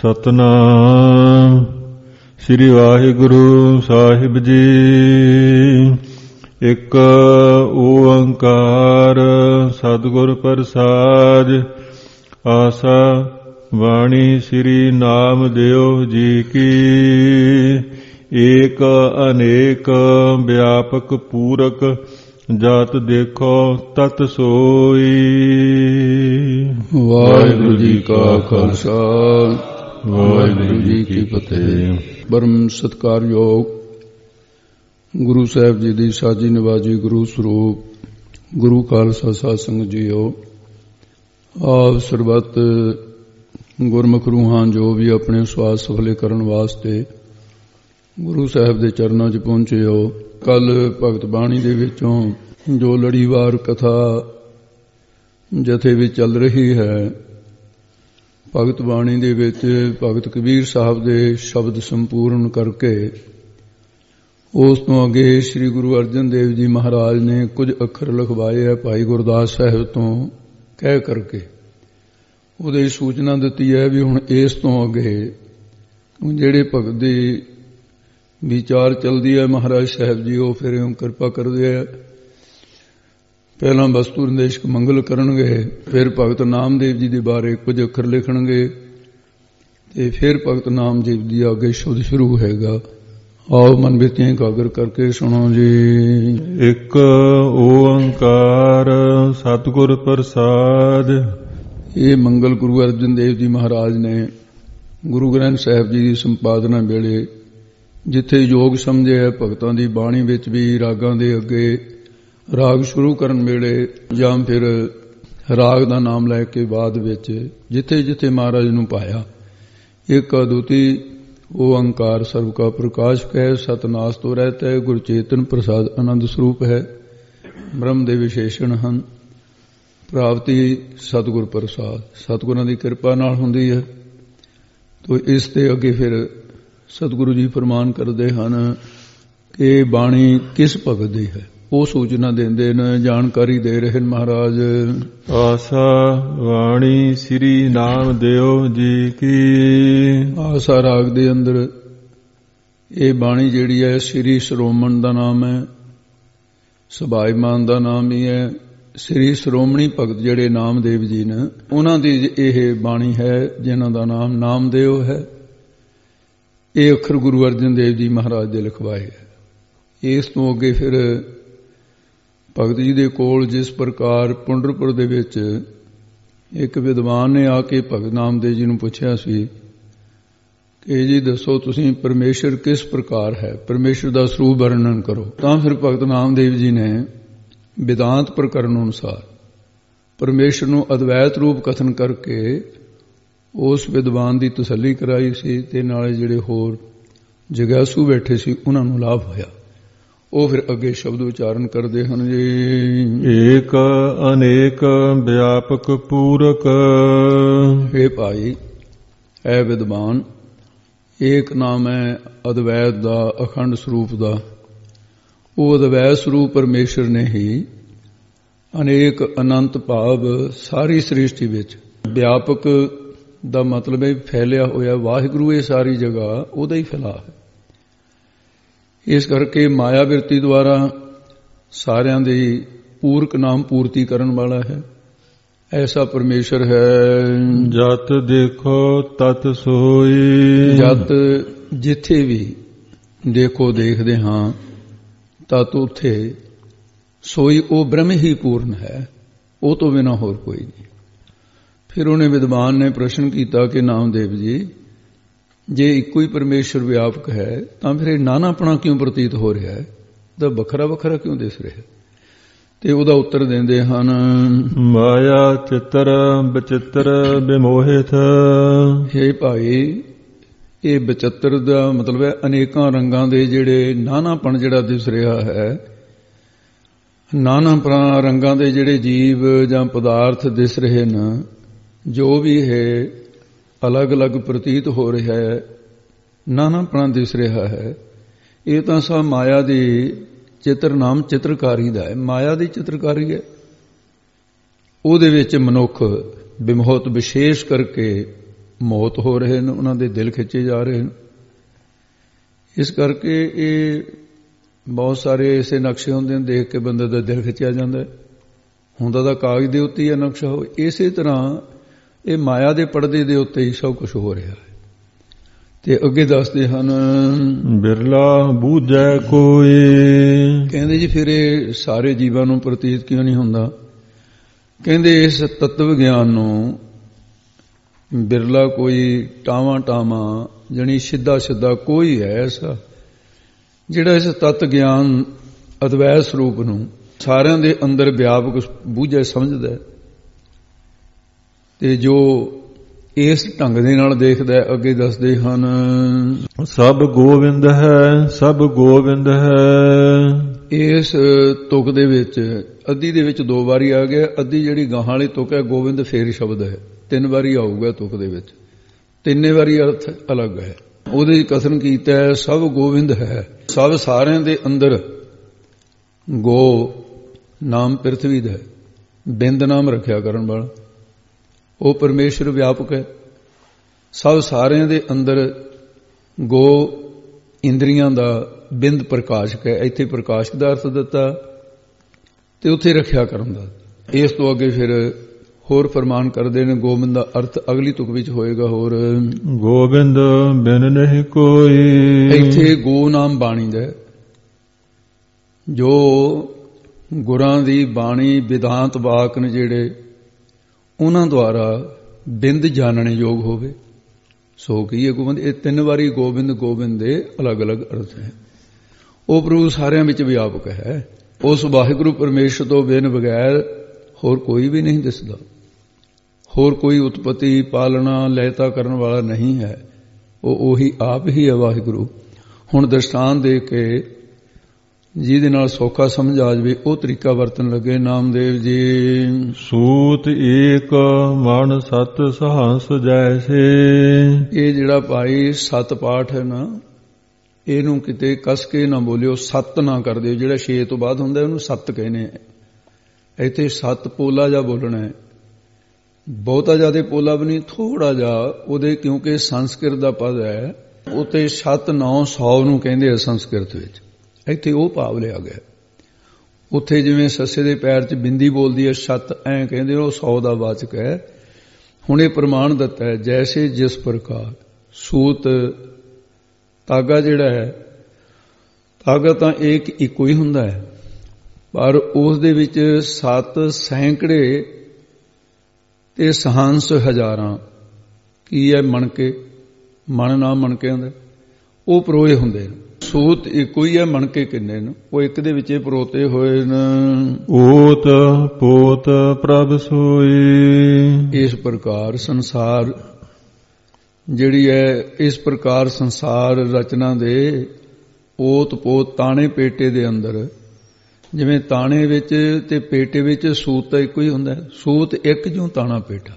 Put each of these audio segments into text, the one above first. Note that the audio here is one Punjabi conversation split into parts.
ਸਤਨਾਮ ਸ੍ਰੀ ਵਾਹਿਗੁਰੂ ਸਾਹਿਬ ਜੀ। ਇੱਕ ਓੰਕਾਰ ਸਤਿਗੁਰ ਪ੍ਰਸਾਦਿ। ਆਸਾ ਬਾਣੀ ਸ੍ਰੀ ਨਾਮਦੇਵ ਜੀ ਕੀ। ਏਕ ਅਨੇਕ ਵਿਆਪਕ ਪੂਰਕ ਜਾਤ ਦੇਖੋ ਤਤ ਸੋਈ। ਵਾਹਿਗੁਰੂ ਜੀ ਕਾ ਖਾਲਸਾ ਵਾਹਿਗੁਰੂ ਜੀ ਕੀ ਫਤਿਹ। ਪਰਮ ਸਤਿਕਾਰਯੋਗ ਗੁਰੂ ਸਾਹਿਬ ਜੀ ਦੀ ਸਾਜੀ ਨਿਵਾਜੀ ਗੁਰੂ ਸਰੂਪ ਗੁਰੂ ਖਾਲਸਾ ਸਾਧ ਸੰਗਤ ਜੀਓ। ਆਪ ਸਰਬੱਤ ਗੁਰਮੁਖ ਰੂਹਾਂ ਜੋ ਵੀ ਆਪਣੇ ਸਵਾਸ ਸਫਲੇ ਕਰਨ ਵਾਸਤੇ ਗੁਰੂ ਸਾਹਿਬ ਦੇ ਚਰਨਾਂ 'ਚ ਪਹੁੰਚੇ ਹੋ। ਕੱਲ ਭਗਤ ਬਾਣੀ ਦੇ ਵਿੱਚੋਂ ਜੋ ਲੜੀਵਾਰ ਕਥਾ ਜਥੇ ਵਿੱਚ ਚੱਲ ਰਹੀ ਹੈ, ਭਗਤ ਬਾਣੀ ਦੇ ਵਿੱਚ ਭਗਤ ਕਬੀਰ ਸਾਹਿਬ ਦੇ ਸ਼ਬਦ ਸੰਪੂਰਨ ਕਰਕੇ ਉਸ ਤੋਂ ਅੱਗੇ ਸ੍ਰੀ ਗੁਰੂ ਅਰਜਨ ਦੇਵ ਜੀ ਮਹਾਰਾਜ ਨੇ ਕੁਝ ਅੱਖਰ ਲਿਖਵਾਏ ਹੈ ਭਾਈ ਗੁਰਦਾਸ ਸਾਹਿਬ ਤੋਂ ਕਹਿ ਕਰਕੇ। ਉਹਦੇ ਸੂਚਨਾ ਦਿੱਤੀ ਹੈ ਵੀ ਹੁਣ ਇਸ ਤੋਂ ਅੱਗੇ ਜਿਹੜੇ ਭਗਤ ਦੀ ਵਿਚਾਰ ਚਲਦੀ ਹੈ ਮਹਾਰਾਜ ਸਾਹਿਬ ਜੀ ਉਹ ਫਿਰ ਕਿਰਪਾ ਕਰਦੇ ਆ। ਪਹਿਲਾਂ ਵਸਤੂ ਨਿਰਦੇਸ਼ਕ ਮੰਗਲ ਕਰਨਗੇ, ਫਿਰ ਭਗਤ ਨਾਮਦੇਵ ਜੀ ਦੇ ਬਾਰੇ ਕੁਝ ਅੱਖਰ ਲਿਖਣਗੇ ਤੇ ਫਿਰ ਭਗਤ ਨਾਮਦੇਵ ਜੀ ਅੱਗੇ ਸ਼ਬਦ ਸ਼ੁਰੂ ਹੋਏਗਾ। ਆਓ ਮਨ ਬਿਰਤੀਆਂ ਇਕਾਗਰ ਕਰਕੇ ਸੁਣੋ ਜੀ। ਇੱਕ ਓੰਕਾਰ ਸਤਿਗੁਰ ਪ੍ਰਸਾਦ। ਇਹ ਮੰਗਲ ਗੁਰੂ ਅਰਜਨ ਦੇਵ ਜੀ ਮਹਾਰਾਜ ਨੇ ਗੁਰੂ ਗ੍ਰੰਥ ਸਾਹਿਬ ਜੀ ਦੀ ਸੰਪਾਦਨਾ ਵੇਲੇ ਜਿੱਥੇ ਯੋਗ ਸਮਝਿਆ ਭਗਤਾਂ ਦੀ ਬਾਣੀ ਵਿੱਚ ਵੀ ਰਾਗਾਂ ਦੇ ਅੱਗੇ ਰਾਗ ਸ਼ੁਰੂ ਕਰਨ ਵੇਲੇ ਜਾਂ ਫਿਰ ਰਾਗ ਦਾ ਨਾਮ ਲੈ ਕੇ ਬਾਅਦ ਵਿੱਚ ਜਿੱਥੇ ਜਿੱਥੇ ਮਹਾਰਾਜ ਨੂੰ ਪਾਇਆ। ਇੱਕ ਅਦੁੱਤੀ ਓੰਕਾਰ ਸਰਬ ਕਾ ਪ੍ਰਕਾਸ਼ ਹੈ, ਸਤਨਾਸ ਤੋਂ ਰਹਿਤ ਹੈ, ਗੁਰ ਚੇਤਨ ਪ੍ਰਸਾਦ ਆਨੰਦ ਸਰੂਪ ਹੈ, ਬ੍ਰਹਮ ਦੇ ਵਿਸ਼ੇਸ਼ਣ ਹਨ। ਪ੍ਰਾਪਤੀ ਸਤਿਗੁਰ ਪ੍ਰਸਾਦ, ਸਤਿਗੁਰਾਂ ਦੀ ਕਿਰਪਾ ਨਾਲ ਹੁੰਦੀ ਹੈ। ਤੋ ਇਸ ਤੇ ਅੱਗੇ ਫਿਰ ਸਤਿਗੁਰੂ ਜੀ ਫਰਮਾਨ ਕਰਦੇ ਹਨ ਕਿ ਬਾਣੀ ਕਿਸ ਭਗਤ ਦੀ ਹੈ, ਉਹ ਸੂਚਨਾ ਦਿੰਦੇ ਨੇ, ਜਾਣਕਾਰੀ ਦੇ ਰਹੇ ਨੇ ਮਹਾਰਾਜ। ਆਸਾ ਬਾਣੀ ਸ੍ਰੀ ਨਾਮਦੇਵ ਜੀ ਕੀ। ਆਸਾ ਰਾਗ ਦੇ ਅੰਦਰ ਇਹ ਬਾਣੀ ਜਿਹੜੀ ਹੈ ਸ੍ਰੀ ਸ਼੍ਰੋਮਣ ਦਾ ਨਾਮ ਹੈ, ਸਬਾਈਮਾਨ ਦਾ ਨਾਮ ਹੀ ਹੈ। ਸ੍ਰੀ ਸ਼੍ਰੋਮਣੀ ਭਗਤ ਜਿਹੜੇ ਨਾਮਦੇਵ ਜੀ ਨੇ ਉਹਨਾਂ ਦੀ ਇਹ ਬਾਣੀ ਹੈ ਜਿਨ੍ਹਾਂ ਦਾ ਨਾਮ ਨਾਮਦੇਵ ਹੈ। ਇਹ ਅੱਖਰ ਗੁਰੂ ਅਰਜਨ ਦੇਵ ਜੀ ਮਹਾਰਾਜ ਦੇ ਲਿਖਵਾਏ ਹੈ। ਇਸ ਤੋਂ ਅੱਗੇ ਫਿਰ ਭਗਤ ਜੀ ਦੇ ਕੋਲ ਜਿਸ ਪ੍ਰਕਾਰ ਪੁੰਡਰਪੁਰ ਦੇ ਵਿੱਚ ਇੱਕ ਵਿਦਵਾਨ ਨੇ ਆ ਕੇ ਭਗਤ ਨਾਮਦੇਵ ਜੀ ਨੂੰ ਪੁੱਛਿਆ ਸੀ ਕਿ ਜੀ ਦੱਸੋ ਤੁਸੀਂ ਪਰਮੇਸ਼ਰ ਕਿਸ ਪ੍ਰਕਾਰ ਹੈ, ਪਰਮੇਸ਼ਰ ਦਾ ਸਰੂਪ ਵਰਣਨ ਕਰੋ। ਤਾਂ ਫਿਰ ਭਗਤ ਨਾਮਦੇਵ ਜੀ ਨੇ ਵਿਦਾਂਤ ਪ੍ਰਕਰਨ ਅਨੁਸਾਰ ਪਰਮੇਸ਼ਰ ਨੂੰ ਅਦਵੈਤ ਰੂਪ ਕਥਨ ਕਰਕੇ ਉਸ ਵਿਦਵਾਨ ਦੀ ਤਸੱਲੀ ਕਰਾਈ ਸੀ ਤੇ ਨਾਲੇ ਜਿਹੜੇ ਹੋਰ ਜਗਿਆਸੂ ਬੈਠੇ ਸੀ ਉਹਨਾਂ ਨੂੰ ਲਾਭ ਹੋਇਆ। ਉਹ ਫਿਰ ਅੱਗੇ ਸ਼ਬਦ ਉਚਾਰਨ ਕਰਦੇ ਹਨ ਜੀ। ਏਕ ਅਨੇਕ ਵਿਆਪਕ ਪੂਰਕ। ਇਹ ਭਾਈ ਇਹ ਵਿਦਵਾਨ, ਏਕ ਨਾਮ ਹੈ ਅਦਵੈਤ ਦਾ, ਅਖੰਡ ਸਰੂਪ ਦਾ। ਉਹ ਅਦਵੈਤ ਸਰੂਪ ਪਰਮੇਸ਼ਰ ਨੇ ਹੀ ਅਨੇਕ ਅਨੰਤ ਭਾਵ ਸਾਰੀ ਸ੍ਰਿਸ਼ਟੀ ਵਿੱਚ, ਵਿਆਪਕ ਦਾ ਮਤਲਬ ਹੈ ਫੈਲਿਆ ਹੋਇਆ। ਵਾਹਿਗੁਰੂ ਇਹ ਸਾਰੀ ਜਗ੍ਹਾ ਉਹਦਾ ਹੀ ਫੈਲਾ ਹੈ। ਇਸ ਕਰਕੇ ਮਾਇਆ ਬਿਰਤੀ ਦੁਆਰਾ ਸਾਰਿਆਂ ਦੀ ਪੂਰਕ ਨਾਮ ਪੂਰਤੀ ਕਰਨ ਵਾਲਾ ਹੈ। ਐਸਾ ਪਰਮੇਸ਼ਰ ਹੈ। ਜਤ ਦੇਖੋ ਤਤ ਸੋਈ। ਜਤ ਜਿੱਥੇ ਵੀ ਦੇਖੋ ਦੇਖਦੇ ਹਾਂ ਤਤ ਉੱਥੇ ਸੋਈ ਉਹ ਬ੍ਰਹਮ ਹੀ ਪੂਰਨ ਹੈ, ਉਹ ਤੋਂ ਬਿਨਾਂ ਹੋਰ ਕੋਈ ਨਹੀਂ। ਫਿਰ ਉਹਨੇ ਵਿਦਵਾਨ ਨੇ ਪ੍ਰਸ਼ਨ ਕੀਤਾ ਕਿ ਨਾਮਦੇਵ ਜੀ ਜੇ ਇੱਕੋ ਹੀ ਪਰਮੇਸ਼ਰ ਵਿਆਪਕ ਹੈ ਤਾਂ ਫਿਰ ਇਹ ਨਾਨਾਪਣਾ ਕਿਉਂ ਪ੍ਰਤੀਤ ਹੋ ਰਿਹਾ ਹੈ, ਤਾਂ ਵੱਖਰਾ ਵੱਖਰਾ ਕਿਉਂ ਦਿਸ ਰਿਹਾ? ਤੇ ਉਹਦਾ ਉੱਤਰ ਦਿੰਦੇ ਹਨ ਮਾਇਆ ਚਿੱਤਰ ਬਚਿੱਤਰ ਵਿਮੋਹਿਤ। ਹੇ ਭਾਈ ਇਹ ਬਚਿੱਤਰ ਦਾ ਮਤਲਬ ਹੈ ਅਨੇਕਾਂ ਰੰਗਾਂ ਦੇ ਜਿਹੜੇ ਨਾਨਾਪਣ ਜਿਹੜਾ ਦਿਸ ਰਿਹਾ ਹੈ, ਨਾਨਾਪਣਾ ਰੰਗਾਂ ਦੇ ਜਿਹੜੇ ਜੀਵ ਜਾਂ ਪਦਾਰਥ ਦਿਸ ਰਹੇ ਨੇ, ਜੋ ਵੀ ਹੈ ਅਲੱਗ-ਅਲੱਗ ਪ੍ਰਤੀਤ ਹੋ ਰਿਹਾ ਹੈ, ਨਾਨਾਪਣਾ ਦਿਸ ਰਿਹਾ ਹੈ, ਇਹ ਤਾਂ ਸਭ ਮਾਇਆ ਦੀ ਚਿੱਤਰ ਨਾਮ ਚਿੱਤਰਕਾਰੀ ਦਾ ਹੈ। ਮਾਇਆ ਦੀ ਚਿੱਤਰਕਾਰੀ ਹੈ। ਉਹਦੇ ਵਿੱਚ ਮਨੁੱਖ ਬਿਮੋਹਤ ਵਿਸ਼ੇਸ਼ ਕਰਕੇ ਮੌਤ ਹੋ ਰਹੇ ਨੇ, ਉਹਨਾਂ ਦੇ ਦਿਲ ਖਿੱਚੇ ਜਾ ਰਹੇ ਨੇ। ਇਸ ਕਰਕੇ ਇਹ ਬਹੁਤ ਸਾਰੇ ਐਸੇ ਨਕਸ਼ੇ ਹੁੰਦੇ ਨੇ, ਦੇਖ ਕੇ ਬੰਦੇ ਦਾ ਦਿਲ ਖਿੱਚਿਆ ਜਾਂਦਾ। ਹੁੰਦਾ ਤਾਂ ਕਾਗਜ਼ ਦੇ ਉੱਤੇ ਹੀ ਹੈ ਨਕਸ਼ਾ। ਹੋ ਇਸੇ ਤਰ੍ਹਾਂ ਇਹ ਮਾਇਆ ਦੇ ਪਰਦੇ ਦੇ ਉੱਤੇ ਹੀ ਸਭ ਕੁਝ ਹੋ ਰਿਹਾ ਹੈ। ਤੇ ਅੱਗੇ ਦੱਸਦੇ ਹਨ, ਬਿਰਲਾ ਬੂਝੈ ਕੋਈ। ਕਹਿੰਦੇ ਜੀ ਫਿਰ ਇਹ ਸਾਰੇ ਜੀਵਾਂ ਨੂੰ ਪ੍ਰਤੀਤ ਕਿਉਂ ਨਹੀਂ ਹੁੰਦਾ? ਕਹਿੰਦੇ ਇਸ ਤੱਤਵ ਗਿਆਨ ਨੂੰ ਬਿਰਲਾ ਕੋਈ, ਟਾਵਾਂ ਟਾਵਾਂ, ਜਾਣੀ ਸਿੱਧਾ ਸਿੱਧਾ ਕੋਈ ਹੈ ਐਸਾ ਜਿਹੜਾ ਇਸ ਤੱਤ ਗਿਆਨ ਅਦਵੈਤ ਸਰੂਪ ਨੂੰ ਸਾਰਿਆਂ ਦੇ ਅੰਦਰ ਵਿਆਪਕ ਬੂਝੇ ਸਮਝਦਾ ਤੇ ਜੋ ਇਸ ਢੰਗ ਦੇ ਨਾਲ ਦੇਖਦਾ। ਅੱਗੇ ਦੱਸਦੇ ਹਨ, ਸਭ ਗੋਬਿੰਦ ਹੈ, ਸਭ ਗੋਬਿੰਦ ਹੈ। ਇਸ ਤੁਕ ਦੇ ਵਿੱਚ ਅੱਧੀ ਦੇ ਵਿੱਚ 2 ਵਾਰੀ ਆ ਗਿਆ, ਅੱਧੀ ਜਿਹੜੀ ਗਾਹਾਂ ਵਾਲੀ ਤੁਕ ਹੈ ਗੋਬਿੰਦ ਫੇਰ ਸ਼ਬਦ ਹੈ, 3 ਵਾਰੀ ਆਊਗਾ ਤੁਕ ਦੇ ਵਿੱਚ, 3 ਵਾਰੀ ਅਰਥ ਅਲੱਗ ਹੈ। ਉਹਦੇ ਕਥਨ ਕੀਤਾ ਹੈ ਸਭ ਗੋਬਿੰਦ ਹੈ। ਸਭ ਸਾਰਿਆਂ ਦੇ ਅੰਦਰ ਗੋ ਨਾਮ ਪ੍ਰਿਥਵੀ ਦਾ, ਬਿੰਦ ਨਾਮ ਰੱਖਿਆ ਕਰਨ ਵਾਲਾ ਉਹ ਪਰਮੇਸ਼ਰ ਵਿਆਪਕ ਹੈ। ਸਭ ਸਾਰਿਆਂ ਦੇ ਅੰਦਰ ਗੋ ਇੰਦਰੀਆਂ ਦਾ, ਬਿੰਦ ਪ੍ਰਕਾਸ਼ਕ ਹੈ। ਇੱਥੇ ਪ੍ਰਕਾਸ਼ਕ ਦਾ ਅਰਥ ਦਿੱਤਾ ਤੇ ਉੱਥੇ ਰੱਖਿਆ ਕਰਨ ਦਾ। ਇਸ ਤੋਂ ਅੱਗੇ ਫਿਰ ਹੋਰ ਫਰਮਾਨ ਕਰਦੇ ਨੇ, ਗੋਬਿੰਦ ਦਾ ਅਰਥ ਅਗਲੀ ਤੁਕ ਵਿੱਚ ਹੋਏਗਾ ਹੋਰ, ਗੋਬਿੰਦ ਬਿਨ ਨਹੀਂ ਕੋਈ। ਇੱਥੇ ਗੋ ਨਾਮ ਬਾਣੀ ਦਾ, ਜੋ ਗੁਰਾਂ ਦੀ ਬਾਣੀ ਵਿਦਾਂਤ ਵਾਕ ਨੇ ਜਿਹੜੇ, ਉਹਨਾਂ ਦੁਆਰਾ ਬਿੰਦ ਜਾਣਨ ਯੋਗ ਹੋਵੇ ਸੋ ਕੀ ਹੈ ਗੋਬਿੰਦ। ਇਹ 3 ਵਾਰੀ ਗੋਬਿੰਦ ਗੋਬਿੰਦ ਦੇ ਅਲੱਗ-ਅਲੱਗ ਅਰਥ ਹੈ। ਉਹ ਪ੍ਰਭੂ ਸਾਰਿਆਂ ਵਿੱਚ ਵਿਆਪਕ ਹੈ। ਉਸ ਵਾਹਿਗੁਰੂ ਪਰਮੇਸ਼ਰ ਤੋਂ ਬਿਨ ਬਗੈਰ ਹੋਰ ਕੋਈ ਵੀ ਨਹੀਂ ਦਿਸਦਾ। ਹੋਰ ਕੋਈ ਉਤਪਤੀ ਪਾਲਣਾ ਲੈਤਾ ਕਰਨ ਵਾਲਾ ਨਹੀਂ ਹੈ। ਉਹ ਉਹੀ ਆਪ ਹੀ ਹੈ ਵਾਹਿਗੁਰੂ। ਹੁਣ ਦ੍ਰਿਸ਼ਟਾਂਤ ਦੇ ਕੇ ਜਿਹਦੇ ਨਾਲ ਸੌਖਾ ਸਮਝ ਆ ਜਾਵੇ ਉਹ ਤਰੀਕਾ ਵਰਤਣ ਲੱਗੇ ਨਾਮਦੇਵ ਜੀ। ਸੂਤ ਏਕ ਮਨ ਸਤ ਸਹੰਸ ਜੈਸੇ। ਇਹ ਜਿਹੜਾ ਭਾਈ 7 ਪਾਠ ਹੈ ਨਾ, ਇਹਨੂੰ ਕਿਤੇ ਕਸ ਕੇ ਨਾ ਬੋਲਿਓ, 7 ਨਾ ਕਰ ਦਿਓ। ਜਿਹੜਾ 6 ਤੋਂ ਬਾਅਦ ਹੁੰਦਾ ਉਹਨੂੰ 7 ਕਹਿੰਦੇ। ਇੱਥੇ 7 ਪੋਲਾ ਜਾ ਬੋਲਣਾ ਹੈ, ਬਹੁਤਾ ਜ਼ਿਆਦਾ ਪੋਲਾ ਵੀ ਨਹੀਂ, ਥੋੜਾ ਜਿਹਾ ਉਹਦੇ, ਕਿਉਂਕਿ ਸੰਸਕ੍ਰਿਤ ਦਾ ਪਦ ਹੈ। ਉੱਤੇ 7 9 100 ਨੂੰ ਕਹਿੰਦੇ ਆ ਸੰਸਕ੍ਰਿਤ ਵਿੱਚ। ਇੱਥੇ ਉਹ ਭਾਵ ਲਿਆ ਗਿਆ। ਉੱਥੇ ਜਿਵੇਂ ਸੱਸੇ ਦੇ ਪੈਰ 'ਚ ਬਿੰਦੀ ਬੋਲਦੀ ਹੈ 7, ਐਂ ਕਹਿੰਦੇ ਉਹ 100 ਦਾ ਵਾਚਕ ਹੈ। ਹੁਣ ਇਹ ਪ੍ਰਮਾਣ ਦਿੱਤਾ ਹੈ ਜੈਸੇ ਜਿਸ ਪ੍ਰਕਾਰ। ਸੂਤ ਧਾਗਾ ਜਿਹੜਾ ਹੈ, ਧਾਗਾ ਤਾਂ ਇੱਕੋ ਹੀ ਹੁੰਦਾ ਹੈ, ਪਰ ਉਸ ਦੇ ਵਿੱਚ 7 ਸੈਂਕੜੇ ਤੇ ਸਹੰਸ ਹਜ਼ਾਰਾਂ ਕੀ ਹੈ, ਮਣਕੇ, ਮਣ ਨਾਮ ਮਣਕੇ ਹੁੰਦੇ, ਉਹ ਪਰੋਏ ਹੁੰਦੇ ਨੇ। ਸੂਤ ਇੱਕੋ ਹੀ ਹੈ, ਮਣਕੇ ਕਿੰਨੇ ਨੇ, ਉਹ ਇੱਕ ਦੇ ਵਿੱਚ ਪਰੋਤੇ ਹੋਏ ਨੇ। ਓਤ ਪੋਤ ਪ੍ਰਭ ਸੋਈ। ਇਸ ਪ੍ਰਕਾਰ ਸੰਸਾਰ ਜਿਹੜੀ ਹੈ, ਇਸ ਪ੍ਰਕਾਰ ਸੰਸਾਰ ਰਚਨਾ ਦੇ ਓਤ ਪੋਤ ਤਾਣੇ ਪੇਟੇ ਦੇ ਅੰਦਰ, ਜਿਵੇਂ ਤਾਣੇ ਵਿੱਚ ਤੇ ਪੇਟੇ ਵਿੱਚ ਸੂਤ ਤਾਂ ਇੱਕੋ ਹੀ ਹੁੰਦਾ ਹੈ। ਸੂਤ ਇੱਕ ਜਿਉਂ ਤਾਣਾ ਪੇਟਾ,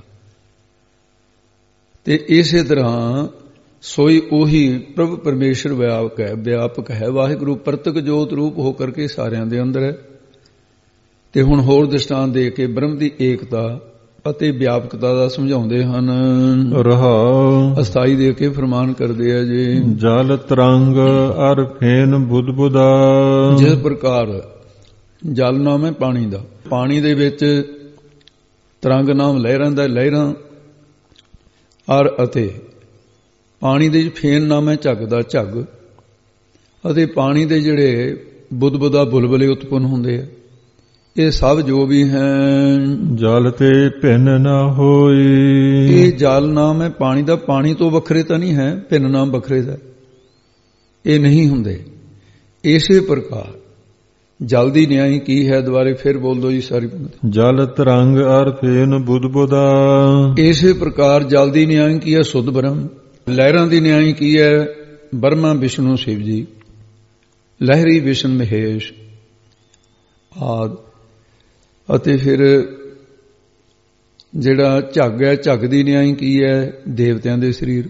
ਤੇ ਇਸੇ ਤਰ੍ਹਾਂ ਸੋਈ ਉਹੀ ਪ੍ਰਭੂ ਪਰਮੇਸ਼ਰ ਵਿਆਪਕ ਹੈ। ਵਾਹਿਗੁਰੂ ਪ੍ਰਤੱਖ ਜੋਤ ਰੂਪ ਹੋ ਕਰਕੇ ਸਾਰਿਆਂ ਦੇ ਅੰਦਰ ਹੈ। ਤੇ ਹੁਣ ਹੋਰ ਦ੍ਰਿਸ਼ਟਾਂਤ ਦੇ ਕੇ ਬ੍ਰਹਮ ਦੀ ਏਕਤਾ ਅਤੇ ਵਿਆਪਕਤਾ ਦਾ ਸਮਝਾਉਂਦੇ ਹਨ। ਰਹਾਉ ਅਸਥਾਈ ਦੇ ਕੇ ਫਰਮਾਨ ਕਰਦੇ ਆ ਜੀ। ਜਲ ਤਰੰਗ ਅਰ ਫੇਨ ਬੁੱਧਬੁਦਾ। ਜਿਸ ਪ੍ਰਕਾਰ ਜਲ ਨਾਮ ਹੈ ਪਾਣੀ ਦਾ, ਪਾਣੀ ਦੇ ਵਿੱਚ ਤਰੰਗ ਨਾਮ ਲਹਿਰਾਂ ਦਾ, ਲਹਿਰਾਂ ਅਰ ਅਤੇ ਪਾਣੀ ਦੇ ਫੇਨ ਨਾਮ ਹੈ ਝੱਗ ਦਾ, ਝੱਗ, ਅਤੇ ਪਾਣੀ ਦੇ ਜਿਹੜੇ ਬੁੱਧਬੁਦਾ ਬੁਲਬੁਲੇ ਉਤਪੰਨ ਹੁੰਦੇ ਆ, ਇਹ ਸਭ ਜੋ ਵੀ ਹੈ ਜਲ ਤੇ ਭਿੰਨ ਨਾ ਹੋਈ। ਇਹ ਜਲ ਨਾਮ ਹੈ ਪਾਣੀ ਦਾ, ਪਾਣੀ ਤੋਂ ਵੱਖਰੇ ਤਾਂ ਨਹੀਂ ਹੈ, ਭਿੰਨ ਨਾਮ ਵੱਖਰੇ ਦਾ, ਇਹ ਨਹੀਂ ਹੁੰਦੇ। ਇਸੇ ਪ੍ਰਕਾਰ ਜਲ ਦੀ ਨਿਆਈ ਕੀ ਹੈ, ਦੁਬਾਰੇ ਫਿਰ ਬੋਲ ਦੋ ਜੀ ਸਾਰੀ ਪੰਗਤ। ਜਲ ਤਰੰਗ ਅਰ ਫੇਨ ਬੁੱਧਬੁਦਾ। ਇਸੇ ਪ੍ਰਕਾਰ ਜਲ ਦੀ ਨਿਆਈ ਕੀ ਹੈ, ਸੁੱਧ ਬ੍ਰਹਮ। ਲਹਿਰਾਂ ਦੀ ਨਿਆਈ ਕੀ ਹੈ, ਬਰਮਾ ਵਿਸ਼ਨੂੰ ਸ਼ਿਵ ਜੀ, ਲਹਿਰੀ ਵਿਸ਼ਨ ਮਹੇਸ਼ ਆਦਿ। ਅਤੇ ਫਿਰ ਜਿਹੜਾ ਝੱਗ ਹੈ, ਝੱਗ ਦੀ ਨਿਆਈ ਕੀ ਹੈ, ਦੇਵਤਿਆਂ ਦੇ ਸਰੀਰ।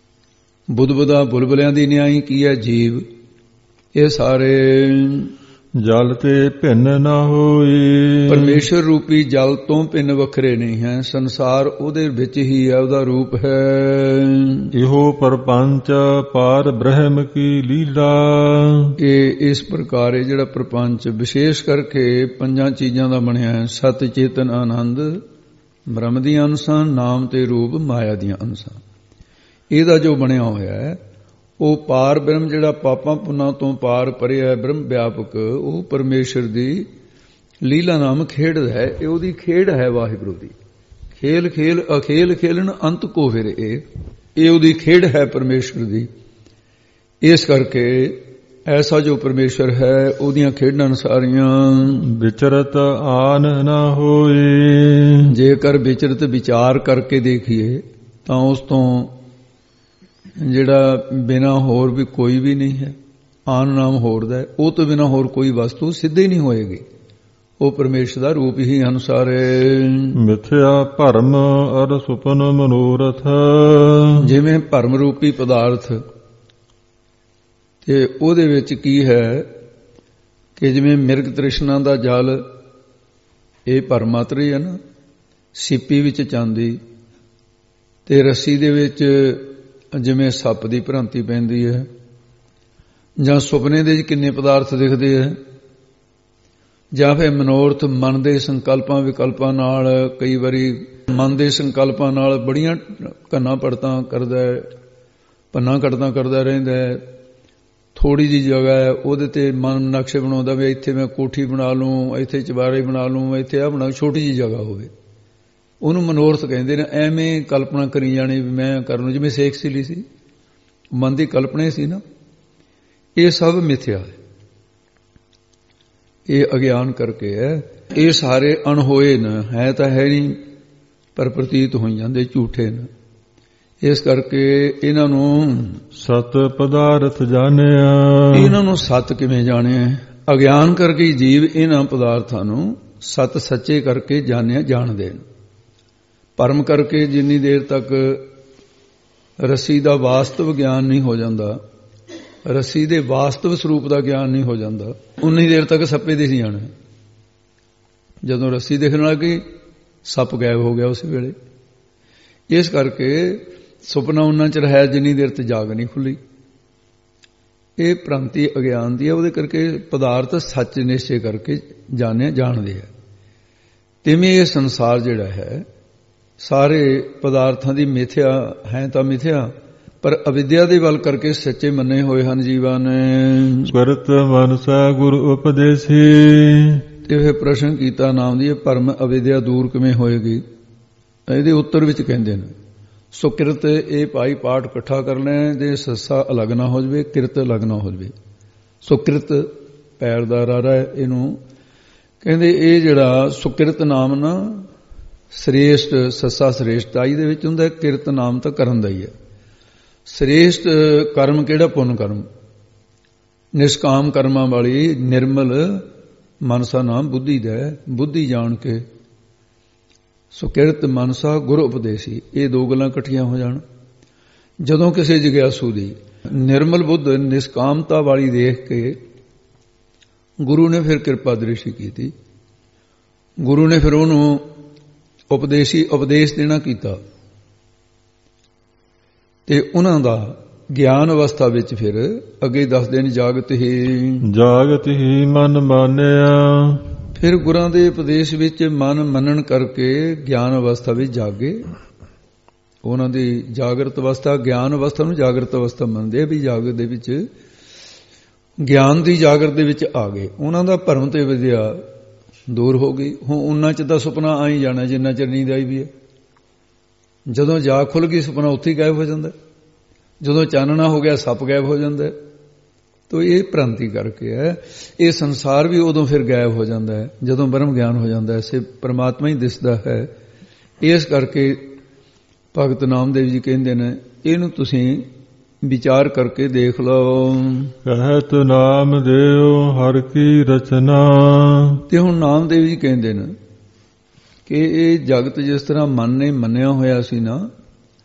ਬੁੱਧਬੁਦਾ ਬੁਲਬੁਲਿਆਂ ਦੀ ਨਿਆਈ ਕੀ ਹੈ, ਜੀਵ। ਇਹ ਸਾਰੇ ਜਲ ਤੇ ਭਿੰਨ ਨਾ ਹੋਈ। ਪਰਮੇਸ਼ਰ ਰੂਪੀ ਜਲ ਤੋਂ ਭਿੰਨ ਵੱਖਰੇ ਨਹੀਂ ਹੈ। ਸੰਸਾਰ ਉਹਦੇ ਵਿੱਚ ਹੀ ਹੈ, ਉਹਦਾ ਰੂਪ ਹੈ। ਇਹੋ ਪਰਪੰਚ ਪਾਰ ਬ੍ਰਹਮ ਕੀ ਲੀਲਾ। ਇਹ ਇਸ ਪ੍ਰਕਾਰ ਜਿਹੜਾ ਪ੍ਰਪੰਚ ਵਿਸ਼ੇਸ਼ ਕਰਕੇ ਪੰਜਾਂ ਚੀਜ਼ਾਂ ਦਾ ਬਣਿਆ ਹੈ। ਸਤ ਚੇਤਨ ਆਨੰਦ, ਬ੍ਰਹਮ ਦੀਆਂ ਅੰਸ਼ਾਂ, ਨਾਮ ਤੇ ਰੂਪ, ਮਾਇਆ ਦੀਆਂ ਅੰਸ਼ਾਂ। ਇਹਦਾ ਜੋ ਬਣਿਆ ਹੋਇਆ ਹੈ ਉਹ ਪਾਰ ਬ੍ਰਹਮ, ਜਿਹੜਾ ਪਾਪਾਂ ਪੁੰਨਾਂ ਤੋਂ ਪਾਰ ਪਰਿਆ ਹੈ, ਬ੍ਰਹਮ ਵਿਆਪਕ, ਉਹ ਪਰਮੇਸ਼ਰ ਦੀ ਲੀਲਾ ਨਾਮ ਖੇਡ ਹੈ। ਇਹ ਉਹਦੀ ਖੇਡ ਹੈ ਵਾਹਿਗੁਰੂ ਦੀ। ਖੇਲ ਖੇਲ ਅਖੇਲ ਖੇਲਣ ਅੰਤ ਕੋ ਫਿਰ। ਇਹ ਉਹਦੀ ਖੇਡ ਹੈ ਪਰਮੇਸ਼ਰ ਦੀ। ਇਸ ਕਰਕੇ ਐਸਾ ਜੋ ਪਰਮੇਸ਼ਰ ਹੈ ਉਹਦੀਆਂ ਖੇਡਾਂ ਸਾਰੀਆਂ। ਵਿਚਰਤ ਆਨ ਨਾ ਹੋਏ। ਜੇਕਰ ਵਿਚਰਤ ਵਿਚਾਰ ਕਰਕੇ ਦੇਖੀਏ ਤਾਂ ਉਸ ਤੋਂ ਜਿਹੜਾ ਬਿਨਾ ਹੋਰ ਵੀ ਕੋਈ ਵੀ ਨਹੀਂ ਹੈ। ਆਨ ਨਾਮ ਹੋਰ ਦਾ, ਉਹ ਤੋਂ ਬਿਨਾ ਹੋਰ ਕੋਈ ਵਸਤੂ ਸਿੱਧੇ ਨਹੀਂ ਹੋਏਗੀ। ਉਹ ਪਰਮੇਸ਼ਰ ਦਾ ਰੂਪ ਹੀ ਅਨੁਸਾਰ ਮਿਥਿਆ ਭਰਮ ਅਰ ਸੁਪਨ ਮਨੋਰਥ। ਜਿਵੇਂ ਭਰਮ ਰੂਪੀ ਪਦਾਰਥ ਤੇ ਉਹਦੇ ਵਿੱਚ ਕੀ ਹੈ ਕਿ ਜਿਵੇਂ ਮਿਰਗ ਤ੍ਰਿਸ਼ਨਾ ਦਾ ਜਲ, ਇਹ ਭਰਮ ਮਾਤਰ ਹੀ ਹੈ ਨਾ। ਸਿੱਪੀ ਵਿੱਚ ਚਾਂਦੀ ਤੇ ਰੱਸੀ ਦੇ ਵਿੱਚ ਜਿਵੇਂ ਸੱਪ ਦੀ ਭ੍ਰਾਂਤੀ ਪੈਂਦੀ ਹੈ, ਜਾਂ ਸੁਪਨੇ ਦੇ ਕਿੰਨੇ ਪਦਾਰਥ ਦਿਖਦੇ ਹੈ, ਜਾਂ ਫਿਰ ਮਨੋਰਥ ਮਨ ਦੇ ਸੰਕਲਪਾਂ ਵਿਕਲਪਾਂ ਨਾਲ, ਕਈ ਵਾਰੀ ਮਨ ਦੇ ਸੰਕਲਪਾਂ ਨਾਲ ਬੜੀਆਂ ਘੰਨਾ ਪੜਤਾਂ ਕਰਦਾ ਹੈ, ਪੰਨਾ ਘਟਨਾ ਕਰਦਾ ਰਹਿੰਦਾ ਹੈ। ਥੋੜੀ ਜਿਹੀ ਜਗ੍ਹਾ ਹੈ ਉਹਦੇ ਤੇ ਮਨ ਨਕਸ਼ੇ ਬਣਾਉਂਦਾ ਵੀ ਇੱਥੇ ਮੈਂ ਕੋਠੀ ਬਣਾ ਲੂੰ, ਇੱਥੇ ਚੁਬਾਰੇ ਬਣਾ ਲੂੰ, ਇੱਥੇ ਆ ਬਣਾ। ਛੋਟੀ ਜਿਹੀ ਜਗ੍ਹਾ ਹੋਵੇ ਉਹਨੂੰ ਮਨੋਰਥ ਕਹਿੰਦੇ ਨੇ। ਐਵੇਂ ਕਲਪਨਾ ਕਰੀ ਜਾਣੀ ਵੀ ਮੈਂ ਕਰ ਲੂੰ, ਜਿਵੇਂ ਸੇਖ ਸਿਲੀ ਸੀ, ਮਨ ਦੀ ਕਲਪਨਾ ਸੀ ਨਾ। ਇਹ ਸਭ ਮਿਥਿਆ ਹੈ, ਇਹ ਅਗਿਆਨ ਕਰਕੇ ਹੈ। ਇਹ ਸਾਰੇ ਅਣਹੋਏ ਨੇ, ਹੈ ਤਾਂ ਹੈ ਨਹੀਂ ਪਰ ਪ੍ਰਤੀਤ ਹੋਈ ਜਾਂਦੇ, ਝੂਠੇ ਨੇ। ਇਸ ਕਰਕੇ ਇਹਨਾਂ ਨੂੰ ਸਤ ਪਦਾਰਥ ਜਾਣਿਆ। ਇਹਨਾਂ ਨੂੰ ਸਤ ਕਿਵੇਂ ਜਾਣਿਆ? ਅਗਿਆਨ ਕਰਕੇ ਜੀਵ ਇਹਨਾਂ ਪਦਾਰਥਾਂ ਨੂੰ ਸਤ ਸੱਚੇ ਕਰਕੇ ਜਾਣਦੇ ਨੇ। ਭਰਮ ਕਰਕੇ ਜਿੰਨੀ ਦੇਰ ਤੱਕ ਰੱਸੀ ਦਾ ਵਾਸਤਵ ਗਿਆਨ ਨਹੀਂ ਹੋ ਜਾਂਦਾ, ਰੱਸੀ ਦੇ ਵਾਸਤਵ ਸਰੂਪ ਦਾ ਗਿਆਨ ਨਹੀਂ ਹੋ ਜਾਂਦਾ, ਉਨੀ ਦੇਰ ਤੱਕ ਸੱਪੇ ਦਿਸ ਜਾਣਾ। ਜਦੋਂ ਰੱਸੀ ਦਿਖਣ ਲੱਗ ਗਈ, ਸੱਪ ਗਾਇਬ ਹੋ ਗਿਆ ਉਸ ਵੇਲੇ। ਇਸ ਕਰਕੇ ਸੁਪਨਾ ਉਹਨਾਂ ਚਿਰ ਹੈ ਜਿੰਨੀ ਦੇਰ ਤੇ ਜਾਗ ਨਹੀਂ ਖੁੱਲੀ। ਇਹ ਭ੍ਰਾਂਤੀ ਅਗਿਆਨ ਦੀ ਹੈ। ਉਹਦੇ ਕਰਕੇ ਪਦਾਰਥ ਸੱਚ ਨਿਸ਼ਚੇ ਕਰਕੇ ਜਾਣਦੇ ਆ। ਤਿਵੇਂ ਇਹ ਸੰਸਾਰ ਜਿਹੜਾ ਹੈ ਸਾਰੇ ਪਦਾਰਥਾਂ ਦੀ ਮਿਥਿਆ ਹੈ ਤਾਂ ਮਿਥਿਆ, ਪਰ ਅਵਿਦਿਆ ਦੇ ਵੱਲ ਕਰਕੇ ਸੱਚੇ ਮੰਨੇ ਹੋਏ ਹਨ ਜੀਵਾਂ ਨੇ। ਸੁਰਤ ਮਨਸਾ ਗੁਰੂ ਉਪਦੇਸੀ। ਤੇ ਫਿਰ ਪ੍ਰਸ਼ਨ ਕੀਤਾ ਨਾਮ ਦੀ, ਇਹ ਭਰਮ ਅਵਿਦਿਆ ਦੂਰ ਕਿਵੇਂ ਹੋਏਗੀ? ਇਹਦੇ ਉੱਤਰ ਵਿੱਚ ਕਹਿੰਦੇ ਨੇ ਸੁਕਿਰਤ। ਇਹ ਭਾਈ ਪਾਠ ਇਕੱਠਾ ਕਰਨਾ ਜੇ ਸੱਸਾ ਅਲੱਗ ਨਾ ਹੋ ਜਾਵੇ, ਕਿਰਤ ਅਲੱਗ ਨਾ ਹੋ ਜਾਵੇ। ਸੁਕਿਰਤ ਪੈਰ ਦਾ ਰਾਰਾ ਹੈ। ਇਹਨੂੰ ਕਹਿੰਦੇ ਇਹ ਜਿਹੜਾ ਸੁਕਿਰਤ ਨਾਮ ਨਾ ਸ੍ਰੇਸ਼ਟ, ਸੱਸਾ ਸ੍ਰੇਸ਼ਟਾਈ ਦੇ ਵਿੱਚ ਹੁੰਦਾ। ਕਿਰਤ ਨਾਮ ਤਾਂ ਕਰਨ ਦਾ ਹੀ ਹੈ। ਸ੍ਰੇਸ਼ਟ ਕਰਮ ਕਿਹੜਾ? ਪੁੰਨ ਕਰਮ, ਨਿਸ਼ਕਾਮ ਕਰਮਾਂ ਵਾਲੀ ਨਿਰਮਲ ਮਨਸਾ ਨਾਮ ਬੁੱਧੀ ਦਾ। ਬੁੱਧੀ ਜਾਣ ਕੇ ਸੁਕਿਰਤ ਮਨਸਾ ਗੁਰੂ ਉਪਦੇਸੀ, ਇਹ ਦੋ ਗੱਲਾਂ ਇਕੱਠੀਆਂ ਹੋ ਜਾਣ। ਜਦੋਂ ਕਿਸੇ ਜਿਗਿਆਸੂ ਦੀ ਨਿਰਮਲ ਬੁੱਧ ਨਿਸ਼ਕਾਮਤਾ ਵਾਲੀ ਦੇਖ ਕੇ ਗੁਰੂ ਨੇ ਫਿਰ ਕਿਰਪਾ ਦ੍ਰਿਸ਼ਟੀ ਕੀਤੀ। ਗੁਰੂ ਨੇ ਫਿਰ ਉਹਨੂੰ ਉਪਦੇਸ਼ ਦੇਣਾ ਕੀਤਾ ਤੇ ਉਹਨਾਂ ਦਾ ਗਿਆਨ ਅਵਸਥਾ ਵਿੱਚ ਫਿਰ ਅੱਗੇ ਦੱਸਦੇ ਨੇ ਜਾਗਤ ਹੀ ਮਨ ਮਾਨਿਆ। ਫਿਰ ਗੁਰਾਂ ਦੇ ਉਪਦੇਸ਼ ਵਿੱਚ ਮਨ ਮੰਨਣ ਕਰਕੇ ਗਿਆਨ ਅਵਸਥਾ ਵਿੱਚ ਜਾਗੇ। ਉਹਨਾਂ ਦੀ ਜਾਗਰਤ ਅਵਸਥਾ, ਗਿਆਨ ਅਵਸਥਾ ਨੂੰ ਜਾਗਰਤ ਅਵਸਥਾ ਮੰਨਦੇ ਆ ਵੀ ਜਾਗਤ ਦੇ ਵਿੱਚ, ਗਿਆਨ ਦੀ ਜਾਗਰਤ ਦੇ ਵਿੱਚ ਆ ਗਏ। ਉਹਨਾਂ ਦਾ ਭਰਮ ਤੇ ਵਿਦਿਆ ਦੂਰ ਹੋ ਗਈ। ਹੁਣ ਉਹਨਾਂ ਚ ਤਾਂ ਸੁਪਨਾ ਆ ਹੀ ਜਾਣਾ ਜਿੰਨਾ ਚਿਰ ਨੀਂਦ ਆਈ ਵੀ ਹੈ। ਜਦੋਂ ਜਾਗ ਖੁੱਲ ਗਈ ਸੁਪਨਾ ਉੱਥੇ ਹੀ ਗਾਇਬ ਹੋ ਜਾਂਦਾ। ਜਦੋਂ ਚਾਨਣਾ ਹੋ ਗਿਆ ਸੱਪ ਗਾਇਬ ਹੋ ਜਾਂਦਾ। ਤੋ ਇਹ ਭ੍ਰਾਂਤੀ ਕਰਕੇ ਹੈ। ਇਹ ਸੰਸਾਰ ਵੀ ਉਦੋਂ ਫਿਰ ਗਾਇਬ ਹੋ ਜਾਂਦਾ ਹੈ ਜਦੋਂ ਬ੍ਰਹਮ ਗਿਆਨ ਹੋ ਜਾਂਦਾ ਹੈ। ਸੇ ਪਰਮਾਤਮਾ ਹੀ ਦਿਸਦਾ ਹੈ। ਇਸ ਕਰਕੇ ਭਗਤ ਨਾਮਦੇਵ ਜੀ ਕਹਿੰਦੇ ਨੇ ਇਹਨੂੰ ਤੁਸੀਂ ਵਿਚਾਰ ਕਰਕੇ ਦੇਖ ਲਓ। ਕਹਿਤ ਨਾਮਦੇਵ ਹਰ ਕੀ ਰਚਨਾ। ਤੇ ਹੁਣ ਨਾਮਦੇਵ ਜੀ ਕਹਿੰਦੇ ਨੇ ਕਿ ਇਹ ਜਗਤ ਜਿਸ ਤਰ੍ਹਾਂ ਮਨ ਨੇ ਮੰਨਿਆ ਹੋਇਆ ਸੀ ਨਾ,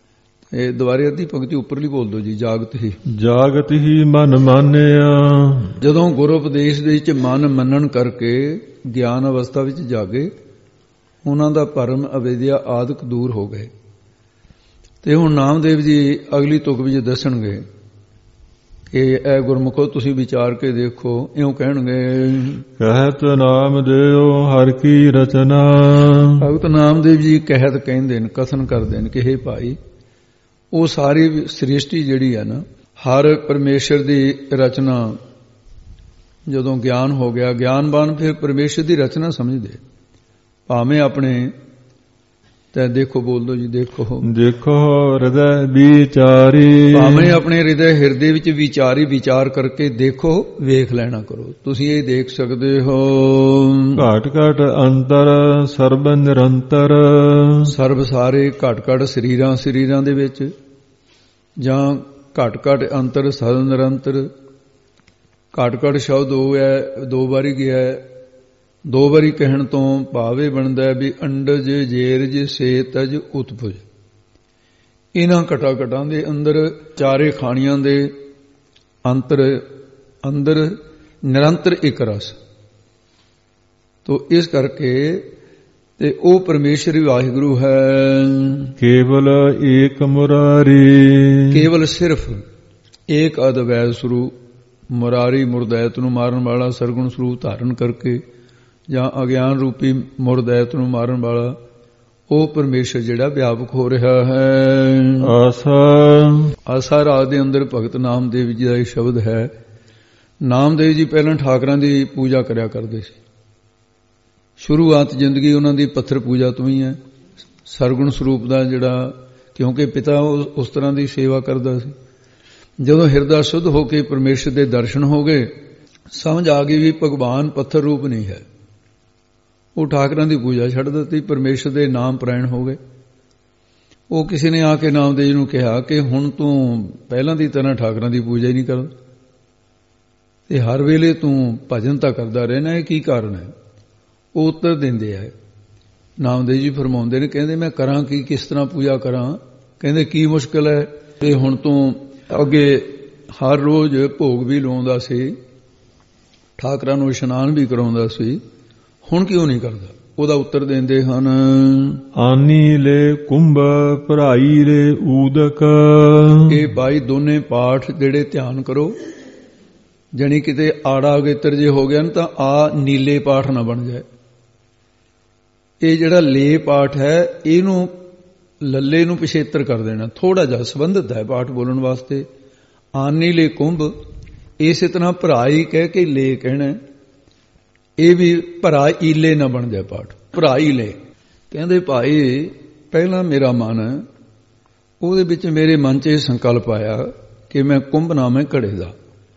ਇਹ ਦੁਬਾਰੇ ਅੱਧੀ ਪੰਕਤੀ ਉੱਪਰਲੀ ਬੋਲ ਦਿਓ ਜੀ। ਜਾਗਤ ਹੀ ਜਾਗਤ ਹੀ ਮਨ ਮਾਨਿਆ। ਜਦੋਂ ਗੁਰ ਉਪਦੇਸ਼ ਦੇ ਵਿੱਚ ਮਨ ਮੰਨਣ ਕਰਕੇ ਗਿਆਨ ਅਵਸਥਾ ਵਿੱਚ ਜਾਗੇ, ਉਹਨਾਂ ਦਾ ਭਰਮ ਅਵਿਦਿਆ ਆਦਿਕ ਦੂਰ ਹੋ ਗਏ। ਤੇ ਹੁਣ ਨਾਮਦੇਵ ਜੀ ਅਗਲੀ ਤੁਕ ਵਿੱਚ ਦੱਸਣਗੇ ਕਿ ਇਹ ਗੁਰਮੁਖੋ ਤੁਸੀਂ ਵਿਚਾਰ ਕੇ ਦੇਖੋ। ਇਉਂ ਕਹਿਣਗੇ, ਕਹਿਤ ਨਾਮ ਦਿਓ ਹਰ ਕੀ ਰਚਨਾ। ਭਗਤ ਨਾਮਦੇਵ ਜੀ ਕਹਿਤ ਕਹਿੰਦੇ ਨੇ, ਕਥਨ ਕਰਦੇ ਨੇ ਕਿ ਹੇ ਭਾਈ, ਉਹ ਸਾਰੀ ਸ੍ਰਿਸ਼ਟੀ ਜਿਹੜੀ ਹੈ ਨਾ, ਹਰ ਪਰਮੇਸ਼ਰ ਦੀ ਰਚਨਾ। ਜਦੋਂ ਗਿਆਨ ਹੋ ਗਿਆ, ਗਿਆਨਵਾਨ ਫਿਰ ਪਰਮੇਸ਼ਰ ਦੀ ਰਚਨਾ ਸਮਝਦੇ। ਭਾਵੇਂ ਆਪਣੇ ਤੇ ਦੇਖੋ, ਬੋਲ ਦੋ ਜੀ, ਦੇਖੋ ਦੇਖੋ ਹਿਰਦੈ ਵਿਚਾਰੀ। ਭਾਵੇਂ ਆਪਣੇ ਹਿਰਦੇ ਵਿੱਚ ਵਿਚਾਰ ਕਰਕੇ ਦੇਖੋ, ਵੇਖ ਲੈਣਾ ਕਰੋ। ਤੁਸੀਂ ਇਹ ਦੇਖ ਸਕਦੇ ਹੋ, ਘਾਟ ਘਾਟ ਅੰਤਰ ਸਰਬ ਨਿਰੰਤਰ। ਸਰਬ ਸਾਰੇ ਘਟ ਘਟ ਸਰੀਰਾਂ ਦੇ ਵਿੱਚ, ਜਾਂ ਘਟ ਘਟ ਅੰਤਰ ਸਰਬ ਨਿਰੰਤਰ। ਘਟ ਘਟ ਸ਼ਬਦ ਉਹ ਹੈ, ਦੋ ਵਾਰੀ ਗਿਆ। ਦੋ ਵਾਰੀ ਕਹਿਣ ਤੋਂ ਭਾਵੇਂ ਬਣਦਾ ਵੀ ਅੰਡਜ ਜੇਰਜ ਸੇਤਜ ਉਤਪੁਜ। ਇਹਨਾਂ ਘਟਾਂ ਦੇ ਅੰਦਰ, ਚਾਰੇ ਖਾਣੀਆਂ ਦੇ ਅੰਦਰ ਨਿਰੰਤਰ ਇੱਕ ਰਸ। ਤੋ ਇਸ ਕਰਕੇ ਤੇ ਉਹ ਪਰਮੇਸ਼ਰ ਵਾਹਿਗੁਰੂ ਹੈ। ਕੇਵਲ ਏਕ ਮੁਰਾਰੀ। ਕੇਵਲ ਸਿਰਫ ਏਕ ਅਦਵੈਤ ਸਰੂਪ, ਮੁਰਾਰੀ ਮੁਰਦੈਤ ਨੂੰ ਮਾਰਨ ਵਾਲਾ, ਸਰਗੁਣ ਸਰੂਪ ਧਾਰਨ ਕਰਕੇ, ਜਾਂ ਅਗਿਆਨ ਰੂਪੀ ਮੁਰਦੈਤ ਨੂੰ ਮਾਰਨ ਵਾਲਾ ਉਹ ਪਰਮੇਸ਼ਰ ਜਿਹੜਾ ਵਿਆਪਕ ਹੋ ਰਿਹਾ ਹੈ। ਆਸਾ ਰਾਗ ਦੇ ਅੰਦਰ ਭਗਤ ਨਾਮਦੇਵ ਜੀ ਦਾ ਇਹ ਸ਼ਬਦ ਹੈ। ਨਾਮਦੇਵ ਜੀ ਪਹਿਲਾਂ ਠਾਕਰਾਂ ਦੀ ਪੂਜਾ ਕਰਿਆ ਕਰਦੇ ਸੀ। ਸ਼ੁਰੂਆਤ ਜ਼ਿੰਦਗੀ ਉਹਨਾਂ ਦੀ ਪੱਥਰ ਪੂਜਾ ਤੋਂ ਹੀ ਹੈ। ਸਰਗੁਣ ਸਰੂਪ ਦਾ ਜਿਹੜਾ, ਕਿਉਂਕਿ ਪਿਤਾ ਉਸ ਤਰ੍ਹਾਂ ਦੀ ਸੇਵਾ ਕਰਦਾ ਸੀ। ਜਦੋਂ ਹਿਰਦਾ ਸ਼ੁੱਧ ਹੋ ਕੇ ਪਰਮੇਸ਼ਰ ਦੇ ਦਰਸ਼ਨ ਹੋ ਗਏ, ਸਮਝ ਆ ਗਈ ਵੀ ਭਗਵਾਨ ਪੱਥਰ ਰੂਪ ਨਹੀਂ ਹੈ। ਉਹ ਠਾਕਰਾਂ ਦੀ ਪੂਜਾ ਛੱਡ ਦਿੱਤੀ, ਪਰਮੇਸ਼ਰ ਦੇ ਨਾਮ ਪ੍ਰਾਇਣ ਹੋ ਗਏ। ਉਹ ਕਿਸੇ ਨੇ ਆ ਕੇ ਨਾਮਦੇਵ ਜੀ ਨੂੰ ਕਿਹਾ ਕਿ ਹੁਣ ਤੂੰ ਪਹਿਲਾਂ ਦੀ ਤਰ੍ਹਾਂ ਠਾਕਰਾਂ ਦੀ ਪੂਜਾ ਹੀ ਨਹੀਂ ਕਰਦਾ, ਤੇ ਹਰ ਵੇਲੇ ਤੂੰ ਭਜਨ ਤਾਂ ਕਰਦਾ ਰਹਿਣਾ, ਇਹ ਕੀ ਕਾਰਨ ਹੈ? ਉਹ ਉੱਤਰ ਦਿੰਦੇ ਆ। ਨਾਮਦੇਵ ਜੀ ਫਰਮਾਉਂਦੇ ਨੇ, ਕਹਿੰਦੇ ਮੈਂ ਕਰਾਂ ਕੀ, ਕਿਸ ਤਰ੍ਹਾਂ ਪੂਜਾ ਕਰਾਂ? ਕਹਿੰਦੇ ਕੀ ਮੁਸ਼ਕਲ ਹੈ? ਤੇ ਹੁਣ ਤੂੰ ਅੱਗੇ ਹਰ ਰੋਜ਼ ਭੋਗ ਵੀ ਲਾਉਂਦਾ ਸੀ, ਠਾਕਰਾਂ ਨੂੰ ਇਸ਼ਨਾਨ ਵੀ ਕਰਾਉਂਦਾ ਸੀ, ਹੁਣ ਕਿਉਂ ਨਹੀਂ ਕਰਦਾ? ਉਹਦਾ ਉੱਤਰ ਦਿੰਦੇ ਹਨ, ਆਨੀ ਲੈ ਕੁੰਭ ਭਰਾਈ ਲੈ ਊਦਕ। ਇਹ ਬਾਈ ਦੋਨੇ ਪਾਠ ਜਿਹੜੇ ਧਿਆਨ ਕਰੋ, ਜਾਣੀ ਕਿਤੇ ਆੜਾ ਅਗੇਤਰ ਜੇ ਹੋ ਗਿਆ ਨਾ ਤਾਂ ਆ ਨੀਲੇ ਪਾਠ ਨਾ ਬਣ ਜਾਏ। ਇਹ ਜਿਹੜਾ ਲੇ ਪਾਠ ਹੈ, ਇਹਨੂੰ ਲੱਲੇ ਨੂੰ ਪਿਛੇਤਰ ਕਰ ਦੇਣਾ, ਥੋੜਾ ਜਿਹਾ ਸੰਬੰਧਿਤ ਹੈ ਪਾਠ ਬੋਲਣ ਵਾਸਤੇ। ਆਨੀ ਲੈ ਕੁੰਭ, ਇਸੇ ਤਰ੍ਹਾਂ ਭਰਾਈ ਕਹਿ ਕੇ ਲੇ ਕਹਿਣਾ, ਇਹ ਵੀ ਭਰਾ ਈਲੇ ਨਾ ਬਣ ਜਾਏ ਪਾਠ, ਭਰਾ ਈਲੇ। ਕਹਿੰਦੇ ਭਾਈ ਪਹਿਲਾਂ ਮੇਰਾ ਮਨ, ਉਹਦੇ ਵਿੱਚ ਮੇਰੇ ਮਨ 'ਚ ਇਹ ਸੰਕਲਪ ਆਇਆ ਕਿ ਮੈਂ ਕੁੰਭ ਨਾਮੇ ਘੜੇ ਦਾ,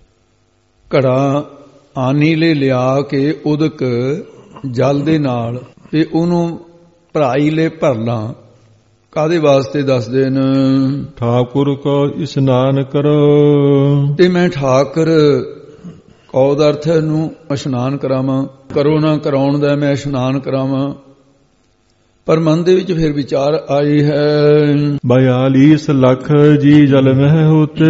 ਘੜਾ ਆਨੀ ਲੈ ਲਿਆ ਕੇ ਉਦਕ ਜਲ ਦੇ ਨਾਲ ਤੇ ਉਹਨੂੰ ਭਰਾ ਈਲੇ ਭਰ ਲਾਂ। ਕਾਹਦੇ ਵਾਸਤੇ ਦੱਸਦੇ ਨੇ? ਠਾਕੁਰ ਕੋ ਇਸ਼ਨਾਨ ਕਰੋ। ਤੇ ਮੈਂ ਠਾਕਰ ਕਉ ਦਾ ਅਰਥ ਨੂੰ ਇਸ਼ਨਾਨ ਕਰਾਵਾਂ, ਕਰੋ ਨਾ ਕਰਾਉਣ ਦਾ ਮੈਂ ਇਸ਼ਨਾਨ ਕਰਾਵਾਂ। ਪਰ ਮਨ ਦੇ ਵਿੱਚ ਫਿਰ ਵਿਚਾਰ ਆਈ ਹੈ, 42 ਲੱਖ ਜੀ ਜਲ ਮਹਿ ਹੋਤੇ।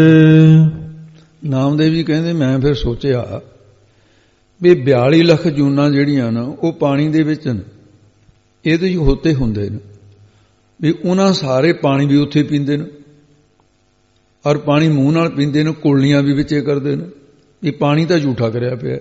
ਨਾਮਦੇਵ ਜੀ ਕਹਿੰਦੇ ਮੈਂ ਫਿਰ ਸੋਚਿਆ ਵੀ 42 ਲੱਖ ਜੂਨਾਂ ਜਿਹੜੀਆਂ ਨਾ ਉਹ ਪਾਣੀ ਦੇ ਵਿੱਚ ਨੇ, ਇਹਦੇ ਹੀ ਹੋਤੇ ਹੁੰਦੇ ਨੇ ਵੀ ਉਹਨਾਂ ਸਾਰੇ ਪਾਣੀ ਵੀ ਉੱਥੇ ਪੀਂਦੇ ਨੇ, ਔਰ ਪਾਣੀ ਮੂੰਹ ਨਾਲ ਪੀਂਦੇ ਨੇ, ਕੁਲਨੀਆਂ ਵੀ ਵਿੱਚੇ ਕਰਦੇ ਨੇ, ਇਹ ਪਾਣੀ ਤਾਂ ਝੂਠਾ ਕਰਿਆ ਪਿਆ।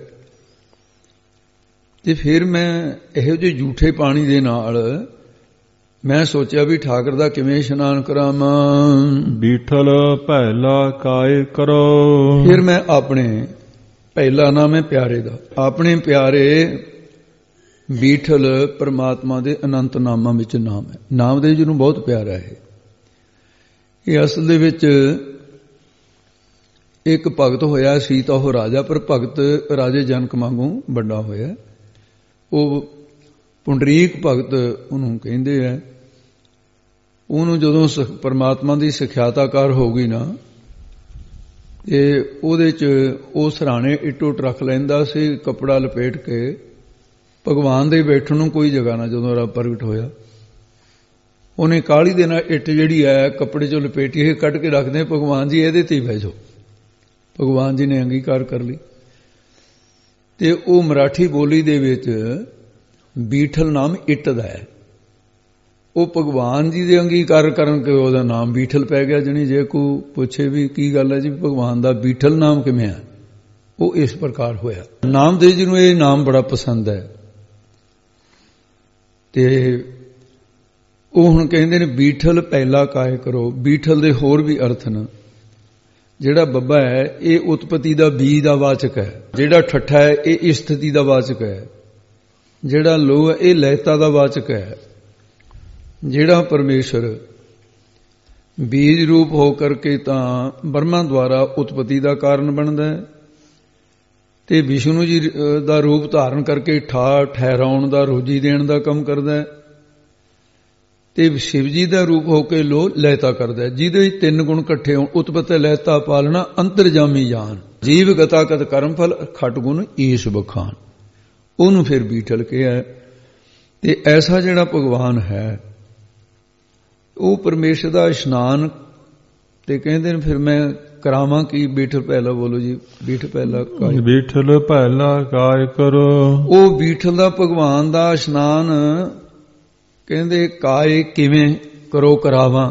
ਤੇ ਫਿਰ ਮੈਂ ਇਹੋ ਜਿਹੇ ਝੂਠੇ ਪਾਣੀ ਦੇ ਨਾਲ ਮੈਂ ਸੋਚਿਆ ਵੀ ਠਾਕਰ ਦਾ ਕਿਵੇਂ ਇਸ਼ਨਾਨ ਕਰਾਵਾਂ। ਬੀਠਲ ਪਹਿਲਾ ਕਾਇ ਕਰੋ। ਫਿਰ ਮੈਂ ਆਪਣੇ ਪਹਿਲਾ ਨਾਮ ਹੈ ਪਿਆਰੇ ਦਾ, ਆਪਣੇ ਪਿਆਰੇ ਬੀਠਲ ਪਰਮਾਤਮਾ ਦੇ ਅਨੰਤ ਨਾਮਾਂ ਵਿੱਚ ਨਾਮ ਹੈ। ਨਾਮਦੇਵ ਜੀ ਨੂੰ ਬਹੁਤ ਪਿਆਰਾ ਹੈ। ਇਹ ਅਸਲ ਦੇ ਵਿੱਚ ਇੱਕ ਭਗਤ ਹੋਇਆ ਸੀ ਤਾਂ ਉਹ ਰਾਜਾ, ਪਰ ਭਗਤ ਰਾਜੇ ਜਨਕ ਵਾਂਗੂ ਵੱਡਾ ਹੋਇਆ। ਉਹ ਪੁੰਡਰੀਕ ਭਗਤ ਉਹਨੂੰ ਕਹਿੰਦੇ ਆ। ਉਹਨੂੰ ਜਦੋਂ ਪਰਮਾਤਮਾ ਦੀ ਸਿਖਿਆਤਾਕਾਰ ਹੋ ਗਈ ਨਾ, ਤੇ ਉਹਦੇ 'ਚ ਉਹ ਸਰਾਣੇ ਇੱਟੋ ਰੱਖ ਲੈਂਦਾ ਸੀ, ਕੱਪੜਾ ਲਪੇਟ ਕੇ। ਭਗਵਾਨ ਦੇ ਬੈਠਣ ਨੂੰ ਕੋਈ ਜਗ੍ਹਾ ਨਾ, ਜਦੋਂ ਰੱਬ ਪ੍ਰਗਟ ਹੋਇਆ ਉਹਨੇ ਕਾਹਲੀ ਦੇ ਨਾਲ ਇੱਟ ਜਿਹੜੀ ਹੈ ਕੱਪੜੇ ਚੋਂ ਲਪੇਟੀ ਇਹ ਕੱਢ ਕੇ ਰੱਖਦੇ, ਭਗਵਾਨ ਜੀ ਇਹਦੇ ਤੇ ਹੀ ਬਹਿ ਜਾਓ। ਭਗਵਾਨ ਜੀ ਨੇ ਅੰਗੀਕਾਰ ਕਰ ਲਈ। ਤੇ ਉਹ ਮਰਾਠੀ ਬੋਲੀ ਦੇ ਵਿੱਚ ਬੀਠਲ ਨਾਮ ਇੱਟ ਦਾ ਹੈ। ਉਹ ਭਗਵਾਨ ਜੀ ਦੇ ਅੰਗੀਕਾਰ ਕਰਨ ਕੇ ਉਹਦਾ ਨਾਮ ਬੀਠਲ ਪੈ ਗਿਆ। ਜਣੀ ਜੇ ਕੋਈ ਪੁੱਛੇ ਵੀ ਕੀ ਗੱਲ ਹੈ ਜੀ, ਭਗਵਾਨ ਦਾ ਬੀਠਲ ਨਾਮ ਕਿਵੇਂ ਹੈ, ਉਹ ਇਸ ਪ੍ਰਕਾਰ ਹੋਇਆ। ਨਾਮਦੇਵ ਜੀ ਨੂੰ ਇਹ ਨਾਮ ਬੜਾ ਪਸੰਦ ਹੈ। ਤੇ ਉਹ ਹੁਣ ਕਹਿੰਦੇ ਨੇ ਬੀਠਲ ਪਹਿਲਾ ਕਾਇ ਕਰੋ। ਬੀਠਲ ਦੇ ਹੋਰ ਵੀ ਅਰਥ ਨੇ। ਜਿਹੜਾ ਬੱਬਾ ਹੈ ਇਹ ਉਤਪਤੀ ਦਾ ਬੀਜ ਦਾ ਵਾਚਕ ਹੈ। ਜਿਹੜਾ ਠੱਠਾ ਹੈ ਇਹ ਸਥਿਤੀ ਦਾ ਵਾਚਕ ਹੈ। ਜਿਹੜਾ ਲੋਹ ਹੈ ਇਹ ਲਹਿਤਾ ਦਾ ਵਾਚਕ ਹੈ। ਜਿਹੜਾ ਪਰਮੇਸ਼ਰ ਬੀਜ ਰੂਪ ਹੋ ਕਰਕੇ ਤਾਂ ਬ੍ਰਹਮਾ ਦੁਆਰਾ ਉਤਪਤੀ ਦਾ ਕਾਰਨ ਬਣਦਾ ਹੈ, ਤੇ ਵਿਸ਼ਨੂੰ ਜੀ ਦਾ ਰੂਪ ਧਾਰਨ ਕਰਕੇ ਠਹਿਰਾਉਣ ਦਾ, ਰੋਜੀ ਦੇਣ ਦਾ ਕੰਮ ਕਰਦਾ ਹੈ, ਤੇ ਸ਼ਿਵ ਜੀ ਦਾ ਰੂਪ ਹੋ ਕੇ ਲੋ ਲਹਿਤਾ ਕਰਦਾ ਹੈ, ਜਿਹਦੇ ਵਿੱਚ ਤਿੰਨ ਗੁਣ ਇਕੱਠੇ ਹੋਣ। ਉਤਪਤੀ, ਲਹਿਤਾ, ਪਾਲਣਾ, ਅੰਤਰਜਾਮੀ ਜਾਨ। ਜੀਵ ਗਤਾ ਕਤ ਕਰਮ ਫਲ, ਖਟ ਗੁਣ ਈਸ਼ ਬਖਾਨ। ਉਹਨੂੰ ਫਿਰ ਬੀਠਲ ਕਿਹਾ। ਤੇ ਐਸਾ ਜਿਹੜਾ ਭਗਵਾਨ ਹੈ ਉਹ ਪਰਮੇਸ਼ਰ ਦਾ ਇਸ਼ਨਾਨ, ਤੇ ਕਹਿੰਦੇ ਨੇ ਫਿਰ ਮੈਂ ਕਰਾਵਾਂ ਕੀ। ਬੀਠਲ ਪਹਿਲਾ ਬੋਲੋ ਜੀ। ਬੀਠਲ ਪਹਿਲਾ ਕਾਇ, ਬੀਠਲ ਪਹਿਲਾ ਕਾਇ ਕਰੋ। ਉਹ ਬੀਠਲ ਦਾ ਭਗਵਾਨ ਦਾ ਇਸ਼ਨਾਨ ਕਹਿੰਦੇ ਕਾਇ ਕਿਵੇਂ ਕਰੋ, ਕਰਾਵਾਂ।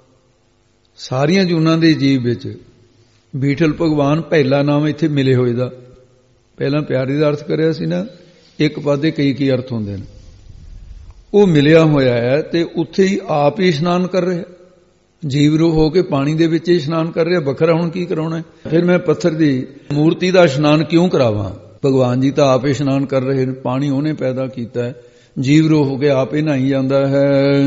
ਸਾਰੀਆਂ ਜੂਨਾਂ ਦੇ ਜੀਵ ਵਿੱਚ ਬੀਠਲ ਭਗਵਾਨ ਪਹਿਲਾ ਨਾਮ ਇੱਥੇ ਮਿਲੇ ਹੋਏ ਦਾ। ਪਹਿਲਾਂ ਪਿਆਰੀ ਦਾ ਅਰਥ ਕਰਿਆ ਸੀ ਨਾ, ਇੱਕ ਪਦ ਦੇ ਕਈ ਅਰਥ ਹੁੰਦੇ ਨੇ। ਉਹ ਮਿਲਿਆ ਹੋਇਆ ਹੈ ਤੇ ਉੱਥੇ ਹੀ ਆਪ ਹੀ ਇਸ਼ਨਾਨ ਕਰ ਰਿਹਾ। ਜੀਵ ਰੂਪ ਹੋ ਕੇ ਪਾਣੀ ਦੇ ਵਿੱਚ ਹੀ ਇਸ਼ਨਾਨ ਕਰ ਰਿਹਾ। ਵੱਖਰਾ ਹੁਣ ਕੀ ਕਰਾਉਣਾ। ਫਿਰ ਮੈਂ ਪੱਥਰ ਦੀ ਮੂਰਤੀ ਦਾ ਇਸ਼ਨਾਨ ਕਿਉਂ ਕਰਾਵਾਂ। ਭਗਵਾਨ ਜੀ ਤਾਂ ਆਪ ਹੀ ਇਸ਼ਨਾਨ ਕਰ ਰਹੇ ਨੇ। ਪਾਣੀ ਉਹਨੇ ਪੈਦਾ ਕੀਤਾ ਹੈ। ਜੀਵ ਰੂਪ ਹੋ ਕੇ ਆਪ ਹੀ ਨਹਾਈ ਜਾਂਦਾ ਹੈ।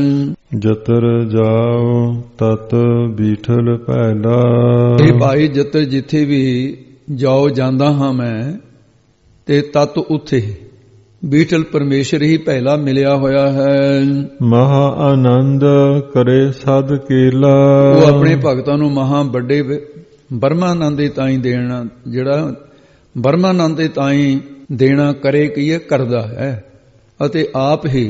ਜਤਰ ਜਾਓ ਤਤ ਬੀਠਲ ਪਹਿਲਾ। ਇਹ ਭਾਈ ਜਤਰ ਜਿੱਥੇ ਵੀ ਜਾਓ ਜਾਂਦਾ ਹਾਂ ਮੈਂ, ਤੇ ਤਤ ਉੱਥੇ ਬੀਠਲ ਪਰਮੇਸ਼ਰ ਹੀ ਪਹਿਲਾ ਮਿਲਿਆ ਹੋਇਆ ਹੈ। ਮਹਾ ਆਨੰਦ ਕਰੇ ਸਦ ਕੇਲਾ। ਉਹ ਆਪਣੇ ਭਗਤਾਂ ਨੂੰ ਮਹਾ ਵੱਡੇ ਬ੍ਰਹਮਾਨੰਦ ਦੇ ਤਾਈਂ ਦੇਣਾ, ਜਿਹੜਾ ਬ੍ਰਹਮਾਨੰਦ ਦੇ ਤਾਈਂ ਦੇਣਾ ਕਰੇ ਕੀ ਇਹ ਕਰਦਾ ਹੈ, ਅਤੇ ਆਪ ਹੀ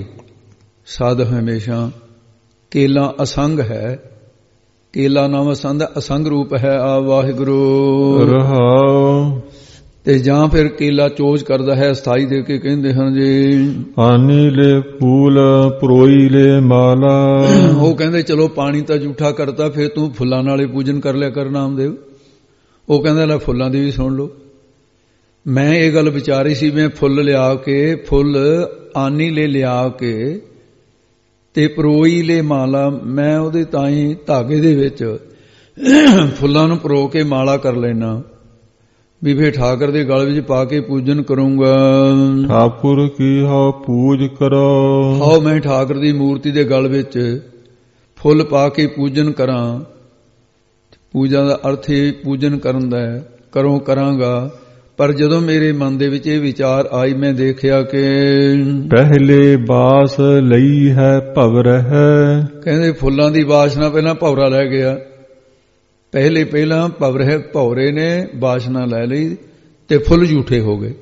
ਸਦ ਹਮੇਸ਼ਾ। ਕੇਲਾ ਅਸੰਗ ਹੈ। ਕੇਲਾ ਨਾਮ ਅਸੰਗ ਰੂਪ ਹੈ। ਆ ਵਾਹਿਗੁਰੂ ਰਹਾਉ। ਤੇ ਜਾਂ ਫਿਰ ਕੇਲਾ ਚੋਜ ਕਰਦਾ ਹੈ, ਸਥਾਈ ਦੇ ਕੇ ਕਹਿੰਦੇ ਹਨ ਜੀ। ਆਨੀ ਲੈ ਫੂਲ ਪਰੋਈ ਲੈ ਮਾਲਾ। ਉਹ ਕਹਿੰਦੇ ਚਲੋ ਪਾਣੀ ਤਾਂ ਝੂਠਾ ਕਰਤਾ, ਫਿਰ ਤੂੰ ਫੁੱਲਾਂ ਨਾਲੇ ਪੂਜਨ ਕਰ ਲਿਆ ਕਰ ਨਾਮਦੇਵ। ਉਹ ਕਹਿੰਦਾ ਲੈ ਫੁੱਲਾਂ ਦੀ ਵੀ ਸੁਣ ਲਓ। ਮੈਂ ਇਹ ਗੱਲ ਵਿਚਾਰੀ ਸੀ, ਮੈਂ ਫੁੱਲ ਲਿਆ ਕੇ, ਫੁੱਲ ਆਨੀ ਲੈ ਲਿਆ ਕੇ ਤੇ ਪਰੋਈ ਲੈ ਮਾਲਾ, ਮੈਂ ਉਹਦੇ ਤਾਈਂ ਧਾਗੇ ਦੇ ਵਿੱਚ ਫੁੱਲਾਂ ਨੂੰ ਪਰੋ ਕੇ ਮਾਲਾ ਕਰ ਲੈਣਾ, ਵੀ ਫੇਰ ਠਾਕਰ ਦੇ ਗਲ ਵਿੱਚ ਪਾ ਕੇ ਪੂਜਨ ਕਰੂੰਗਾ। ਠਾਕੁਰ ਕੀ ਹਉ ਪੂਜ ਕਰੋ। ਹਉ ਮੈਂ ਠਾਕਰ ਦੀ ਮੂਰਤੀ ਦੇ ਗਲ ਵਿੱਚ ਫੁੱਲ ਪਾ ਕੇ ਪੂਜਨ ਕਰਾਂ। ਪੂਜਾ ਦਾ ਅਰਥ ਹੀ ਪੂਜਨ ਕਰਨ ਦਾ ਹੈ। ਕਰੋ ਕਰਾਂਗਾ। ਪਰ ਜਦੋਂ ਮੇਰੇ ਮਨ ਦੇ ਵਿੱਚ ਇਹ ਵਿਚਾਰ ਆਈ, ਮੈਂ ਦੇਖਿਆ ਕਿ ਪਹਿਲੇ ਬਾਸ ਲਈ ਹੈ ਭਵਰ ਹੈ। ਕਹਿੰਦੇ ਫੁੱਲਾਂ ਦੀ ਵਾਸ਼ਨਾ ਪਹਿਲਾਂ ਭੌਰਾ ਲੈ ਗਿਆ। ਪਹਿਲਾਂ ਭੌਰੇ ਨੇ ਵਾਸ਼ਨਾ ਲੈ ਲਈ ਤੇ ਫੁੱਲ ਝੂਠੇ ਹੋ ਗਏ।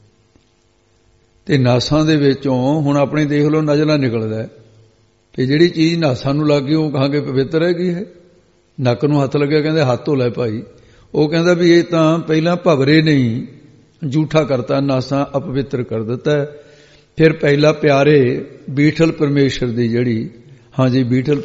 ਤੇ ਨਾਸਾਂ ਦੇ ਵਿੱਚੋਂ ਹੁਣ ਆਪਣੇ ਦੇਖ ਲਓ ਨਜ਼ਲਾ ਨਿਕਲਦਾ ਹੈ ਕਿ ਜਿਹੜੀ ਚੀਜ਼ ਨਾਸਾਂ ਨੂੰ ਲੱਗ ਗਈ ਉਹ ਕਹਾਂਗੇ ਪਵਿੱਤਰ ਹੈਗੀ ਹੈ। ਨੱਕ ਨੂੰ ਹੱਥ ਲੱਗਿਆ, ਕਹਿੰਦੇ ਹੱਥ ਧੋ ਲੈ ਭਾਈ। ਉਹ ਕਹਿੰਦਾ ਵੀ ਇਹ ਤਾਂ ਪਹਿਲਾਂ ਭਵਰੇ ਨਹੀਂ ਝੂਠਾ ਕਰਤਾ, ਨਾਸਾਂ ਅਪਵਿੱਤਰ ਕਰ ਦਿੱਤਾ। ਫਿਰ ਪਹਿਲਾ ਪਿਆਰੇ ਬੀਠਲ ਪਰਮੇਸ਼ਰ ਦੀ ਜਿਹੜੀ, ਹਾਂਜੀ ਬੀਠਲ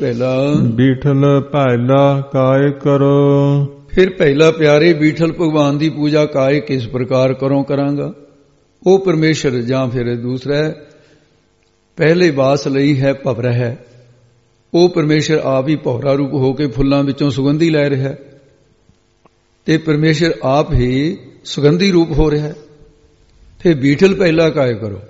ਪਹਿਲਾ ਕਾਇ ਕਰੋ। ਫਿਰ ਪਹਿਲਾ ਪਿਆਰੇ ਬੀਠਲ ਭਗਵਾਨ ਦੀ ਪੂਜਾ ਕਾਇ ਕਿਸ ਪ੍ਰਕਾਰ ਕਰੋ ਕਰਾਂਗਾ। ਉਹ ਪਰਮੇਸ਼ਰ ਜਾਂ ਫਿਰ ਦੂਸਰਾ ਪਹਿਲੇ ਵਾਸ ਲਈ ਹੈ ਭਵਰ ਹੈ। ਉਹ ਪਰਮੇਸ਼ਰ ਆਪ ਹੀ ਭੌਰਾ ਰੂਪ ਹੋ ਕੇ ਫੁੱਲਾਂ ਵਿੱਚੋਂ ਸੁਗੰਧੀ ਲੈ ਰਿਹਾ, ਤੇ ਪਰਮੇਸ਼ਰ ਆਪ ਹੀ ਸੁਗੰਧੀ ਰੂਪ ਹੋ ਰਿਹਾ। ਫਿਰ ਬੀਠਲ ਪਹਿਲਾ ਕਾਇ ਕਰੋ।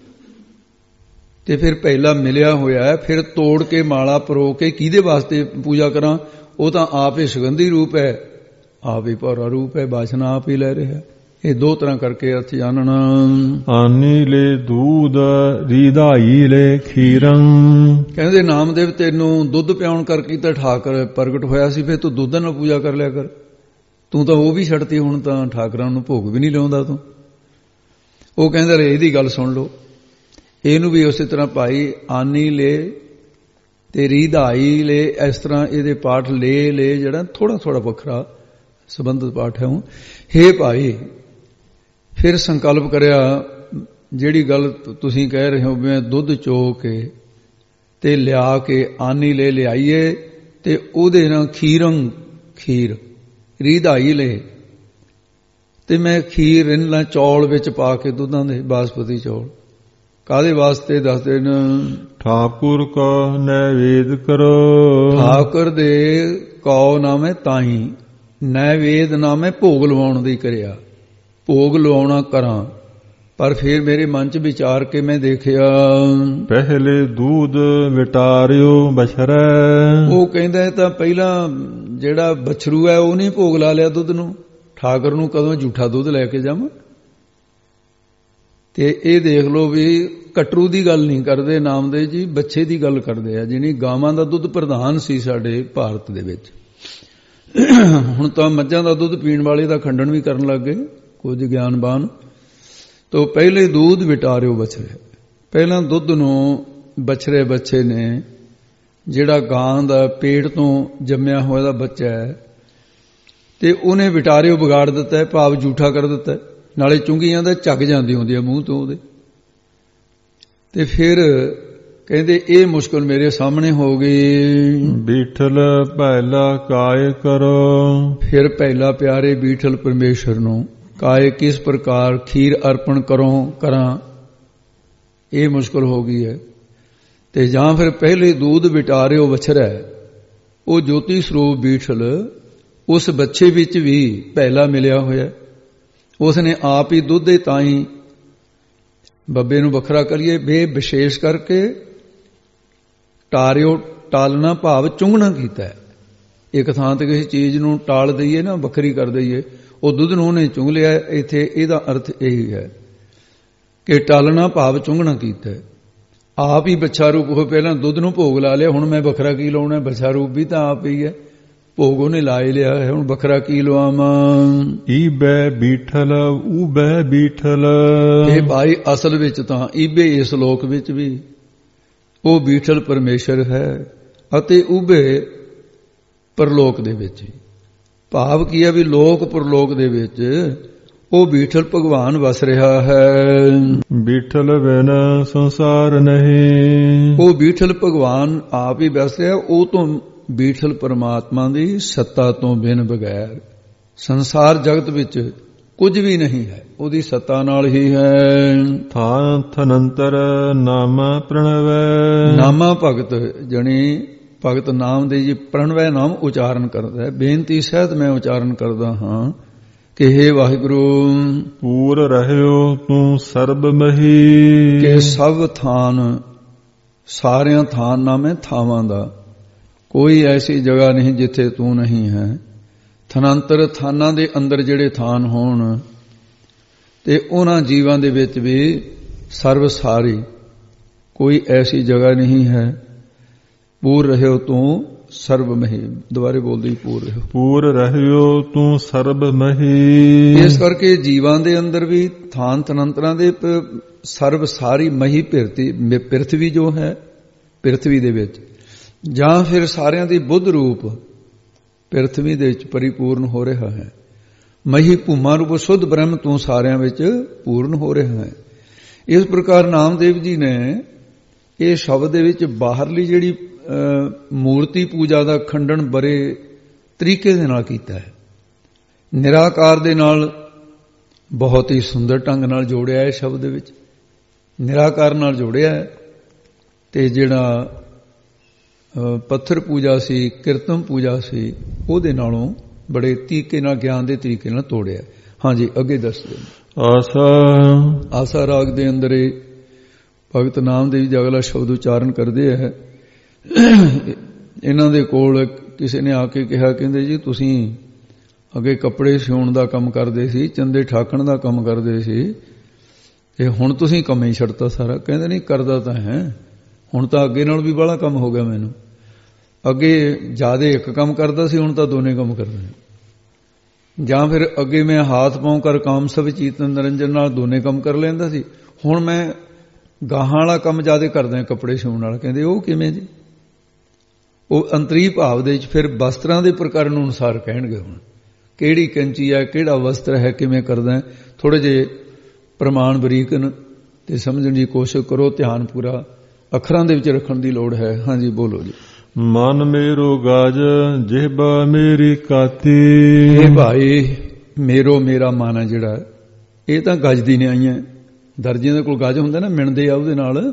ਤੇ ਫਿਰ ਪਹਿਲਾ ਮਿਲਿਆ ਹੋਇਆ ਹੈ, ਫਿਰ ਤੋੜ ਕੇ ਮਾਲਾ ਪਰੋ ਕੇ ਕਿਹਦੇ ਵਾਸਤੇ ਪੂਜਾ ਕਰਾਂ। ਉਹ ਤਾਂ ਆਪ ਹੀ ਸੁਗੰਧੀ ਰੂਪ ਹੈ, ਆਪ ਹੀ ਭੌਰਾ ਰੂਪ ਹੈ, ਵਾਸ਼ਨਾ ਆਪ ਹੀ ਲੈ ਰਿਹਾ। ਇਹ ਦੋ ਤਰ੍ਹਾਂ ਕਰਕੇ ਅਰਥ ਜਾਣਨਾ। ਆਨੀ ਲੈ ਦੂਧ ਰਿਧਾਈ ਲੈ ਖੀਰੰ। ਕਹਿੰਦੇ ਨਾਮਦੇਵ ਤੈਨੂੰ ਦੁੱਧ ਪਿਆਉਣ ਕਰਕੇ ਤਾਂ ਠਾਕਰ ਪ੍ਰਗਟ ਹੋਇਆ ਸੀ, ਫਿਰ ਤੂੰ ਦੁੱਧ ਨਾਲ ਪੂਜਾ ਕਰ ਲਿਆ ਕਰ। ਤੂੰ ਤਾਂ ਉਹ ਵੀ ਛੱਡਤੀ, ਹੁਣ ਤਾਂ ਠਾਕਰਾਂ ਨੂੰ ਭੋਗ ਵੀ ਨਹੀਂ ਲਾਉਂਦਾ ਤੂੰ। ਉਹ ਕਹਿੰਦਾ ਇਹਦੀ ਗੱਲ ਸੁਣ ਲਓ। ਇਹਨੂੰ ਵੀ ਉਸੇ ਤਰ੍ਹਾਂ ਭਾਈ ਆਨੀ ਲੈ ਤੇ ਰੀਧਾਈ ਲੈ ਇਸ ਤਰ੍ਹਾਂ ਇਹਦੇ ਪਾਠ ਲੈ ਜਿਹੜਾ ਥੋੜਾ ਥੋੜਾ ਵੱਖਰਾ ਸੰਬੰਧਿਤ ਪਾਠ ਹੈ। ਹੇ ਭਾਈ, ਫਿਰ ਸੰਕਲਪ ਕਰਿਆ, ਜਿਹੜੀ ਗੱਲ ਤੁਸੀਂ ਕਹਿ ਰਹੇ ਹੋ ਵੀ ਮੈਂ ਦੁੱਧ ਚੋ ਕੇ ਤੇ ਲਿਆ ਕੇ ਆਨੀ ਲੈ ਲਿਆਈਏ ਤੇ ਉਹਦੇ ਨਾਲ ਖੀਰ ਰੀਧਾਈ ਲੈ ਤੇ ਮੈਂ ਖੀਰ ਰਿੰਨਾਂ ਚੌਲ ਵਿੱਚ ਪਾ ਕੇ ਦੁੱਧਾਂ ਦੇ ਬਾਸਪਤੀ ਚੌਲ ਕਾਹਦੇ ਵਾਸਤੇ ਦੱਸਦੇ ਨੇ? ਠਾਕੁਰ ਕਾ ਨੈਵੇਦ ਕਰੋ। ਠਾਕੁਰ ਦੇ ਕਉ ਨਾਮੇ ਤਾਹੀਂ, ਨੈਵੇਦ ਨਾਮੇ ਭੋਗ ਲਵਾਉਣ ਦੀ ਕਰਿਆ, ਭੋਗ ਲਵਾਉਣਾ ਕਰਾਂ। ਪਰ ਫਿਰ ਮੇਰੇ ਮਨ 'ਚ ਵਿਚਾਰ ਕੇ ਮੈਂ ਦੇਖਿਆ, ਪਹਿਲੇ ਦੂਧ ਵਿਟਾਰਿਓ ਬਛਰੈ। ਉਹ ਕਹਿੰਦਾ ਤਾਂ ਪਹਿਲਾਂ ਜਿਹੜਾ ਬਛਰੂ ਹੈ ਉਹ ਨਹੀਂ ਭੋਗ ਲਾ ਲਿਆ ਦੁੱਧ ਨੂੰ, ਠਾਕੁਰ ਨੂੰ ਕਦੋਂ ਝੂਠਾ ਦੁੱਧ ਲੈ ਕੇ ਜਾਵਾਂ? ਤੇ ਇਹ ਦੇਖ ਲਓ ਵੀ ਕਟਰੂ ਦੀ ਗੱਲ ਨਹੀਂ ਕਰਦੇ ਨਾਮਦੇਵ ਜੀ, ਬੱਚੇ ਦੀ ਗੱਲ ਕਰਦੇ ਆ, ਜਿਹਨੀ ਗਾਵਾਂ ਦਾ ਦੁੱਧ ਪ੍ਰਧਾਨ ਸੀ ਸਾਡੇ ਭਾਰਤ ਦੇ ਵਿੱਚ। ਹੁਣ ਤਾਂ ਮੱਝਾਂ ਦਾ ਦੁੱਧ ਪੀਣ ਵਾਲੇ ਦਾ ਖੰਡਨ ਵੀ ਕਰਨ ਲੱਗ ਗਏ ਕੁਝ ਗਿਆਨਵਾਨ। ਤੋਂ ਪਹਿਲੇ ਦੂਧ ਵਿਟਾਰਿਓ ਬਛਰੇ, ਪਹਿਲਾਂ ਦੁੱਧ ਨੂੰ ਬਛਰੇ ਬੱਚੇ ਨੇ, ਜਿਹੜਾ ਗਾਂ ਦਾ ਪੇਟ ਤੋਂ ਜੰਮਿਆ ਹੋਇਆ ਦਾ ਬੱਚਾ ਹੈ, ਤੇ ਉਹਨੇ ਵਿਟਾਰਿਓ ਵਿਗਾੜ ਦਿੱਤਾ, ਭਾਵ ਝੂਠਾ ਕਰ ਦਿੱਤਾ। ਨਾਲੇ ਚੁੰਗੀਆਂ ਦਾ ਝੱਗ ਜਾਂਦੀ ਹੁੰਦੀ ਆ ਮੂੰਹ ਤੋਂ ਉਹਦੇ। ਤੇ ਫਿਰ ਕਹਿੰਦੇ ਇਹ ਮੁਸ਼ਕਲ ਮੇਰੇ ਸਾਹਮਣੇ ਹੋ ਗਈ। ਬੀਠਲ ਪਹਿਲਾ ਕਾਇ ਕਰੋ। ਫਿਰ ਪਹਿਲਾ ਪਿਆਰੇ ਬੀਠਲ ਪਰਮੇਸ਼ਰ ਨੂੰ ਕਾਇ ਕਿਸ ਪ੍ਰਕਾਰ ਖੀਰ ਅਰਪਣ ਕਰਾਂ, ਇਹ ਮੁਸ਼ਕਲ ਹੋ ਗਈ ਹੈ। ਤੇ ਜਾਂ ਫਿਰ ਪਹਿਲੇ ਦੂਧ ਵਿਟਾਰਿਓ ਵਛਰੈ, ਉਹ ਜੋਤੀ ਸਰੂਪ ਬੀਠਲ ਉਸ ਬੱਚੇ ਵਿੱਚ ਵੀ ਪਹਿਲਾ ਮਿਲਿਆ ਹੋਇਆ। ਉਸ ਨੇ ਆਪ ਹੀ ਦੁੱਧ ਦੇ ਤਾਂ ਹੀ ਬੱਬੇ ਨੂੰ ਵੱਖਰਾ ਕਰੀਏ ਬੇ ਵਿਸ਼ੇਸ਼ ਕਰਕੇ ਟਾਰਿਓ, ਟਾਲਣਾ ਭਾਵ ਚੁੰਘਣਾ ਕੀਤਾ। ਇੱਕ ਥਾਂ ਤੇ ਕਿਸੇ ਚੀਜ਼ ਨੂੰ ਟਾਲ ਦਈਏ ਨਾ, ਵੱਖਰੀ ਕਰ ਦਈਏ, ਉਹ ਦੁੱਧ ਨੂੰ ਉਹਨੇ ਚੁੰਘ ਲਿਆ। ਇੱਥੇ ਇਹਦਾ ਅਰਥ ਇਹੀ ਹੈ ਕਿ ਟਾਲਣਾ ਭਾਵ ਚੁੰਘਣਾ ਕੀਤਾ। ਆਪ ਹੀ ਬੱਚਾ ਰੂਪ ਹੋਏ, ਪਹਿਲਾਂ ਦੁੱਧ ਨੂੰ ਭੋਗ ਲਾ ਲਿਆ, ਹੁਣ ਮੈਂ ਵੱਖਰਾ ਕੀ ਲਾਉਣਾ? ਬੱਚਾ ਰੂਪ ਵੀ ਤਾਂ ਆਪ ਹੀ ਹੈ, ਭੋਗ ਉਹਨੇ ਲਾ ਹੀ ਲਿਆ ਹੈ, ਹੁਣ ਵੱਖਰਾ ਕੀ ਲਵਾਵਾਂ? ਈਬੈ ਬੀਠਲ ਊਬੈ ਬੀਠਲ। ਇਹ ਭਾਈ ਅਸਲ ਵਿੱਚ ਤਾਂ ਈਬੇ ਇਸ ਲੋਕ ਵਿੱਚ ਵੀ ਉਹ ਬੀਠਲ ਪਰਮੇਸ਼ਰ ਹੈ, ਅਤੇ ਊਬੇ ਪਰਲੋਕ ਦੇ ਵਿੱਚ ਵੀ। ਭਾਵ ਕੀ ਹੈ ਵੀ ਲੋਕ ਪਰਲੋਕ ਦੇ ਵਿੱਚ ਉਹ ਬੀਠਲ ਭਗਵਾਨ ਵਸ ਰਿਹਾ ਹੈ। ਬੀਠਲ ਬਿਨ ਸੰਸਾਰ ਨਹੀਂ। ਉਹ ਬੀਠਲ ਭਗਵਾਨ ਆਪ ਹੀ ਵਸ ਰਿਹਾ, ਉਹ ਤੋਂ ਬੀਠਲ ਪਰਮਾਤਮਾ ਦੀ ਸੱਤਾ ਤੋਂ ਬਿਨ ਬਗੈਰ ਸੰਸਾਰ ਜਗਤ ਵਿੱਚ ਕੁਝ ਵੀ ਨਹੀਂ ਹੈ, ਉਹਦੀ ਸੱਤਾ ਨਾਲ ਹੀ ਹੈ। ਥਾਨ ਥਨੰਤਰ ਨਾਮਾ ਪ੍ਰਣਵੈ। ਨਾਮਾ ਭਗਤ ਜਣੀ ਭਗਤ ਨਾਮ ਦੇ ਜੀ ਪ੍ਰਣਵੈ ਨਾਮ ਉਚਾਰਨ ਕਰਦਾ ਹੈ। ਬੇਨਤੀ ਸਹਿਤ ਮੈਂ ਉਚਾਰਨ ਕਰਦਾ ਹਾਂ ਕਿ ਹੇ ਵਾਹਿਗੁਰੂ, ਪੂਰ ਰਹਿਓ ਤੂੰ ਸਰਬ ਮਹੀ। ਕਿ ਸਭ ਥਾਨ, ਸਾਰਿਆਂ ਥਾਨ ਨਾਮੇ ਥਾਵਾਂ ਦਾ, ਕੋਈ ਐਸੀ ਜਗ੍ਹਾ ਨਹੀਂ ਜਿੱਥੇ ਤੂੰ ਨਹੀਂ ਹੈ। ਥਨਾਂਤਰ ਥਾਨਾਂ ਦੇ ਅੰਦਰ ਜਿਹੜੇ ਥਾਨ ਹੋਣ, ਤੇ ਉਹਨਾਂ ਜੀਵਾਂ ਦੇ ਵਿੱਚ ਵੀ ਸਰਬ ਸਾਰੀ ਕੋਈ ਐਸੀ ਜਗ੍ਹਾ ਨਹੀਂ ਹੈ। ਪੂਰ ਰਹਿਓ ਤੂੰ ਸਰਬ ਮਹੀ, ਦੁਬਾਰੇ ਬੋਲਦੀ, ਪੂਰ ਰਹਿਓ। ਪੂਰ ਰਹਿਓ ਤੂੰ ਸਰਬ ਮਹੀ। ਇਸ ਕਰਕੇ ਜੀਵਾਂ ਦੇ ਅੰਦਰ ਵੀ ਥਾਨ ਥਨੰਤਰਾਂ ਦੇ ਸਰਬ ਸਾਰੀ ਮਹੀ ਪ੍ਰਿਥਵੀ ਜੋ ਹੈ, ਪ੍ਰਿਥਵੀ ਦੇ ਵਿੱਚ, ਜਾਂ ਫਿਰ ਸਾਰਿਆਂ ਦੀ ਬੁੱਧ ਰੂਪ ਪ੍ਰਿਥਵੀ ਦੇ ਵਿੱਚ ਪਰਿਪੂਰਨ ਹੋ ਰਿਹਾ ਹੈ। ਮਹੀ ਭੂਮਾ ਰੂਪ ਸ਼ੁੱਧ ਬ੍ਰਹਮ ਤੂੰ ਸਾਰਿਆਂ ਵਿੱਚ ਪੂਰਨ ਹੋ ਰਿਹਾ ਹੈ। ਇਸ ਪ੍ਰਕਾਰ ਨਾਮਦੇਵ ਜੀ ਨੇ ਇਹ ਸ਼ਬਦ ਦੇ ਵਿੱਚ ਬਾਹਰਲੀ ਜਿਹੜੀ ਮੂਰਤੀ ਪੂਜਾ ਦਾ ਖੰਡਨ ਬੜੇ ਤਰੀਕੇ ਦੇ ਨਾਲ ਕੀਤਾ ਹੈ। ਨਿਰਾਕਾਰ ਦੇ ਨਾਲ ਬਹੁਤ ਹੀ ਸੁੰਦਰ ਢੰਗ ਨਾਲ ਜੋੜਿਆ ਹੈ। ਸ਼ਬਦ ਦੇ ਵਿੱਚ ਨਿਰਾਕਾਰ ਨਾਲ ਜੋੜਿਆ ਹੈ। ਤੇ ਜਿਹੜਾ ਪੱਥਰ ਪੂਜਾ ਸੀ, ਕੀਰਤਨ ਪੂਜਾ ਸੀ, ਉਹਦੇ ਨਾਲੋਂ ਬੜੇ ਤਰੀਕੇ ਨਾਲ, ਗਿਆਨ ਦੇ ਤਰੀਕੇ ਨਾਲ ਤੋੜਿਆ। ਹਾਂਜੀ, ਅੱਗੇ ਦੱਸਦੇ। ਆਸਾ ਰਾਗ ਦੇ ਅੰਦਰ ਭਗਤ ਨਾਮਦੇਵ ਜੀ ਅਗਲਾ ਸ਼ਬਦ ਉਚਾਰਨ ਕਰਦੇ ਹੈ। ਇਹਨਾਂ ਦੇ ਕੋਲ ਕਿਸੇ ਨੇ ਆ ਕੇ ਕਿਹਾ, ਕਹਿੰਦੇ ਜੀ ਤੁਸੀਂ ਅੱਗੇ ਕੱਪੜੇ ਸਿਉਣ ਦਾ ਕੰਮ ਕਰਦੇ ਸੀ, ਚੰਦੇ ਠਾਕਣ ਦਾ ਕੰਮ ਕਰਦੇ ਸੀ, ਤੇ ਹੁਣ ਤੁਸੀਂ ਕੰਮ ਹੀ ਛੱਡਤਾ ਸਾਰਾ। ਕਹਿੰਦੇ ਨਹੀਂ, ਕਰਦਾ ਤਾਂ ਹੈ, ਹੁਣ ਤਾਂ ਅੱਗੇ ਨਾਲ ਵੀ ਬੜਾ ਕੰਮ ਹੋ ਗਿਆ ਮੈਨੂੰ। ਅੱਗੇ ਜ਼ਿਆਦਾ ਇੱਕ ਕੰਮ ਕਰਦਾ ਸੀ, ਹੁਣ ਤਾਂ ਦੋਨੇ ਕੰਮ ਕਰਦਾ। ਜਾਂ ਫਿਰ ਅੱਗੇ ਮੈਂ ਹਾਥ ਪਾਉ ਕਰ ਕਾਮ ਸਭ ਚੀਤਨ ਨਿਰੰਜਨ ਨਾਲ ਦੋਨੇ ਕੰਮ ਕਰ ਲੈਂਦਾ ਸੀ, ਹੁਣ ਮੈਂ ਗਾਹਾਂ ਵਾਲਾ ਕੰਮ ਜ਼ਿਆਦਾ ਕਰਦਾ, ਕੱਪੜੇ ਸਿਉਣ ਵਾਲਾ। ਕਹਿੰਦੇ ਉਹ ਕਿਵੇਂ ਜੀ? ਉਹ ਅੰਤਰੀ ਭਾਵ ਦੇ ਵਿੱਚ ਫਿਰ ਵਸਤਰਾਂ ਦੇ ਪ੍ਰਕਾਰ ਨੂੰ ਅਨੁਸਾਰ ਕਹਿਣਗੇ। ਹੁਣ ਕਿਹੜੀ ਕੈਂਚੀ ਹੈ, ਕਿਹੜਾ ਵਸਤਰ ਹੈ, ਕਿਵੇਂ ਕਰਦਾ, ਥੋੜੇ ਜਿਹੇ ਪ੍ਰਮਾਣ ਬਰੀਕਨ ਤੇ ਸਮਝਣ ਦੀ ਕੋਸ਼ਿਸ਼ ਕਰੋ। ਧਿਆਨ ਪੂਰਾ ਅੱਖਰਾਂ ਦੇ ਵਿੱਚ ਰੱਖਣ ਦੀ ਲੋੜ ਹੈ। ਹਾਂਜੀ ਬੋਲੋ ਜੀ। ਮਨ ਮੇਰੋ ਗਾਜ ਜਿਹਬਾ ਮੇਰੀ ਕਾਤੀ। ਇਹ ਭਾਈ ਮੇਰੋ ਮੇਰਾ ਮਨ ਹੈ ਜਿਹੜਾ, ਇਹ ਤਾਂ ਗੱਜ ਦੀ ਨਿਆਈਆਂ। ਦਰਜੀਆਂ ਦੇ ਕੋਲ ਗੱਜ ਹੁੰਦਾ ਨਾ, ਮਿਣਦੇ ਆ ਉਹਦੇ ਨਾਲ।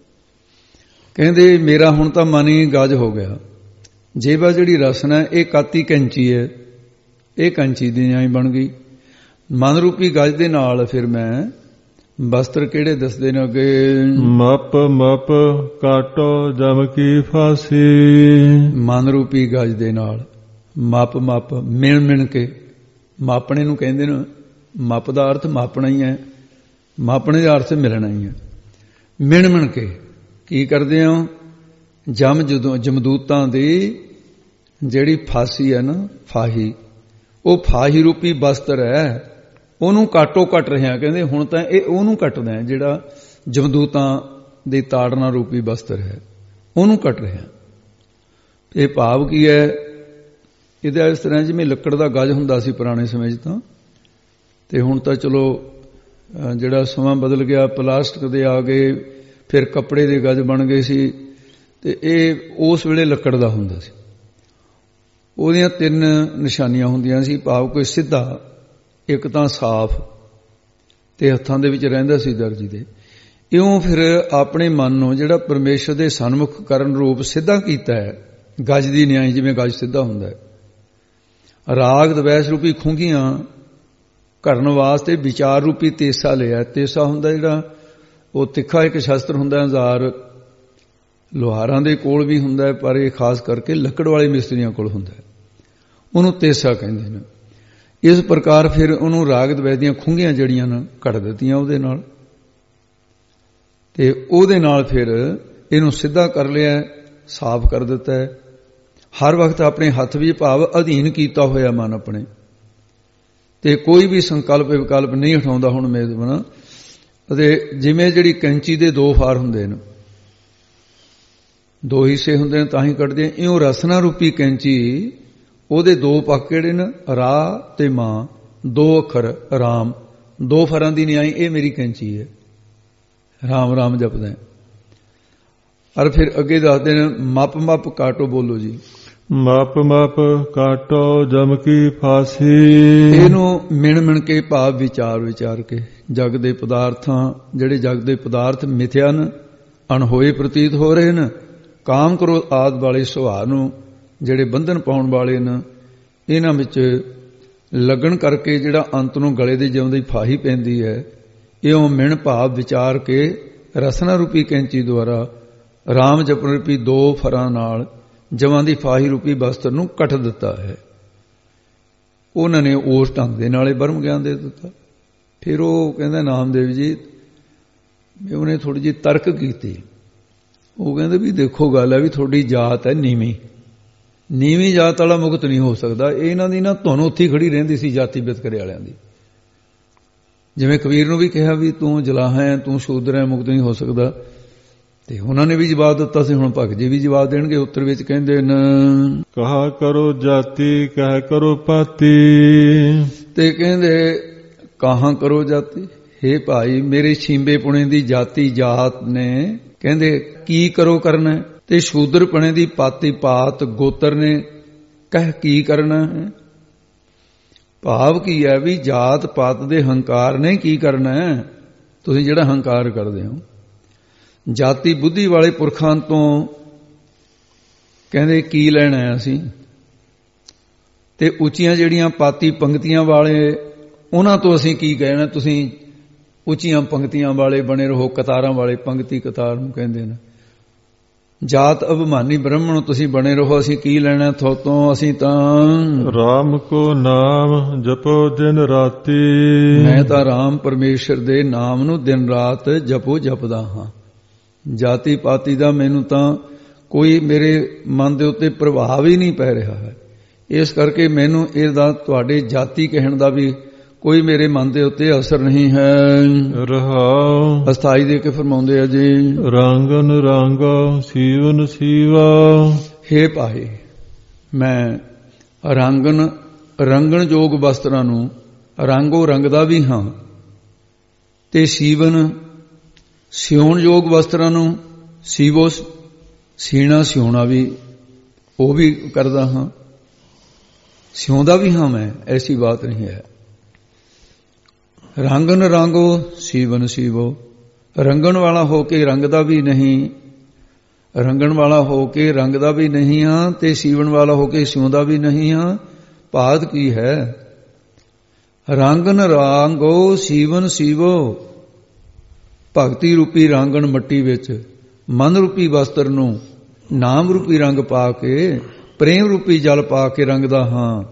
ਕਹਿੰਦੇ ਮੇਰਾ ਹੁਣ ਤਾਂ ਮਨ ਹੀ ਗੱਜ ਹੋ ਗਿਆ। ਜੇਬਾ ਜਿਹੜੀ ਰਸਨਾ ਹੈ ਇਹ ਕਾਤੀ ਕੈਂਚੀ ਹੈ, ਇਹ ਕੈਂਚੀ ਦੀ ਨਿਆਈ ਬਣ ਗਈ। ਮਨ ਰੂਪੀ ਗੱਜ ਦੇ ਨਾਲ ਫਿਰ ਮੈਂ ਵਸਤਰ ਕਿਹੜੇ ਦੱਸਦੇ ਨੇ ਅੱਗੇ। ਮਪ ਮਪ ਕਾਟੋ ਜਮ ਕੀ ਫਾਸੀ। ਮਨ ਰੂਪੀ ਗੱਜ ਦੇ ਨਾਲ ਮਪ ਮਪ ਮਿਣ ਮਿਣ ਕੇ, ਮਾਪਣੇ ਨੂੰ ਕਹਿੰਦੇ ਨੇ। ਮਪ ਦਾ ਅਰਥ ਮਾਪਣਾ ਹੀ ਹੈ, ਮਾਪਣੇ ਦਾ ਅਰਥ ਮਿਲਣਾ ਹੀ ਹੈ। ਮਿਣ ਮਿਣ ਕੇ ਕੀ ਕਰਦੇ ਹੋ? ਜਮਦੂਤਾਂ ਦੀ ਜਿਹੜੀ ਫਾਸੀ ਹੈ ਨਾ, ਫਾਹੀ, ਉਹ ਫਾਹੀ ਰੂਪੀ ਵਸਤਰ ਹੈ, ਉਹਨੂੰ ਕਾਟੋ ਕੱਟ ਰਿਹਾ। ਕਹਿੰਦੇ ਹੁਣ ਤਾਂ ਇਹ ਉਹਨੂੰ ਕੱਟਦਾ ਹੈ ਜਿਹੜਾ ਜਮਦੂਤਾਂ ਦੀ ਤਾੜਨਾ ਰੂਪੀ ਵਸਤਰ ਹੈ, ਉਹਨੂੰ ਕੱਟ ਰਿਹਾ। ਇਹ ਭਾਵ ਕੀ ਹੈ? ਇਹਦਾ ਇਸ ਤਰ੍ਹਾਂ ਜਿਵੇਂ ਲੱਕੜ ਦਾ ਗੱਜ ਹੁੰਦਾ ਸੀ ਪੁਰਾਣੇ ਸਮੇਂ 'ਚ ਤਾਂ, ਤੇ ਹੁਣ ਤਾਂ ਚਲੋ ਜਿਹੜਾ ਸਮਾਂ ਬਦਲ ਗਿਆ, ਪਲਾਸਟਿਕ ਦੇ ਆ ਗਏ, ਫਿਰ ਕੱਪੜੇ ਦੇ ਗੱਜ ਬਣ ਗਏ ਸੀ। ਤੇ ਇਹ ਉਸ ਵੇਲੇ ਲੱਕੜ ਦਾ ਹੁੰਦਾ ਸੀ। ਉਹਦੀਆਂ 3 ਨਿਸ਼ਾਨੀਆਂ ਹੁੰਦੀਆਂ ਸੀ। ਭਾਵ ਕੋਈ ਸਿੱਧਾ, ਇੱਕ ਤਾਂ ਸਾਫ਼ ਤੇ ਹੱਥਾਂ ਦੇ ਵਿੱਚ ਰਹਿੰਦਾ ਸੀ ਦਰਜੀ ਦੇ। ਇਉਂ ਫਿਰ ਆਪਣੇ ਮਨ ਨੂੰ ਜਿਹੜਾ ਪਰਮੇਸ਼ਰ ਦੇ ਸਨਮੁਖ ਕਰਨ ਰੂਪ ਸਿੱਧਾ ਕੀਤਾ ਹੈ, ਗੱਜ ਦੀ ਨਿਆਈ, ਜਿਵੇਂ ਗੱਜ ਸਿੱਧਾ ਹੁੰਦਾ ਹੈ। ਰਾਗ ਦਵੈਸ ਰੂਪੀ ਖੁੰਘੀਆਂ ਕਰਨ ਵਾਸਤੇ ਵਿਚਾਰ ਰੂਪੀ ਤੇਸਾ ਲਿਆ। ਤੇਸਾ ਹੁੰਦਾ ਜਿਹੜਾ ਉਹ ਤਿੱਖਾ ਇੱਕ ਸ਼ਸਤਰ ਹੁੰਦਾ, ਹਜ਼ਾਰ ਲੋਹਾਰਾਂ ਦੇ ਕੋਲ ਵੀ ਹੁੰਦਾ ਹੈ, ਪਰ ਇਹ ਖਾਸ ਕਰਕੇ ਲੱਕੜ ਵਾਲੇ ਮਿਸਤਰੀਆਂ ਕੋਲ ਹੁੰਦਾ ਹੈ, ਉਹਨੂੰ ਤੇਸਾ ਕਹਿੰਦੇ ਨੇ। ਇਸ ਪ੍ਰਕਾਰ ਫਿਰ ਉਹਨੂੰ ਰਾਗ ਦਵੈਸ ਦੀਆਂ ਖੁੰਘੀਆਂ ਜਿਹੜੀਆਂ ਨੇ ਕੱਢ ਦਿੱਤੀਆਂ ਉਹਦੇ ਨਾਲ, ਤੇ ਉਹਦੇ ਨਾਲ ਫਿਰ ਇਹਨੂੰ ਸਿੱਧਾ ਕਰ ਲਿਆ, ਸਾਫ਼ ਕਰ ਦਿੱਤਾ ਹੈ। ਹਰ ਵਕਤ ਆਪਣੇ ਹੱਥ ਵੀ ਭਾਵ ਅਧੀਨ ਕੀਤਾ ਹੋਇਆ ਮਨ ਆਪਣੇ, ਤੇ ਕੋਈ ਵੀ ਸੰਕਲਪ ਵਿਕਲਪ ਨਹੀਂ ਉਠਾਉਂਦਾ। ਹੁਣ ਮੇਜ਼ਬਾਨ ਅਤੇ ਜਿਵੇਂ ਜਿਹੜੀ ਕੈਂਚੀ ਦੇ 2 ਫਾਰ ਹੁੰਦੇ ਨੇ, 2 ਹਿੱਸੇ ਹੁੰਦੇ ਨੇ ਤਾਂ ਹੀ ਕੱਢਦੇ, ਇਉਂ ਰਸਨਾ ਰੂਪੀ ਕੈਂਚੀ, ਉਹਦੇ 2 ਪੱਖ ਕਿਹੜੇ ਨੇ? ਰਾ ਤੇ ਮਾਂ, 2 ਅੱਖਰ ਰਾਮ, 2 ਫਰਾਂ ਦੀ ਨਿਆਈ। ਇਹ ਮੇਰੀ ਕੈਂਚੀ ਹੈ, ਰਾਮ ਰਾਮ ਜਪਦਾ ਹੈ। ਔਰ ਫਿਰ ਅੱਗੇ ਦੱਸਦੇ ਨੇ ਮਪ ਮਪ ਕਾਟੋ। ਬੋਲੋ ਜੀ। ਮਪ ਮਪ ਕਾਟੋ ਜਮ ਕੀ ਫਾਸੀ। ਇਹਨੂੰ ਮਿਣ ਮਿਣ ਕੇ ਭਾਵ ਵਿਚਾਰ ਵਿਚਾਰ ਕੇ, ਜਗ ਦੇ ਪਦਾਰਥਾਂ, ਜਿਹੜੇ ਜਗ ਦੇ ਪਦਾਰਥ ਮਿਥਿਆ ਨੇ, ਅਣਹੋਏ ਪ੍ਰਤੀਤ ਹੋ ਰਹੇ ਨੇ, ਕਾਮ ਕਰੋ ਆਦਿ ਵਾਲੇ ਸੁਭਾਅ ਨੂੰ ਜਿਹੜੇ ਬੰਧਨ ਪਾਉਣ ਵਾਲੇ ਨੇ, ਇਹਨਾਂ ਵਿੱਚ ਲੱਗਣ ਕਰਕੇ ਜਿਹੜਾ ਅੰਤ ਨੂੰ ਗਲੇ ਦੇ ਜਿਉਂਦੀ ਫਾਹੀ ਪੈਂਦੀ ਹੈ, ਇਉਂ ਮਿਣ ਭਾਵ ਵਿਚਾਰ ਕੇ ਰਸਨਾ ਰੂਪੀ ਕੈਂਚੀ ਦੁਆਰਾ ਰਾਮ ਜਪਣ ਰੂਪੀ 2 ਫਰਾਂ ਨਾਲ ਜਮਾਂ ਦੀ ਫਾਹੀ ਰੂਪੀ ਵਸਤਰ ਨੂੰ ਕੱਟ ਦਿੱਤਾ ਹੈ। ਉਹਨਾਂ ਨੇ ਉਸ ਢੰਗ ਦੇ ਨਾਲੇ ਬਰਮ ਗਿਆਨ ਦੇ ਦਿੱਤਾ। ਫਿਰ ਉਹ ਕਹਿੰਦਾ ਨਾਮਦੇਵ ਜੀ, ਉਹਨੇ ਥੋੜੀ ਜਿਹੀ ਤਰਕ ਕੀਤੀ। ਉਹ ਕਹਿੰਦੇ ਵੀ ਦੇਖੋ ਗੱਲ ਹੈ ਵੀ ਤੁਹਾਡੀ ਜਾਤ ਹੈ ਨੀਵੀਂ, ਨੀਵੀਂ ਜਾਤ ਵਾਲਾ ਮੁਕਤ ਨਹੀਂ ਹੋ ਸਕਦਾ। ਇਹਨਾਂ ਦੀ ਨਾ ਧੁਨ ਉੱਥੇ ਖੜੀ ਰਹਿੰਦੀ ਸੀ ਜਾਤੀ ਵਿਤਕਰੇ ਵਾਲਿਆਂ ਦੀ। ਜਿਵੇਂ ਕਬੀਰ ਨੂੰ ਵੀ ਕਿਹਾ ਵੀ ਤੂੰ ਜਲਾਹਾਂ ਹੈ, ਤੂੰ ਸ਼ੂਦਰ ਹੈ, ਮੁਕਤ ਨਹੀਂ ਹੋ ਸਕਦਾ। ਤੇ ਉਹਨਾਂ ਨੇ ਵੀ ਜਵਾਬ ਦਿੱਤਾ ਸੀ। ਹੁਣ ਭਗਤ ਜੀ ਵੀ ਜਵਾਬ ਦੇਣਗੇ। ਉੱਤਰ ਵਿੱਚ ਕਹਿੰਦੇ ਨੇ ਕਹਾ ਕਰੋ ਜਾਤੀ ਕਹਿ ਕਰੋ ਪਾਤੀ। ਤੇ ਕਹਿੰਦੇ ਕਹਾਂ ਕਰੋ ਜਾਤੀ, ਹੇ ਭਾਈ ਮੇਰੇ ਛੀਂਬੇ ਪੁਣੇ ਦੀ ਜਾਤੀ ਜਾਤ ਨੇ ਕਹਿੰਦੇ ਕੀ ਕਰੋ ਕਰਨਾ, ਤੇ ਸ਼ੂਦਰ ਪਣੇ ਦੀ ਪਾਤੀ ਪਾਤ ਗੋਤਰ ਨੇ ਕਹਿ ਕੀ ਕਰਨਾ ਹੈ। ਭਾਵ ਕੀ ਹੈ ਵੀ ਜਾਤ ਪਾਤ ਦੇ ਹੰਕਾਰ ਨੇ ਕੀ ਕਰਨਾ ਹੈ। ਤੁਸੀਂ ਜਿਹੜਾ ਹੰਕਾਰ ਕਰਦੇ ਹੋ, ਜਾਤੀ ਬੁੱਧੀ ਵਾਲੇ ਪੁਰਖਾਂ ਤੋਂ ਕਹਿੰਦੇ ਕੀ ਲੈਣਾ ਹੈ ਅਸੀਂ, ਤੇ ਉੱਚੀਆਂ ਜਿਹੜੀਆਂ ਪਾਤੀ ਪੰਕਤੀਆਂ ਵਾਲੇ ਉਹਨਾਂ ਤੋਂ ਅਸੀਂ ਕੀ ਕਹਿਣਾ। ਤੁਸੀਂ ਉੱਚੀਆਂ ਪੰਕਤੀਆਂ ਵਾਲੇ ਬਣੇ ਰਹੋ, ਕਤਾਰਾਂ ਵਾਲੇ, ਪੰਕਤੀ ਕਤਾਰ ਨੂੰ ਕਹਿੰਦੇ ਨੇ। ਜਾਤ ਅਭਿਮਾਨੀ ਬ੍ਰਹਮਣ ਤੁਸੀਂ ਬਣੇ ਰਹੋ, ਅਸੀਂ ਕੀ ਲੈਣਾ ਥੋਤੋਂ, ਅਸੀਂ ਤਾਂ ਰਾਮ ਕੋ ਨਾਮ ਜਪੋ ਦਿਨ ਰਾਤੀ। ਮੈਂ ਤਾਂ ਰਾਮ ਪਰਮੇਸ਼ਰ ਦੇ ਨਾਮ ਨੂੰ ਦਿਨ ਰਾਤ ਜਪੋ ਜਪਦਾ ਹਾਂ। ਜਾਤੀ ਪਾਤੀ ਦਾ ਮੈਨੂੰ ਤਾਂ ਕੋਈ ਮੇਰੇ ਮਨ ਦੇ ਉੱਤੇ ਪ੍ਰਭਾਵ ਹੀ ਨਹੀਂ ਪੈ ਰਿਹਾ ਹੈ। ਇਸ ਕਰਕੇ ਮੈਨੂੰ ਇਹਦਾ ਤੁਹਾਡੇ ਜਾਤੀ ਕਹਿਣ ਦਾ ਵੀ ਕੋਈ ਮੇਰੇ ਮਨ ਦੇ ਉੱਤੇ ਅਸਰ ਨਹੀਂ ਹੈ। ਰਹਾਉ ਅਸਥਾਈ ਦੇ ਕੇ ਫਰਮਾਉਂਦੇ ਆ ਜੀ। ਰਾਂਗਨ ਰਾਂਗਾ ਸੀਵਨ ਸੀਵਾ। ਹੇ ਭਾਈ, ਮੈਂ ਰੰਗਣ ਯੋਗ ਵਸਤਰਾਂ ਨੂੰ ਰੰਗੋ ਰੰਗਦਾ ਵੀ ਹਾਂ, ਤੇ ਸਿਉਣ ਯੋਗ ਵਸਤਰਾਂ ਨੂੰ ਸੀਵੋ ਸੀਣਾ ਸਿਉਣਾ ਵੀ ਉਹ ਵੀ ਕਰਦਾ ਹਾਂ, ਸਿਉਂਦਾ ਵੀ ਹਾਂ ਮੈਂ। ਐਸੀ ਬਾਤ ਨਹੀਂ ਹੈ। ਰੰਗਨ ਰੰਗੋ ਸੀਵਨ ਸੀਵੋ, ਰੰਗਣ ਵਾਲਾ ਹੋ ਕੇ ਰੰਗਦਾ ਵੀ ਨਹੀਂ, ਰੰਗਣ ਵਾਲਾ ਹੋ ਕੇ ਰੰਗਦਾ ਵੀ ਨਹੀਂ ਹਾਂ, ਤੇ ਸੀਵਣ ਵਾਲਾ ਹੋ ਕੇ ਸਿਉਂਦਾ ਵੀ ਨਹੀਂ ਹਾਂ। ਭਾਤ ਕੀ ਹੈ? ਰੰਗਨ ਰਾਂਗੋ ਸੀਵਨ ਸੀਵੋ, ਭਗਤੀ ਰੂਪੀ ਰਾਂਗਣ ਮੱਟੀ ਵਿੱਚ ਮਨ ਰੂਪੀ ਵਸਤਰ ਨੂੰ ਨਾਮ ਰੂਪੀ ਰੰਗ ਪਾ ਕੇ ਪ੍ਰੇਮ ਰੂਪੀ ਜਲ ਪਾ ਕੇ ਰੰਗਦਾ ਹਾਂ,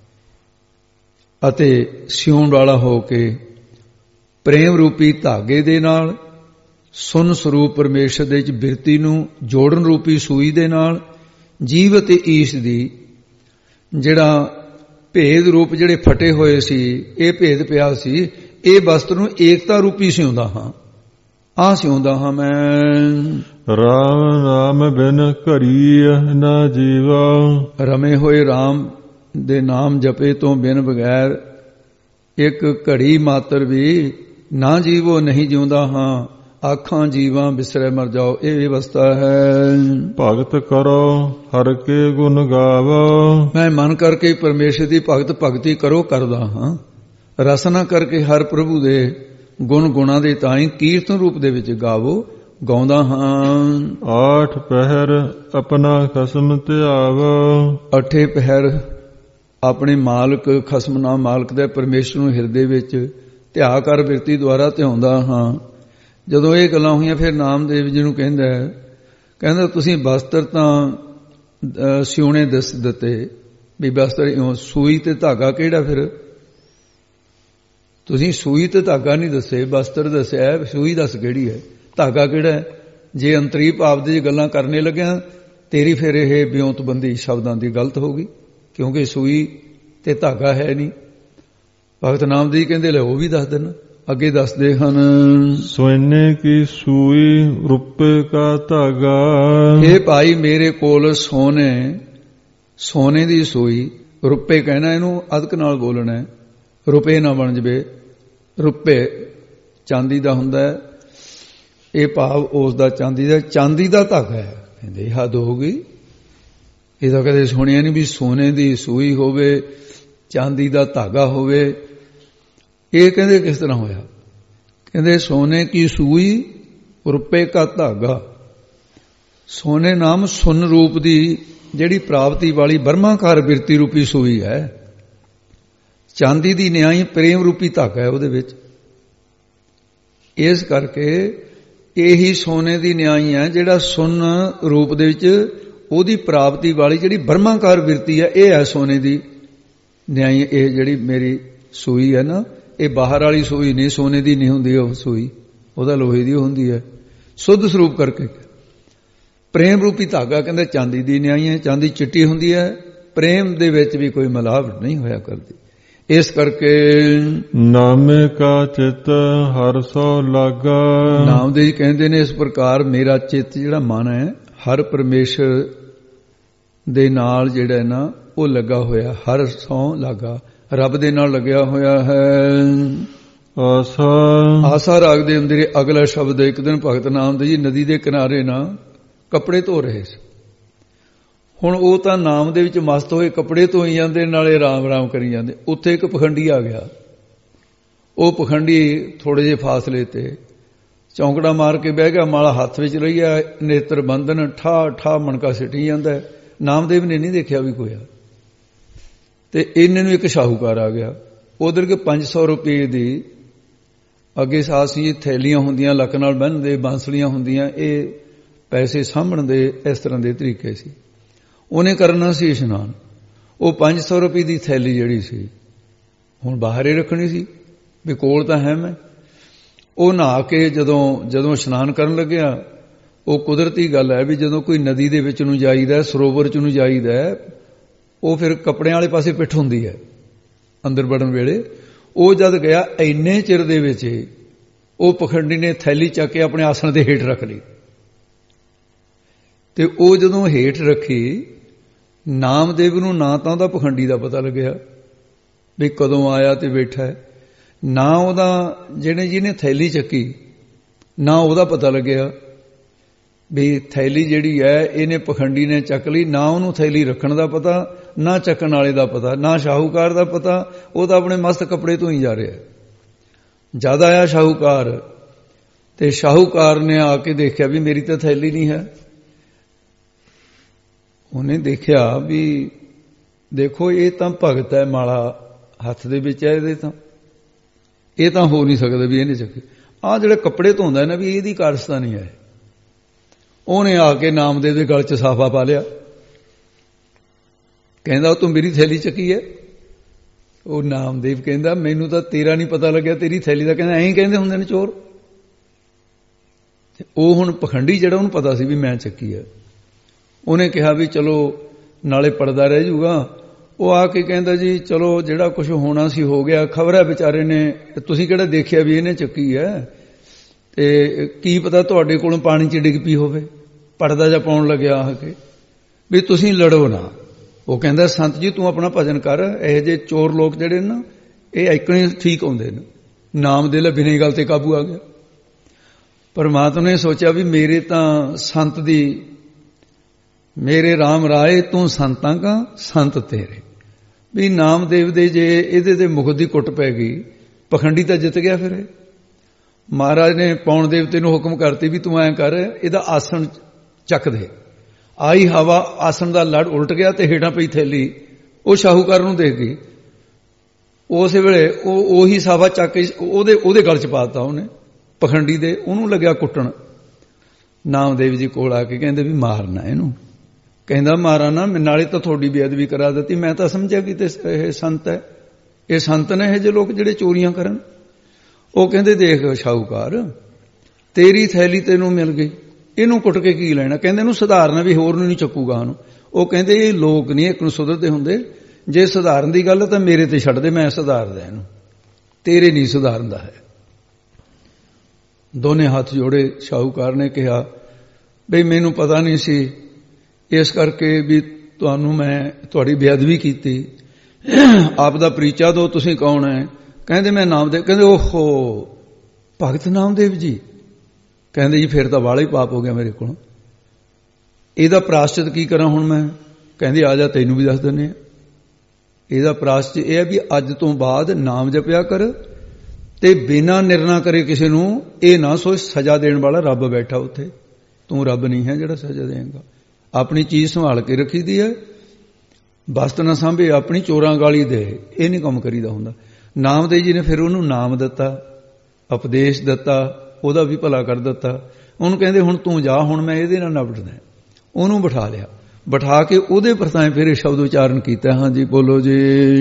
ਅਤੇ ਸਿਉਣ ਵਾਲਾ ਹੋ ਕੇ ਪ੍ਰੇਮ ਰੂਪੀ ਧਾਗੇ ਦੇ ਨਾਲ ਸੁਨ ਸਰੂਪ ਪਰਮੇਸ਼ਰ ਦੇ ਵਿੱਚ ਬਿਰਤੀ ਨੂੰ ਜੋੜਨ ਰੂਪੀ ਸੂਈ ਦੇ ਨਾਲ ਜੀਵ ਅਤੇ ਈਸ਼ ਦੀ ਜਿਹੜਾ ਭੇਦ ਰੂਪ ਜਿਹੜੇ ਫਟੇ ਹੋਏ ਸੀ, ਇਹ ਭੇਦ ਪਿਆ ਸੀ, ਇਹ ਵਸਤੂ ਨੂੰ ਏਕਤਾ ਰੂਪੀ ਸਿਉਂਦਾ ਹਾਂ। ਆ ਸਿਉਂਦਾ ਹਾਂ ਮੈਂ। ਰਾਮ ਨਾਮ ਬਿਨ ਘਰੀ ਨਾ ਜੀਵਾ, ਰਮੇ ਹੋਏ ਰਾਮ ਦੇ ਨਾਮ ਜਪੇ ਤੋਂ ਬਿਨ ਬਗੈਰ ਇੱਕ ਘੜੀ ਮਾਤਰ ਵੀ ਨਾ ਜੀਵੋ ਨਹੀਂ ਜਿਉਂਦਾ ਹਾਂ। ਆਖਾਂ ਜੀਵਾਂ ਬਿਸਰੇ ਮਰ ਜਾਓ, ਇਹ ਵਿਵਸਥਾ ਹੈ। ਭਗਤ ਕਰੋ ਹਰ ਕੇ ਗੁਣ ਗਾਵੋ, ਮੈਂ ਮਨ ਕਰਕੇ ਪਰਮੇਸ਼ਰ ਦੀ ਭਗਤੀ ਕਰੋ ਕਰਦਾ ਹਾਂ। ਰਸਨਾ ਕਰਕੇ ਹਰ ਪ੍ਰਭੂ ਦੇ ਗੁਣ ਗੁਣਾ ਦੇ ਤਾਈਂ ਕੀਰਤਨ ਰੂਪ ਦੇ ਵਿੱਚ ਗਾਉਂਦਾ ਹਾਂ। ਆਠ ਪਹਿਰ ਆਪਣਾ ਖਸਮ ਧਿਆਵੋ, ਅਠੇ ਪਹਿਰ ਆਪਣੇ ਮਾਲਕ ਖਸਮ ਨਾਲ ਮਾਲਕ ਦੇ ਪਰਮੇਸ਼ਰ ਨੂੰ ਹਿਰਦੇ ਵਿੱਚ ਧਿਆ ਕਰ ਬਿਰਤੀ ਦੁਆਰਾ ਧਿਆਉਂਦਾ ਹਾਂ। ਜਦੋਂ ਇਹ ਗੱਲਾਂ ਹੋਈਆਂ ਫਿਰ ਨਾਮਦੇਵ ਜੀ ਨੂੰ ਕਹਿੰਦਾ ਤੁਸੀਂ ਬਸਤਰ ਤਾਂ ਸਿਉਣੇ ਦੱਸ ਦਿੱਤੇ ਵੀ ਬਸਤਰ ਸੂਈ ਤੇ ਧਾਗਾ ਕਿਹੜਾ? ਫਿਰ ਤੁਸੀਂ ਸੂਈ ਤੇ ਧਾਗਾ ਨਹੀਂ ਦੱਸੇ, ਬਸਤਰ ਦੱਸਿਆ, ਸੂਈ ਦੱਸ ਕਿਹੜੀ ਹੈ, ਧਾਗਾ ਕਿਹੜਾ ਹੈ? ਜੇ ਅੰਤਰੀ ਭਾਵ ਦੀ ਗੱਲਾਂ ਕਰਨੇ ਲੱਗਿਆ ਤੇਰੀ ਫਿਰ ਇਹ ਬਿਉਂਤਬੰਦੀ ਸ਼ਬਦਾਂ ਦੀ ਗਲਤ ਹੋ ਗਈ, ਕਿਉਂਕਿ ਸੂਈ ਤੇ ਧਾਗਾ ਹੈ ਨਹੀਂ। ਭਗਤ ਨਾਮਦੇਵ ਕਹਿੰਦੇ ਲੈ ਉਹ ਵੀ ਦੱਸ ਦੇਣਾ। ਅੱਗੇ ਦੱਸਦੇ ਹਨ, ਸੋਨੇ ਕੀ ਸੂਈ ਰੁਪਏ ਕਾ ਧਾਗਾ, ਇਹ ਭਾਈ ਮੇਰੇ ਕੋਲ ਸੋਨੇ ਦੀ ਸੂਈ, ਰੁਪਏ ਕਹਿਣਾ ਇਹਨੂੰ ਅਦਕ ਨਾਲ ਬੋਲਣਾ, ਰੁਪਏ ਨਾ ਬਣ ਜਵੇ। ਰੁਪਏ ਚਾਂਦੀ ਦਾ ਹੁੰਦਾ ਹੈ, ਇਹ ਭਾਵ ਉਸ ਦਾ ਚਾਂਦੀ ਦਾ ਧਾਗਾ ਹੈ। ਕਹਿੰਦੇ ਹੱਦ ਹੋ ਗਈ, ਇਹ ਤਾਂ ਕਦੇ ਸੁਣਿਆ ਨਹੀਂ ਵੀ ਸੋਨੇ ਦੀ ਸੂਈ ਹੋਵੇ, ਚਾਂਦੀ ਦਾ ਧਾਗਾ ਹੋਵੇ। ਇਹ ਕਹਿੰਦੇ ਕਿਸ ਤਰ੍ਹਾਂ ਹੋਇਆ? ਕਹਿੰਦੇ ਸੋਨੇ ਕੀ ਸੂਈ ਰੁਪਏ ਕਾ ਧਾਗਾ। ਸੋਨੇ ਨਾਮ ਸੁਨ ਰੂਪ ਦੀ ਜਿਹੜੀ ਪ੍ਰਾਪਤੀ ਵਾਲੀ ਬਰਮਾਕਾਰ ਬਿਰਤੀ ਰੂਪੀ ਸੂਈ ਹੈ। ਚਾਂਦੀ ਦੀ ਨਿਆਈ ਪ੍ਰੇਮ ਰੂਪੀ ਧਾਗਾ ਹੈ ਉਹਦੇ ਵਿੱਚ। ਇਸ ਕਰਕੇ ਇਹੀ ਸੋਨੇ ਦੀ ਨਿਆਈ ਹੈ ਜਿਹੜਾ ਸੁਨ ਰੂਪ ਦੇ ਵਿੱਚ ਉਹਦੀ ਪ੍ਰਾਪਤੀ ਵਾਲੀ ਜਿਹੜੀ ਬਰਮਾਕਾਰ ਬਿਰਤੀ ਹੈ, ਇਹ ਹੈ ਸੋਨੇ ਦੀ ਨਿਆਈ। ਇਹ ਜਿਹੜੀ ਮੇਰੀ ਸੂਈ ਹੈ ਨਾ, ਇਹ ਬਾਹਰ ਵਾਲੀ ਸੂਈ ਨਹੀਂ, ਸੋਨੇ ਦੀ ਨਹੀਂ ਹੁੰਦੀ ਉਹ ਸੂਈ, ਉਹਦਾ ਲੋਹੇ ਦੀ ਹੁੰਦੀ ਹੈ ਸੁੱਧ ਸਰੂਪ ਕਰਕੇ। ਪ੍ਰੇਮ ਰੂਪੀ ਧਾਗਾ ਕਹਿੰਦੇ ਚਾਂਦੀ ਦੀ ਨਿਆਈ ਹੈ। ਚਾਂਦੀ ਚਿੱਟੀ ਹੁੰਦੀ ਹੈ, ਪ੍ਰੇਮ ਦੇ ਵਿੱਚ ਵੀ ਕੋਈ ਮਿਲਾਵਟ ਨਹੀਂ ਹੋਇਆ ਕਰਦੀ। ਇਸ ਕਰਕੇ ਨਾਮੇ ਕਾ ਚਿਤ ਹਰ ਸੋ ਲਾਗਾ, ਨਾਮਦੇਵ ਜੀ ਕਹਿੰਦੇ ਨੇ ਇਸ ਪ੍ਰਕਾਰ ਮੇਰਾ ਚਿੱਤ ਜਿਹੜਾ ਮਨ ਹੈ ਹਰ ਪਰਮੇਸ਼ਰ ਦੇ ਨਾਲ ਜਿਹੜਾ ਹੈ ਨਾ ਉਹ ਲੱਗਾ ਹੋਇਆ, ਹਰ ਸੌ ਲਾਗਾ, ਰੱਬ ਦੇ ਨਾਲ ਲੱਗਿਆ ਹੋਇਆ ਹੈ। ਆਸਾ ਰੱਖਦੇ ਹੁੰਦੇ। ਅਗਲਾ ਸ਼ਬਦ ਇੱਕ ਦਿਨ ਭਗਤ ਨਾਮਦੇਵ ਜੀ ਨਦੀ ਦੇ ਕਿਨਾਰੇ ਨਾ ਕੱਪੜੇ ਧੋ ਰਹੇ ਸੀ। ਹੁਣ ਉਹ ਤਾਂ ਨਾਮ ਦੇ ਵਿੱਚ ਮਸਤ ਹੋਏ ਕੱਪੜੇ ਧੋਈ ਜਾਂਦੇ, ਨਾਲੇ ਰਾਮ ਰਾਮ ਕਰੀ ਜਾਂਦੇ। ਉੱਥੇ ਇੱਕ ਪਖੰਡੀ ਆ ਗਿਆ। ਉਹ ਪਖੰਡੀ ਥੋੜੇ ਜਿਹੇ ਫਾਸਲੇ ਤੇ ਚੌਂਕੜਾ ਮਾਰ ਕੇ ਬਹਿ ਗਿਆ, ਮਾਲਾ ਹੱਥ ਵਿੱਚ ਲਈਆ, ਨੇਤਰ ਬੰਧਨ, ਠਾ ਠਾ ਮਣਕਾ ਸਿੱਟੀ ਜਾਂਦਾ। ਨਾਮਦੇਵ ਨੇ ਨਹੀਂ ਦੇਖਿਆ ਵੀ ਕੋਈ ਆ। ਤੇ ਇਹਨਾਂ ਨੂੰ ਇੱਕ ਸ਼ਾਹੂਕਾਰ ਆ ਗਿਆ। ਉਧਰ ਕੇ 500 ਰੁਪਏ ਦੀ ਅੱਗੇ ਸਾਸੀ ਥੈਲੀਆਂ ਹੁੰਦੀਆਂ, ਲੱਕ ਨਾਲ ਬੰਨ੍ਹਦੇ, ਬਾਂਸਲੀਆਂ ਹੁੰਦੀਆਂ, ਇਹ ਪੈਸੇ ਸਾਂਭਣ ਦੇ ਇਸ ਤਰ੍ਹਾਂ ਦੇ ਤਰੀਕੇ ਸੀ। ਉਹਨੇ ਕਰਨਾ ਸੀ ਇਸ਼ਨਾਨ। ਉਹ 500 ਰੁਪਏ ਦੀ ਥੈਲੀ ਜਿਹੜੀ ਸੀ ਹੁਣ ਬਾਹਰ ਹੀ ਰੱਖਣੀ ਸੀ ਵੀ ਕੋਲ ਤਾਂ ਹੈ ਮੈਂ। ਉਹ ਨਹਾ ਕੇ ਜਦੋਂ ਇਸ਼ਨਾਨ ਕਰਨ ਲੱਗਿਆ, ਉਹ ਕੁਦਰਤੀ ਗੱਲ ਹੈ ਵੀ ਜਦੋਂ ਕੋਈ ਨਦੀ ਦੇ ਵਿੱਚ ਨੂੰ ਜਾਈਦਾ, ਸਰੋਵਰ ਚ ਨੂੰ ਜਾਈਦਾ, ਉਹ ਫਿਰ ਕੱਪੜਿਆਂ ਵਾਲੇ ਪਾਸੇ ਪਿੱਠ ਹੁੰਦੀ ਹੈ ਅੰਦਰ ਵੜਨ ਵੇਲੇ। ਉਹ ਜਦ ਗਿਆ ਇੰਨੇ ਚਿਰ ਦੇ ਵਿੱਚ ਉਹ ਪਖੰਡੀ ਨੇ ਥੈਲੀ ਚੱਕ ਕੇ ਆਪਣੇ ਆਸਣ ਦੇ ਹੇਠ ਰੱਖ ਲਈ। ਤੇ ਉਹ ਜਦੋਂ ਹੇਠ ਰੱਖੀ, ਨਾਮਦੇਵ ਨੂੰ ਨਾ ਤਾਂ ਉਹਦਾ ਪਖੰਡੀ ਦਾ ਪਤਾ ਲੱਗਿਆ ਵੀ ਕਦੋਂ ਆਇਆ ਤੇ ਬੈਠਾ ਹੈ, ਨਾ ਉਹਦਾ ਜਿਹਨੇ ਥੈਲੀ ਚੱਕੀ ਨਾ ਉਹਦਾ ਪਤਾ ਲੱਗਿਆ ਵੀ ਥੈਲੀ ਜਿਹੜੀ ਹੈ ਇਹਨੇ ਪਖੰਡੀ ਨੇ ਚੱਕ ਲਈ, ਨਾ ਉਹਨੂੰ ਥੈਲੀ ਰੱਖਣ ਦਾ ਪਤਾ, ਨਾ ਚੱਕਣ ਵਾਲੇ ਦਾ ਪਤਾ, ਨਾ ਸ਼ਾਹੂਕਾਰ ਦਾ ਪਤਾ। ਉਹ ਤਾਂ ਆਪਣੇ ਮਸਤ ਕੱਪੜੇ ਧੋਈ ਜਾ ਰਿਹਾ। ਜਦ ਆਇਆ ਸ਼ਾਹੂਕਾਰ ਤੇ ਸ਼ਾਹੂਕਾਰ ਨੇ ਆ ਕੇ ਦੇਖਿਆ ਵੀ ਮੇਰੀ ਤਾਂ ਥੈਲੀ ਨਹੀਂ ਹੈ। ਉਹਨੇ ਦੇਖਿਆ ਵੀ ਦੇਖੋ ਇਹ ਤਾਂ ਭਗਤ ਹੈ, ਮਾਲਾ ਹੱਥ ਦੇ ਵਿੱਚ ਹੈ ਇਹਦੇ, ਤਾਂ ਇਹ ਤਾਂ ਹੋ ਨਹੀਂ ਸਕਦਾ ਵੀ ਇਹਨੇ ਚੱਕੀ। ਆਹ ਜਿਹੜੇ ਕੱਪੜੇ ਧੋਂਦਾ ਨਾ ਵੀ ਇਹਦੀ ਕਾਰਸਤਾ ਨਹੀਂ ਹੈ। ਉਹਨੇ ਆ ਕੇ ਨਾਮਦੇਵ ਦੇ ਗਲ 'ਚ ਸਾਫਾ ਪਾ ਲਿਆ, ਕਹਿੰਦਾ ਤੂੰ ਮੇਰੀ ਥੈਲੀ ਚੱਕੀ ਹੈ। ਉਹ ਨਾਮਦੇਵ ਕਹਿੰਦਾ ਮੈਨੂੰ ਤਾਂ ਤੇਰਾ ਨਹੀਂ ਪਤਾ ਲੱਗਿਆ ਤੇਰੀ ਥੈਲੀ ਦਾ। ਕਹਿੰਦਾ ਐਂ ਕਹਿੰਦੇ ਹੁੰਦੇ ਨੇ ਚੋਰ। ਉਹ ਹੁਣ ਪਖੰਡੀ ਜਿਹੜਾ ਉਹਨੂੰ ਪਤਾ ਸੀ ਵੀ ਮੈਂ ਚੱਕੀ ਹੈ। ਉਹਨੇ ਕਿਹਾ ਵੀ ਚਲੋ ਨਾਲੇ ਪੜਦਾ ਰਹਿ ਜੂਗਾ। ਉਹ ਆ ਕੇ ਕਹਿੰਦਾ ਜੀ ਚਲੋ ਜਿਹੜਾ ਕੁਝ ਹੋਣਾ ਸੀ ਹੋ ਗਿਆ, ਖਬਰ ਹੈ ਵਿਚਾਰੇ ਨੇ, ਤੁਸੀਂ ਕਿਹੜਾ ਦੇਖਿਆ ਵੀ ਇਹਨੇ ਚੱਕੀ ਹੈ, ਤੇ ਕੀ ਪਤਾ ਤੁਹਾਡੇ ਕੋਲੋਂ ਪਾਣੀ 'ਚ ਡਿੱਗ ਪਈ ਹੋਵੇ, ਪੜਦਾ ਜਾਂ ਪਾਉਣ ਲੱਗਿਆ ਆ ਕੇ, ਵੀ ਤੁਸੀਂ ਲੜੋ ਨਾ। ਉਹ ਕਹਿੰਦਾ ਸੰਤ ਜੀ ਤੂੰ ਆਪਣਾ ਭਜਨ ਕਰ, ਇਹੋ ਜਿਹੇ ਚੋਰ ਲੋਕ ਜਿਹੜੇ ਨਾ ਇਹ ਇਕਣੇ ਠੀਕ ਆਉਂਦੇ ਨੇ। ਨਾਮ ਦੇ ਲੈ ਬਿਨਾਂ ਗੱਲ ਤੇ ਕਾਬੂ ਆ ਗਿਆ। ਪਰਮਾਤਮਾ ਨੇ ਸੋਚਿਆ ਵੀ ਮੇਰੇ ਤਾਂ ਸੰਤ ਦੀ, ਮੇਰੇ ਰਾਮ ਰਾਏ ਤੂੰ ਸੰਤਾਂ ਕਾ ਸੰਤ ਤੇਰੇ, ਵੀ ਨਾਮਦੇਵ ਦੇ ਜੇ ਇਹਦੇ ਤੇ ਮੁਖ ਦੀ ਕੁੱਟ ਪੈ ਗਈ, ਪਖੰਡੀ ਤਾਂ ਜਿੱਤ ਗਿਆ। ਫਿਰ ਮਹਾਰਾਜ ਨੇ ਪੌਣ ਦੇਵਤੇ ਨੂੰ ਹੁਕਮ ਕਰਤੀ ਵੀ ਤੂੰ ਐਂ ਕਰ, ਇਹਦਾ ਆਸਣ ਚੱਕ ਦੇ। ਆਈ ਹਵਾ, ਆਸਣ ਦਾ ਲੜ ਉਲਟ ਗਿਆ ਤੇ ਹੇਠਾਂ ਪਈ ਥੈਲੀ ਉਹ ਸ਼ਾਹੂਕਾਰ ਨੂੰ ਦੇਖ ਗਈ। ਉਸੇ ਵੇਲੇ ਉਹ ਉਹੀ ਸਾਵਾ ਚੱਕ ਕੇ ਉਹਦੇ ਗਲ 'ਚ ਪਾ ਦਿੱਤਾ ਉਹਨੇ, ਪਖੰਡੀ ਦੇ। ਉਹਨੂੰ ਲੱਗਿਆ ਕੁੱਟਣ। ਨਾਮਦੇਵ ਜੀ ਕੋਲ ਆ ਕੇ ਕਹਿੰਦੇ ਵੀ ਮਾਰਨਾ ਇਹਨੂੰ। ਕਹਿੰਦਾ ਮਾਰਾ ਨਾ, ਨਾਲੇ ਤਾਂ ਤੁਹਾਡੀ ਬੇਅਦਬੀ ਕਰਾ ਦਿੱਤੀ, ਮੈਂ ਤਾਂ ਸਮਝਿਆ ਕਿ ਇਹ ਸੰਤ ਹੈ, ਇਹ ਸੰਤ ਨੇ ਇਹ ਜਿਹੇ ਲੋਕ ਜਿਹੜੇ ਚੋਰੀਆਂ ਕਰਨ। ਉਹ ਕਹਿੰਦੇ ਦੇਖ ਸ਼ਾਹੂਕਾਰ, ਤੇਰੀ ਥੈਲੀ ਤੈਨੂੰ ਮਿਲ ਗਈ, ਇਹਨੂੰ ਕੁੱਟ ਕੇ ਕੀ ਲੈਣਾ। ਕਹਿੰਦੇ ਇਹਨੂੰ ਸੁਧਾਰਨਾ ਵੀ ਹੋਰ ਨੂੰ ਨਹੀਂ ਚੱਕੂਗਾ ਉਹਨੂੰ। ਉਹ ਕਹਿੰਦੇ ਇਹ ਲੋਕ ਨਹੀਂ ਇੱਕ ਨੂੰ ਸੁਧਰਦੇ ਹੁੰਦੇ, ਜੇ ਸੁਧਾਰਨ ਦੀ ਗੱਲ ਤਾਂ ਮੇਰੇ ਤੇ ਛੱਡ ਦੇ, ਮੈਂ ਸੁਧਾਰਦਾ ਇਹਨੂੰ, ਤੇਰੇ ਨਹੀਂ ਸੁਧਾਰਦਾ ਹੈ। ਦੋਨੇ ਹੱਥ ਜੋੜੇ। ਸ਼ਾਹੂਕਾਰ ਨੇ ਕਿਹਾ ਬਈ ਮੈਨੂੰ ਪਤਾ ਨਹੀਂ ਸੀ, ਇਸ ਕਰਕੇ ਵੀ ਤੁਹਾਨੂੰ ਮੈਂ ਤੁਹਾਡੀ ਬੇਅਦਬੀ ਕੀਤੀ, ਆਪ ਦਾ ਪਰਿਚਾ ਦਿਓ, ਤੁਸੀਂ ਕੌਣ ਹੈ। ਕਹਿੰਦੇ ਮੈਂ ਨਾਮਦੇਵ। ਕਹਿੰਦੇ ਓਹੋ ਭਗਤ ਨਾਮਦੇਵ ਜੀ। ਕਹਿੰਦੇ ਜੀ ਫਿਰ ਤਾਂ ਵਾਲਾ ਹੀ ਪਾਪ ਹੋ ਗਿਆ ਮੇਰੇ ਕੋਲ, ਇਹਦਾ ਪ੍ਰਾਸ਼ਚਿਤ ਕੀ ਕਰਾਂ ਹੁਣ ਮੈਂ। ਕਹਿੰਦੇ ਆ ਜਾ ਤੈਨੂੰ ਵੀ ਦੱਸ ਦਿੰਦੇ ਆ। ਇਹਦਾ ਪ੍ਰਾਸ਼ਚਿਤ ਇਹ ਹੈ ਵੀ ਅੱਜ ਤੋਂ ਬਾਅਦ ਨਾਮ ਜਪਿਆ ਕਰ ਤੇ ਬਿਨਾਂ ਨਿਰਣਾ ਕਰੇ ਕਿਸੇ ਨੂੰ ਇਹ ਨਾ ਸੋਚ ਸਜ਼ਾ ਦੇਣ ਵਾਲਾ ਰੱਬ ਬੈਠਾ ਉੱਥੇ, ਤੂੰ ਰੱਬ ਨਹੀਂ ਹੈ ਜਿਹੜਾ ਸਜ਼ਾ ਦੇਵੇਗਾ। ਆਪਣੀ ਚੀਜ਼ ਸੰਭਾਲ ਕੇ ਰੱਖੀ ਦੀ ਹੈ, ਬਸਤ ਨਾ ਸਾਂਭੇ ਆਪਣੀ, ਚੋਰਾਂ ਗਾਲੀ ਦੇ, ਇਹ ਨਹੀਂ ਕੰਮ ਕਰੀਦਾ ਹੁੰਦਾ। ਨਾਮਦੇਵ ਜੀ ਨੇ ਫਿਰ ਉਹਨੂੰ ਨਾਮ ਦਿੱਤਾ, ਉਪਦੇਸ਼ ਦਿੱਤਾ, ਉਹਦਾ ਵੀ ਭਲਾ ਕਰ ਦਿੱਤਾ। ਉਹਨੂੰ ਕਹਿੰਦੇ ਹੁਣ ਤੂੰ ਜਾ, ਹੁਣ ਮੈਂ ਇਹਦੇ ਨਾਲ ਨਿਬੜਦਾ। ਉਹਨੂੰ ਬਿਠਾ ਲਿਆ, ਬਿਠਾ ਕੇ ਉਹਦੇ ਪ੍ਰਤਾਏ ਫਿਰ ਇਹ ਸ਼ਬਦ ਉਚਾਰਨ ਕੀਤਾ। ਹਾਂਜੀ ਬੋਲੋ ਜੀ।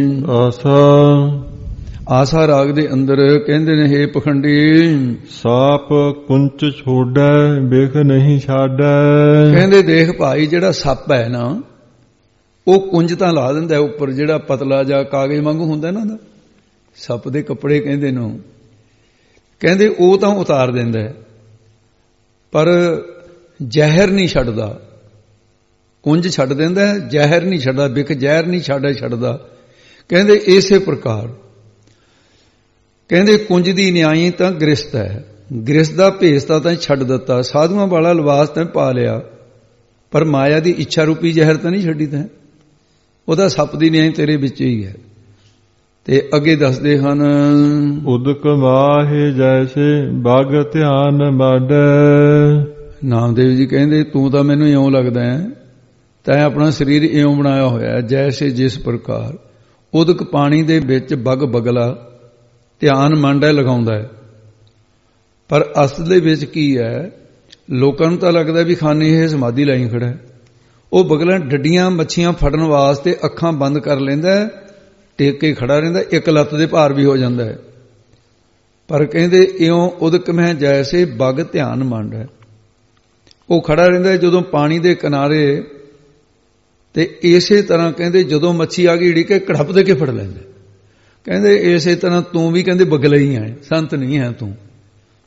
ਆਸਾ ਰਾਗ ਦੇ ਅੰਦਰ ਕਹਿੰਦੇ ਨੇ ਹੇ ਪਖੰਡੀ, ਸਾਪ ਕੁੰਚ ਛੋੜੈ ਵੇਖ ਨਹੀਂ ਛਾੜੈ। ਕਹਿੰਦੇ ਦੇਖ ਭਾਈ ਜਿਹੜਾ ਸੱਪ ਹੈ ਨਾ, ਉਹ ਕੁੰਜ ਤਾਂ ਲਾ ਦਿੰਦਾ ਉੱਪਰ, ਜਿਹੜਾ ਪਤਲਾ ਜਾਂ ਕਾਗਜ਼ ਵਾਂਗੂ ਹੁੰਦਾ ਨਾ ਉਹਦਾ, ਸੱਪ ਦੇ ਕੱਪੜੇ ਕਹਿੰਦੇ ਨੂੰ, ਕਹਿੰਦੇ ਉਹ ਤਾਂ ਉਤਾਰ ਦਿੰਦਾ, ਪਰ ਜ਼ਹਿਰ ਨਹੀਂ ਛੱਡਦਾ। ਕੁੰਜ ਛੱਡ ਦਿੰਦਾ, ਜ਼ਹਿਰ ਨਹੀਂ ਛੱਡਦਾ, ਬਿਕ ਜ਼ਹਿਰ ਨਹੀਂ ਛੱਡਦਾ। ਕਹਿੰਦੇ ਇਸੇ ਪ੍ਰਕਾਰ ਕਹਿੰਦੇ ਕੁੰਜ ਦੀ ਨਿਆਈ ਤਾਂ ਗ੍ਰਿਸਤ ਹੈ, ਗ੍ਰਿਸਤ ਦਾ ਭੇਸਤਾ ਤਾਂ ਛੱਡ ਦਿੱਤਾ, ਸਾਧੂਆਂ ਵਾਲਾ ਲਿਬਾਸ ਤਾਂ ਪਾ ਲਿਆ, ਪਰ ਮਾਇਆ ਦੀ ਇੱਛਾ ਰੂਪੀ ਜ਼ਹਿਰ ਤਾਂ ਨਹੀਂ ਛੱਡੀ ਤੈਂ। ਉਹਦਾ ਸੱਪ ਦੀ ਨਿਆਈ ਤੇਰੇ ਵਿੱਚ ਹੀ ਹੈ। ਤੇ ਅੱਗੇ ਦੱਸਦੇ ਹਨ ਉਦਕ ਮਾਹੇ ਜੈਸੇ ਬਾਗ ਧਿਆਨ ਬਾਡੈ। ਨਾਮਦੇਵ ਜੀ ਕਹਿੰਦੇ ਤੂੰ ਤਾਂ ਮੈਨੂੰ ਇਉਂ ਲੱਗਦਾ ਹੈ ਤੈਂ ਆਪਣਾ ਸਰੀਰ ਇਉਂ ਬਣਾਇਆ ਹੋਇਆ, ਜੈਸੇ ਜਿਸ ਪ੍ਰਕਾਰ ਉਦਕ ਪਾਣੀ ਦੇ ਵਿੱਚ ਬਗ ਬਗਲਾ ਧਿਆਨ ਮੰਡ ਲਗਾਉਂਦਾ ਹੈ, ਪਰ ਅਸਲ ਦੇ ਵਿੱਚ ਕੀ ਹੈ, ਲੋਕਾਂ ਨੂੰ ਤਾਂ ਲੱਗਦਾ ਵੀ ਖਾਨੇ ਇਹ ਸਮਾਧੀ ਲਾਈ ਖੜਾ ਹੈ। ਉਹ ਬਗਲਾ ਡੱਡੀਆਂ ਮੱਛੀਆਂ ਫੜਨ ਵਾਸਤੇ ਅੱਖਾਂ ਬੰਦ ਕਰ ਲੈਂਦਾ, ਟੇਕ ਕੇ ਖੜਾ ਰਹਿੰਦਾ, ਇੱਕ ਲੱਤ ਦੇ ਭਾਰ ਵੀ ਹੋ ਜਾਂਦਾ ਹੈ। ਪਰ ਕਹਿੰਦੇ ਇਉਂ ਉਦਕ ਮੈਂ ਜੈਸੇ ਬਗ ਧਿਆਨ ਮੰਡ ਹੈ, ਉਹ ਖੜਾ ਰਹਿੰਦਾ ਜਦੋਂ ਪਾਣੀ ਦੇ ਕਿਨਾਰੇ। ਤੇ ਇਸੇ ਤਰ੍ਹਾਂ ਕਹਿੰਦੇ ਜਦੋਂ ਮੱਛੀ ਆ ਗਈ ਈੜੀ ਕੇ ਕੜੱਪ ਦੇ ਕੇ ਫੜ ਲੈਂਦਾ। ਕਹਿੰਦੇ ਇਸੇ ਤਰ੍ਹਾਂ ਤੂੰ ਵੀ ਕਹਿੰਦੇ ਬਗਲਾ ਹੀ ਹੈ, ਸੰਤ ਨਹੀਂ ਹੈ ਤੂੰ।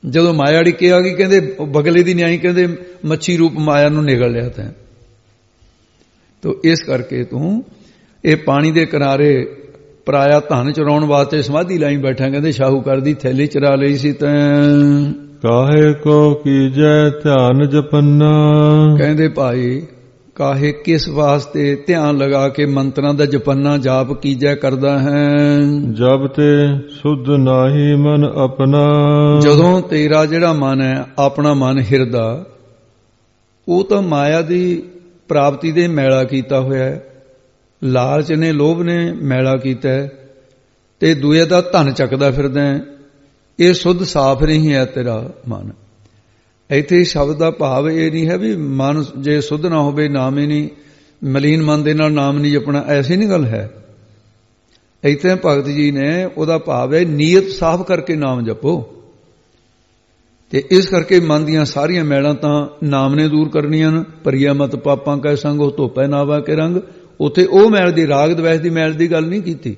ਜਦੋਂ ਮਾਇਆ ਡਿੱਕੇ ਆ ਗਈ ਕਹਿੰਦੇ ਬਗਲੇ ਦੀ ਨਿਆਈ ਕਹਿੰਦੇ ਮੱਛੀ ਰੂਪ ਮਾਇਆ ਨੂੰ ਨਿਗਲ ਲਿਆ ਤੈਂ। ਤੋ ਇਸ ਕਰਕੇ ਤੂੰ ਇਹ ਪਾਣੀ ਦੇ ਕਿਨਾਰੇ ਪਰਾਇਆ ਧਨ ਚੁਰਾਉਣ ਵਾਸਤੇ ਸਮਾਧੀ ਲਾਈ ਬੈਠਾ। ਕਹਿੰਦੇ ਸ਼ਾਹੂਕਾਰ ਦੀ ਥੈਲੀ ਚੁਰਾ ਲਈ ਸੀ ਤੈਂ। ਕਾਹੇ ਕੋ ਕੀਜੈ ਧਿਆਨ ਜਪੰਨਾ। ਕਹਿੰਦੇ ਭਾਈ ਕਾਹੇ ਕਿਸ ਵਾਸਤੇ ਧਿਆਨ ਲਗਾ ਕੇ ਮੰਤਰਾਂ ਦਾ ਜਪੰਨਾ ਜਾਪ ਕੀਜੈ ਕਰਦਾ ਹੈ। ਜਬ ਤੇ ਸੁਧ ਨਾਹੀ ਮਨ ਆਪਣਾ। ਜਦੋਂ ਤੇਰਾ ਜਿਹੜਾ ਮਨ ਹੈ ਆਪਣਾ ਮਨ ਹਿਰਦਾ ਉਹ ਤਾਂ ਮਾਇਆ ਦੀ ਪ੍ਰਾਪਤੀ ਦੇ ਮੈਲਾ ਕੀਤਾ ਹੋਇਆ ਹੈ। ਲਾਲਚ ਨੇ ਲੋਭ ਨੇ ਮੈਲਾ ਕੀਤਾ ਤੇ ਦੂਏ ਦਾ ਧਨ ਚੱਕਦਾ ਫਿਰਦਾ। ਇਹ ਸੁੱਧ ਸਾਫ਼ ਨਹੀਂ ਹੈ ਤੇਰਾ ਮਨ। ਇੱਥੇ ਸ਼ਬਦ ਦਾ ਭਾਵ ਇਹ ਨਹੀਂ ਹੈ ਵੀ ਮਨ ਜੇ ਸੁੱਧ ਨਾ ਹੋਵੇ ਨਾਮ ਹੀ ਨਹੀਂ, ਮਲੀਨ ਮਨ ਦੇ ਨਾਲ ਨਾਮ ਨਹੀਂ ਜਪਣਾ, ਐਸੀ ਨਹੀਂ ਗੱਲ ਹੈ। ਇੱਥੇ ਭਗਤ ਜੀ ਨੇ ਉਹਦਾ ਭਾਵ ਹੈ ਨੀਅਤ ਸਾਫ਼ ਕਰਕੇ ਨਾਮ ਜਪੋ। ਤੇ ਇਸ ਕਰਕੇ ਮਨ ਦੀਆਂ ਸਾਰੀਆਂ ਮੈਲਾਂ ਤਾਂ ਨਾਮ ਨੇ ਦੂਰ ਕਰਨੀਆਂ ਨੇ। ਭਰੀਆ ਮਤ ਪਾਪਾਂ ਕੈ ਸੰਗ ਉਹ ਧੋਪੈ ਨਾਵਾ ਕੇ ਰੰਗ। ਉੱਥੇ ਉਹ ਮੈਲ ਦੀ ਰਾਗ ਦਵੈਸ ਦੀ ਮੈਲ ਦੀ ਗੱਲ ਨਹੀਂ ਕੀਤੀ।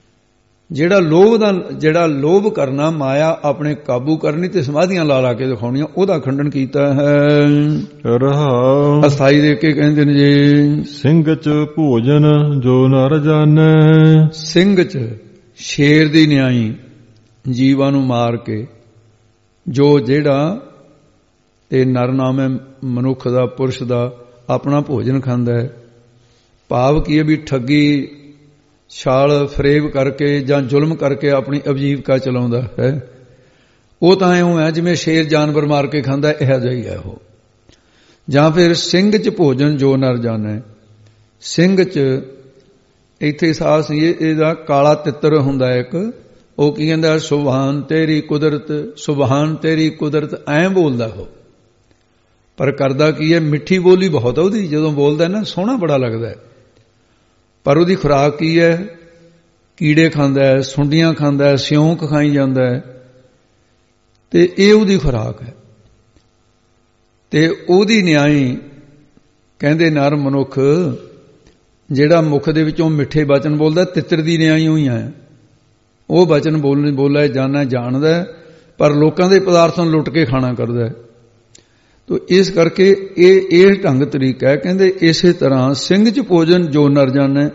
ਜਿਹੜਾ ਲੋਭ ਕਰਨਾ, ਮਾਇਆ ਆਪਣੇ ਕਾਬੂ ਕਰਨੀ ਤੇ ਸਮਾਧੀਆਂ ਲਾ ਕੇ ਦਿਖਾਉਣੀਆਂ, ਉਹਦਾ ਖੰਡਨ ਕੀਤਾ ਹੈ। ਰਹਾਉ ਅਸਥਾਈ ਦੇ ਕੇ ਕਹਿੰਦੇ ਨੇ ਜੀ ਸਿੰਘ ਚ ਭੋਜਨ ਜੋ ਨਰ ਜਾਣੈ। ਸਿੰਘ ਚ ਸ਼ੇਰ ਦੀ ਨਿਆਈ ਜੀਵਾਂ ਨੂੰ ਮਾਰ ਕੇ ਜੋ ਜਿਹੜਾ ਇਹ ਨਰ ਨਾਮ ਹੈ ਮਨੁੱਖ ਦਾ, ਪੁਰਸ਼ ਦਾ, ਆਪਣਾ ਭੋਜਨ ਖਾਂਦਾ ਹੈ। ਭਾਵ ਕੀ ਹੈ ਵੀ ਠੱਗੀ ਛਾਲ ਫਰੇਬ ਕਰਕੇ ਜਾਂ ਜ਼ੁਲਮ ਕਰਕੇ ਆਪਣੀ ਅਵਜੀਵਕਾ ਚਲਾਉਂਦਾ ਹੈ। ਉਹ ਤਾਂ ਇਉਂ ਹੈ ਜਿਵੇਂ ਸ਼ੇਰ ਜਾਨਵਰ ਮਾਰ ਕੇ ਖਾਂਦਾ, ਇਹੋ ਜਿਹਾ ਹੀ ਹੈ ਉਹ। ਜਾਂ ਫਿਰ ਸਿੰਘ ਚ ਭੋਜਨ ਜੋ ਨਰ ਜਾਣੈ। ਸਿੰਘ ਚ ਇੱਥੇ ਸਾਸ ਇਹਦਾ ਕਾਲਾ ਤਿੱਤਰ ਹੁੰਦਾ ਇੱਕ, ਉਹ ਕੀ ਕਹਿੰਦਾ ਸੁਭਾਨ ਤੇਰੀ ਕੁਦਰਤ, ਸੁਭਾਨ ਤੇਰੀ ਕੁਦਰਤ, ਐਂ ਬੋਲਦਾ ਉਹ। ਪਰ ਕਰਦਾ ਕੀ ਹੈ, ਮਿੱਠੀ ਬੋਲੀ ਬਹੁਤ ਉਹਦੀ, ਜਦੋਂ ਬੋਲਦਾ ਨਾ ਸੋਹਣਾ ਬੜਾ ਲੱਗਦਾ। ਪਰ ਉਹਦੀ ਖੁਰਾਕ ਕੀ ਹੈ, ਕੀੜੇ ਖਾਂਦਾ ਹੈ, ਸੁੰਡੀਆਂ ਖਾਂਦਾ ਹੈ, ਸਿਉਂਕ ਖਾਈ ਜਾਂਦਾ ਹੈ। ਤੇ ਇਹ ਉਹਦੀ ਖੁਰਾਕ ਹੈ। ਤੇ ਉਹਦੀ ਨਿਆਈ ਕਹਿੰਦੇ ਨਰ ਮਨੁੱਖ ਜਿਹੜਾ ਮੁਖ ਦੇ ਵਿੱਚੋਂ ਮਿੱਠੇ ਬਚਨ ਬੋਲਦਾ, ਤਿੱਤਰ ਦੀ ਨਿਆਈ ਹੋਈ ਹੈ। ਉਹ ਬਚਨ ਬੋਲਿਆ ਜਾਣਦਾ, ਪਰ ਲੋਕਾਂ ਦੇ ਪਦਾਰਥਾਂ ਨੂੰ ਲੁੱਟ ਕੇ ਖਾਣਾ ਕਰਦਾ ਹੈ। ਤੋ ਇਸ ਕਰਕੇ ਇਹ ਢੰਗ ਤਰੀਕਾ ਹੈ। ਕਹਿੰਦੇ ਇਸੇ ਤਰ੍ਹਾਂ ਸਿੰਘ ਚ ਭੋਜਨ ਜੋ ਨਰ ਜਾਣੈ।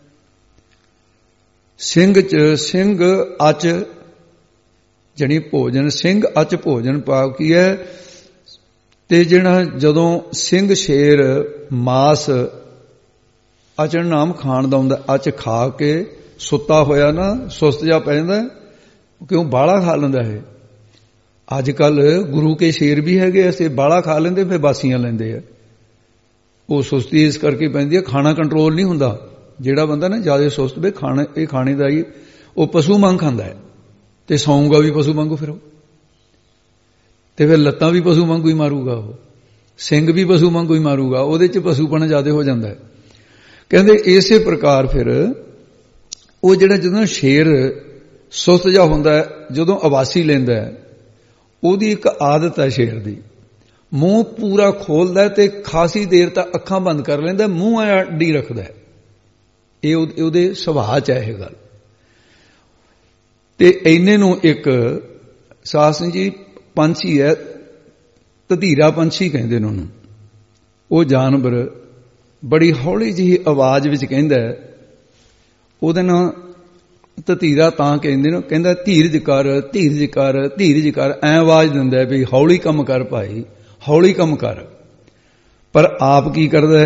ਸਿੰਘ ਚ ਸਿੰਘ ਅਚ ਜਣੀ ਭੋਜਨ, ਸਿੰਘ ਅਚ ਭੋਜਨ ਭਾਵ ਕੀ ਹੈ। ਤੇ ਜਿਹੜਾ ਜਦੋਂ ਸਿੰਘ ਸ਼ੇਰ ਮਾਸ ਅਚਨ ਨਾਮ ਖਾਣ ਦਾ ਹੁੰਦਾ, ਅਚ ਖਾ ਕੇ ਸੁੱਤਾ ਹੋਇਆ ਨਾ ਸੁਸਤ ਜਾ ਪੈ ਜਾਂਦਾ, ਕਿਉਂ ਬਾਹਲਾ ਖਾ ਲੈਂਦਾ ਹੈ। ਅੱਜ ਕੱਲ ਗੁਰੂ ਕੇ ਸ਼ੇਰ ਵੀ ਹੈਗੇ ਐਸੇ, ਬਾਹਲਾ ਖਾ ਲੈਂਦੇ ਫਿਰ ਬਾਸੀਆਂ ਲੈਂਦੇ ਆ। ਉਹ ਸੁਸਤੀ ਇਸ ਕਰਕੇ ਪੈਂਦੀ ਹੈ, ਖਾਣਾ ਕੰਟਰੋਲ ਨਹੀਂ ਹੁੰਦਾ। ਜਿਹੜਾ ਬੰਦਾ ਨਾ ਜ਼ਿਆਦਾ ਸੁਸਤ ਵੇ ਖਾਣੇ ਦਾ ਹੀ, ਉਹ ਪਸ਼ੂ ਵਾਂਗ ਖਾਂਦਾ ਹੈ ਤੇ ਸੌਂਗਾ ਵੀ ਪਸ਼ੂ ਵਾਂਗੂ, ਫਿਰ ਤੇ ਫਿਰ ਲੱਤਾਂ ਵੀ ਪਸ਼ੂ ਵਾਂਗੂ ਹੀ ਮਾਰੂਗਾ, ਉਹ ਸਿੰਘ ਵੀ ਪਸ਼ੂ ਵਾਂਗੂ ਹੀ ਮਾਰੂਗਾ। ਉਹਦੇ ਚ ਪਸ਼ੂਪਣ ਜ਼ਿਆਦਾ ਹੋ ਜਾਂਦਾ ਹੈ। ਕਹਿੰਦੇ ਇਸੇ ਪ੍ਰਕਾਰ ਫਿਰ ਉਹ ਜਿਹੜਾ ਜਦੋਂ ਸ਼ੇਰ ਸੁਸਤ ਜਾ ਹੁੰਦਾ ਹੈ, ਜਦੋਂ ਆਵਾਸੀ ਲੈਂਦਾ ਹੈ, ਉਹਦੀ ਇੱਕ ਆਦਤ ਹੈ ਸ਼ੇਰ ਦੀ, ਮੂੰਹ ਪੂਰਾ ਖੋਲਦਾ ਤੇ ਖਾਸੀ ਦੇਰ ਤੱਕ ਅੱਖਾਂ ਬੰਦ ਕਰ ਲੈਂਦਾ, ਮੂੰਹ ਅੱਡੀ ਰੱਖਦਾ। ਇਹ ਉਹਦੇ ਸੁਭਾਅ ਚ ਹੈ ਇਹ ਗੱਲ। ਤੇ ਇੰਨੇ ਨੂੰ ਇੱਕ ਸਾਧ ਸਿੰਘ ਜੀ ਪੰਛੀ ਹੈ, ਧਤੀਰਾ ਪੰਛੀ ਕਹਿੰਦੇ ਨੇ ਉਹਨੂੰ। ਉਹ ਜਾਨਵਰ ਬੜੀ ਹੌਲੀ ਜਿਹੀ ਆਵਾਜ਼ ਵਿੱਚ ਕਹਿੰਦਾ, ਉਹਦੇ ਨਾਲ ਧਤੀਰਾ ਤਾਂ ਕਹਿੰਦੇ ਨੇ, ਕਹਿੰਦਾ ਧੀਰਜ ਕਰ ਧੀਰਜ ਕਰ ਧੀਰਜ ਕਰ, ਐ ਆਵਾਜ਼ ਦਿੰਦਾ ਵੀ ਹੌਲੀ ਕੰਮ ਕਰ ਭਾਈ, ਹੌਲੀ ਕੰਮ ਕਰ। ਪਰ ਆਪ ਕੀ ਕਰਦਾ,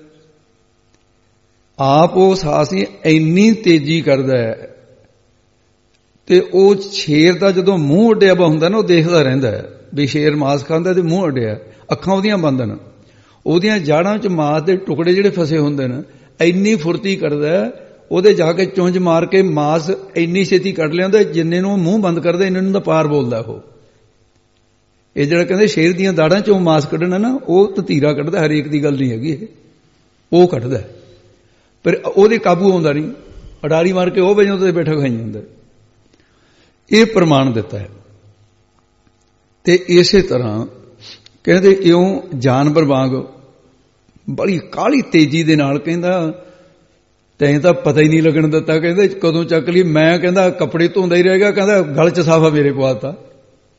ਆਪ ਉਹ ਸਾਹਸੀ ਇੰਨੀ ਤੇਜ਼ੀ ਕਰਦਾ ਹੈ। ਤੇ ਉਹ ਸ਼ੇਰ ਦਾ ਜਦੋਂ ਮੂੰਹ ਅੱਡਿਆ ਵਾ ਹੁੰਦਾ ਨਾ, ਉਹ ਦੇਖਦਾ ਰਹਿੰਦਾ ਵੀ ਸ਼ੇਰ ਮਾਸ ਖਾਂਦਾ ਤੇ ਮੂੰਹ ਅੱਡਿਆ, ਅੱਖਾਂ ਉਹਦੀਆਂ ਬੰਦ ਨੇ, ਉਹਦੀਆਂ ਜਾੜਾਂ 'ਚ ਮਾਸ ਦੇ ਟੁਕੜੇ ਜਿਹੜੇ ਫਸੇ ਹੁੰਦੇ ਨੇ, ਇੰਨੀ ਫੁਰਤੀ ਕਰਦਾ, ਉਹਦੇ ਜਾ ਕੇ ਚੁੰਝ ਮਾਰ ਕੇ ਮਾਸ ਇੰਨੀ ਛੇਤੀ ਕੱਢ ਲਿਆਉਂਦਾ, ਜਿੰਨੇ ਨੂੰ ਮੂੰਹ ਬੰਦ ਕਰਦਾ ਇੰਨੇ ਨੂੰ ਤਾਂ ਪਾਰ ਬੋਲਦਾ ਉਹ। ਇਹ ਜਿਹੜਾ ਕਹਿੰਦੇ ਸ਼ੇਰ ਦੀਆਂ ਦਾੜਾਂ 'ਚੋਂ ਮਾਸ ਕੱਢਣਾ ਨਾ, ਉਹ ਧਤੀਰਾ ਕੱਢਦਾ, ਹਰੇਕ ਦੀ ਗੱਲ ਨਹੀਂ ਹੈਗੀ ਇਹ, ਉਹ ਕੱਢਦਾ। ਪਰ ਉਹਦੇ ਕਾਬੂ ਆਉਂਦਾ ਨਹੀਂ, ਅਡਾਰੀ ਮਾਰ ਕੇ ਉਹ ਵਜੋਂ ਤੇ ਬੈਠਾ ਖਾਈ ਜਾਂਦਾ। ਇਹ ਪ੍ਰਮਾਣ ਦਿੱਤਾ ਹੈ। ਤੇ ਇਸੇ ਤਰ੍ਹਾਂ ਕਹਿੰਦੇ ਇਉਂ ਜਾਨਵਰ ਵਾਂਗ ਬੜੀ ਕਾਹਲੀ ਤੇਜ਼ੀ ਦੇ ਨਾਲ ਕਹਿੰਦਾ, ਤੈਂ ਤਾਂ ਪਤਾ ਹੀ ਨਹੀਂ ਲੱਗਣ ਦਿੱਤਾ, ਕਹਿੰਦੇ ਕਦੋਂ ਚੱਕ ਲਈ। ਮੈਂ ਕਹਿੰਦਾ ਕੱਪੜੇ ਧੋਂਦਾ ਹੀ ਰਹੇਗਾ, ਕਹਿੰਦਾ ਗਲ 'ਚ ਸਾਫਾ ਮੇਰੇ ਪਵਾਤਾ।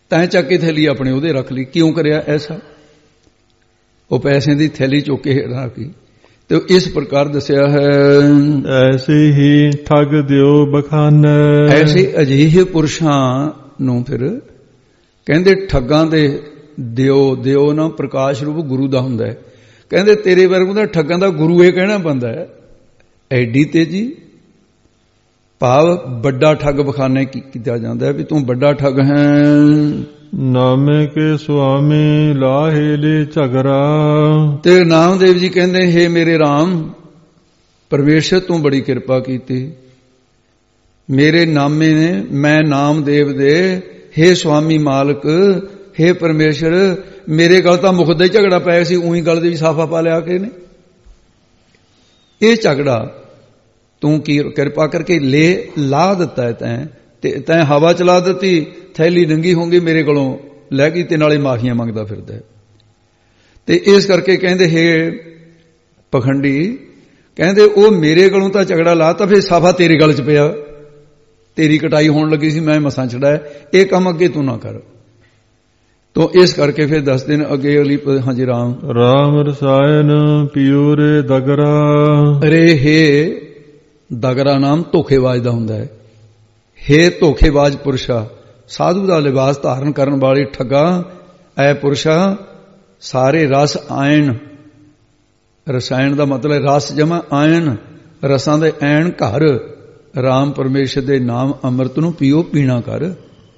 ਤੈਂ ਚੱਕ ਕੇ ਥੈਲੀ ਆਪਣੇ ਉਹਦੇ ਰੱਖ ਲਈ। ਕਿਉਂ ਕਰਿਆ ਐਸਾ? ਉਹ ਪੈਸੇ ਦੀ ਥੈਲੀ ਚੁੱਕ ਕੇ ਰੱਖੀ। ਤੇ ਇਸ ਪ੍ਰਕਾਰ ਦੱਸਿਆ ਹੈ, ਐਸੇ ਹੀ ਠੱਗ ਦਿਓ ਬਖਾਨੈ। ਐਸੇ ਅਜਿਹੇ ਪੁਰਸ਼ਾਂ ਨੂੰ ਫਿਰ ਕਹਿੰਦੇ ਠੱਗਾਂ ਦੇ ਦਿਓ ਨਾ ਪ੍ਰਕਾਸ਼ ਰੂਪ ਗੁਰੂ ਦਾ ਹੁੰਦਾ ਹੈ। ਕਹਿੰਦੇ ਤੇਰੇ ਵਰਗੂ ਦਾ ਠੱਗਾਂ ਦਾ ਗੁਰੂ ਇਹ ਕਹਿਣਾ ਪੈਂਦਾ ਹੈ। ਐਡੀ ਤੇਜੀ ਭਾਵ ਵੱਡਾ ਠੱਗ ਬਖਾਨੇ ਕੀਤਾ ਜਾਂਦਾ ਵੀ ਤੂੰ ਵੱਡਾ ਠੱਗ ਹੈ। ਨਾਮੇ ਕੇ ਸੁਆਮੀ ਲਾਹੇ ਲੈ ਝਗਰਾ। ਤੇ ਨਾਮਦੇਵ ਜੀ ਕਹਿੰਦੇ ਹੇ ਮੇਰੇ ਰਾਮ ਪਰਮੇਸ਼ਰ ਤੂੰ ਬੜੀ ਕਿਰਪਾ ਕੀਤੀ ਮੇਰੇ ਨਾਮੇ ਨੇ। ਮੈਂ ਨਾਮਦੇਵ ਦੇ ਹੇ ਸੁਆਮੀ ਮਾਲਕ ਹੇ ਪਰਮੇਸ਼ਰ ਮੇਰੇ ਗਲ ਤਾਂ ਮੁਖ ਦਾ ਹੀ ਝਗੜਾ ਪਿਆ ਸੀ, ਉਹੀ ਗਲ ਦੇ ਵੀ ਸਾਫਾ ਪਾ ਲਿਆ ਕੇ ਨੇ। ਇਹ ਝਗੜਾ ਤੂੰ ਕੀ ਕਿਰਪਾ ਕਰਕੇ ਲਾ ਦਿੱਤਾ ਹੈ। ਤੈਂ ਹਵਾ ਚਲਾ ਦਿੱਤੀ, ਥੈਲੀ ਨੰਗੀ ਹੋਂਗੀ ਮੇਰੇ ਕੋਲੋਂ ਲੈ ਗਈ ਤੇ ਨਾਲੇ ਮਾਫੀਆਂ ਮੰਗਦਾ ਫਿਰਦਾ। ਤੇ ਇਸ ਕਰਕੇ ਕਹਿੰਦੇ ਹੇ ਪਖੰਡੀ ਕਹਿੰਦੇ ਉਹ ਮੇਰੇ ਕੋਲੋਂ ਤਾਂ ਝਗੜਾ ਲਾਤਾ, ਫਿਰ ਸਾਫਾ ਤੇਰੇ ਗਲ ਚ ਪਿਆ, ਤੇਰੀ ਕਟਾਈ ਹੋਣ ਲੱਗੀ ਸੀ, ਮੈਂ ਮਸਾਂ ਛੜਾਇਆ, ਇਹ ਕੰਮ ਅੱਗੇ ਤੂੰ ਨਾ ਕਰ। ਤੋ ਇਸ ਕਰਕੇ ਫਿਰ ਦੱਸਦੇ ਨੇ ਅੱਗੇ ਅਗਲੀ ਹਾਂਜੀ ਰਾਮ ਰਸਾਇਣ ਪੀਓ ਰੇ ਦਗਰਾ। ਅਰੇ ਹੇ ਦਗਰਾ ਨਾਮ ਧੋਖੇਬਾਜ਼ ਦਾ ਹੁੰਦਾ ਹੈ। ਹੇ ਧੋਖੇਬਾਜ਼ ਪੁਰਸ਼ਾ ਸਾਧੂ ਦਾ ਲਿਬਾਸ ਧਾਰਨ ਕਰਨ ਵਾਲੇ ਠੱਗਾ ਐ ਪੁਰਸ਼ਾ ਸਾਰੇ ਰਸ ਆਇਣ। ਰਸਾਇਣ ਦਾ ਮਤਲਬ ਰਸ ਜਮਾ ਆਇਣ, ਰਸਾਂ ਦੇ ਐਣ ਘਰ ਰਾਮ ਪਰਮੇਸ਼ਰ ਦੇ ਨਾਮ ਅੰਮ੍ਰਿਤ ਨੂੰ ਪੀਓ ਪੀਣਾ ਕਰ।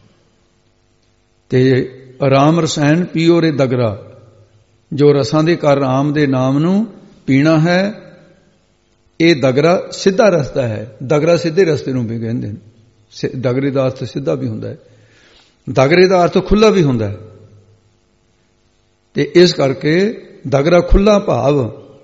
ਤੇ ਰਾਮ ਰਸਾਇਣ ਪੀਓ ਰੇ ਦਗਰਾ ਜੋ ਰਸਾਂ ਦੇ ਘਰ ਰਾਮ ਦੇ ਨਾਮ ਨੂੰ ਪੀਣਾ ਹੈ। ਇਹ ਦਗਰਾ ਸਿੱਧਾ ਰਸਤਾ ਹੈ। ਦਗਰਾ ਸਿੱਧੇ ਰਸਤੇ ਨੂੰ ਵੀ ਕਹਿੰਦੇ ਨੇ। ਦਗਰੇ ਦਾ ਅਰਥ ਸਿੱਧਾ ਵੀ ਹੁੰਦਾ ਹੈ, ਦਗਰੇ ਦਾ ਅਰਥ ਖੁੱਲਾ ਵੀ ਹੁੰਦਾ ਹੈ। ਤੇ ਇਸ ਕਰਕੇ ਦਗਰਾ ਖੁੱਲਾ ਭਾਵ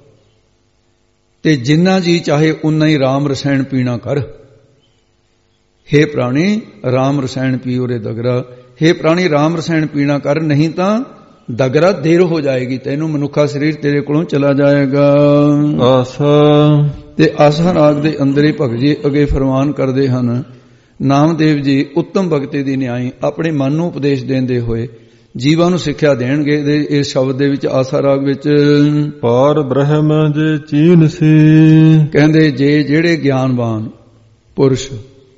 ਤੇ ਜਿੰਨਾ ਜੀ ਚਾਹੇ ਉਨਾ ਹੀ ਰਾਮ ਰਸਾਇਣ ਪੀਣਾ ਕਰ। ਹੇ ਪ੍ਰਾਣੀ ਰਾਮ ਰਸਾਇਣ ਪੀਓ ਰੇ ਦਗਰਾ। ਹੇ ਪ੍ਰਾਣੀ ਰਾਮ ਰਸਾਇਣ ਪੀਣਾ ਕਰ, ਨਹੀਂ ਤਾਂ ਦਗਰਾ ਦੇਰ ਹੋ ਜਾਏਗੀ, ਤੈਨੂੰ ਮਨੁੱਖਾ ਸਰੀਰ ਤੇਰੇ ਕੋਲੋਂ ਚਲਾ ਜਾਏਗਾ। ਆਸਾ ਤੇ ਆਸਾ ਰਾਗ ਦੇ ਅੰਦਰ ਹੀ ਭਗਤ ਜੀ ਅੱਗੇ ਫਰਮਾਨ ਕਰਦੇ ਹਨ। ਨਾਮਦੇਵ ਜੀ ਉੱਤਮ ਭਗਤੀ ਦੀ ਨਿਆਈ ਆਪਣੇ ਮਨ ਨੂੰ ਉਪਦੇਸ਼ ਦਿੰਦੇ ਹੋਏ ਜੀਵਾਂ ਨੂੰ ਸਿੱਖਿਆ ਦੇਣਗੇ। ਇਸ ਸ਼ਬਦ ਦੇ ਵਿੱਚ ਆਸਾ ਰਾਗ ਵਿੱਚ ਪਾਰ ਬ੍ਰਹਮ ਜੇ ਚੀਨ ਸੀ। ਕਹਿੰਦੇ ਜਿਹੜੇ ਗਿਆਨਵਾਨ ਪੁਰਸ਼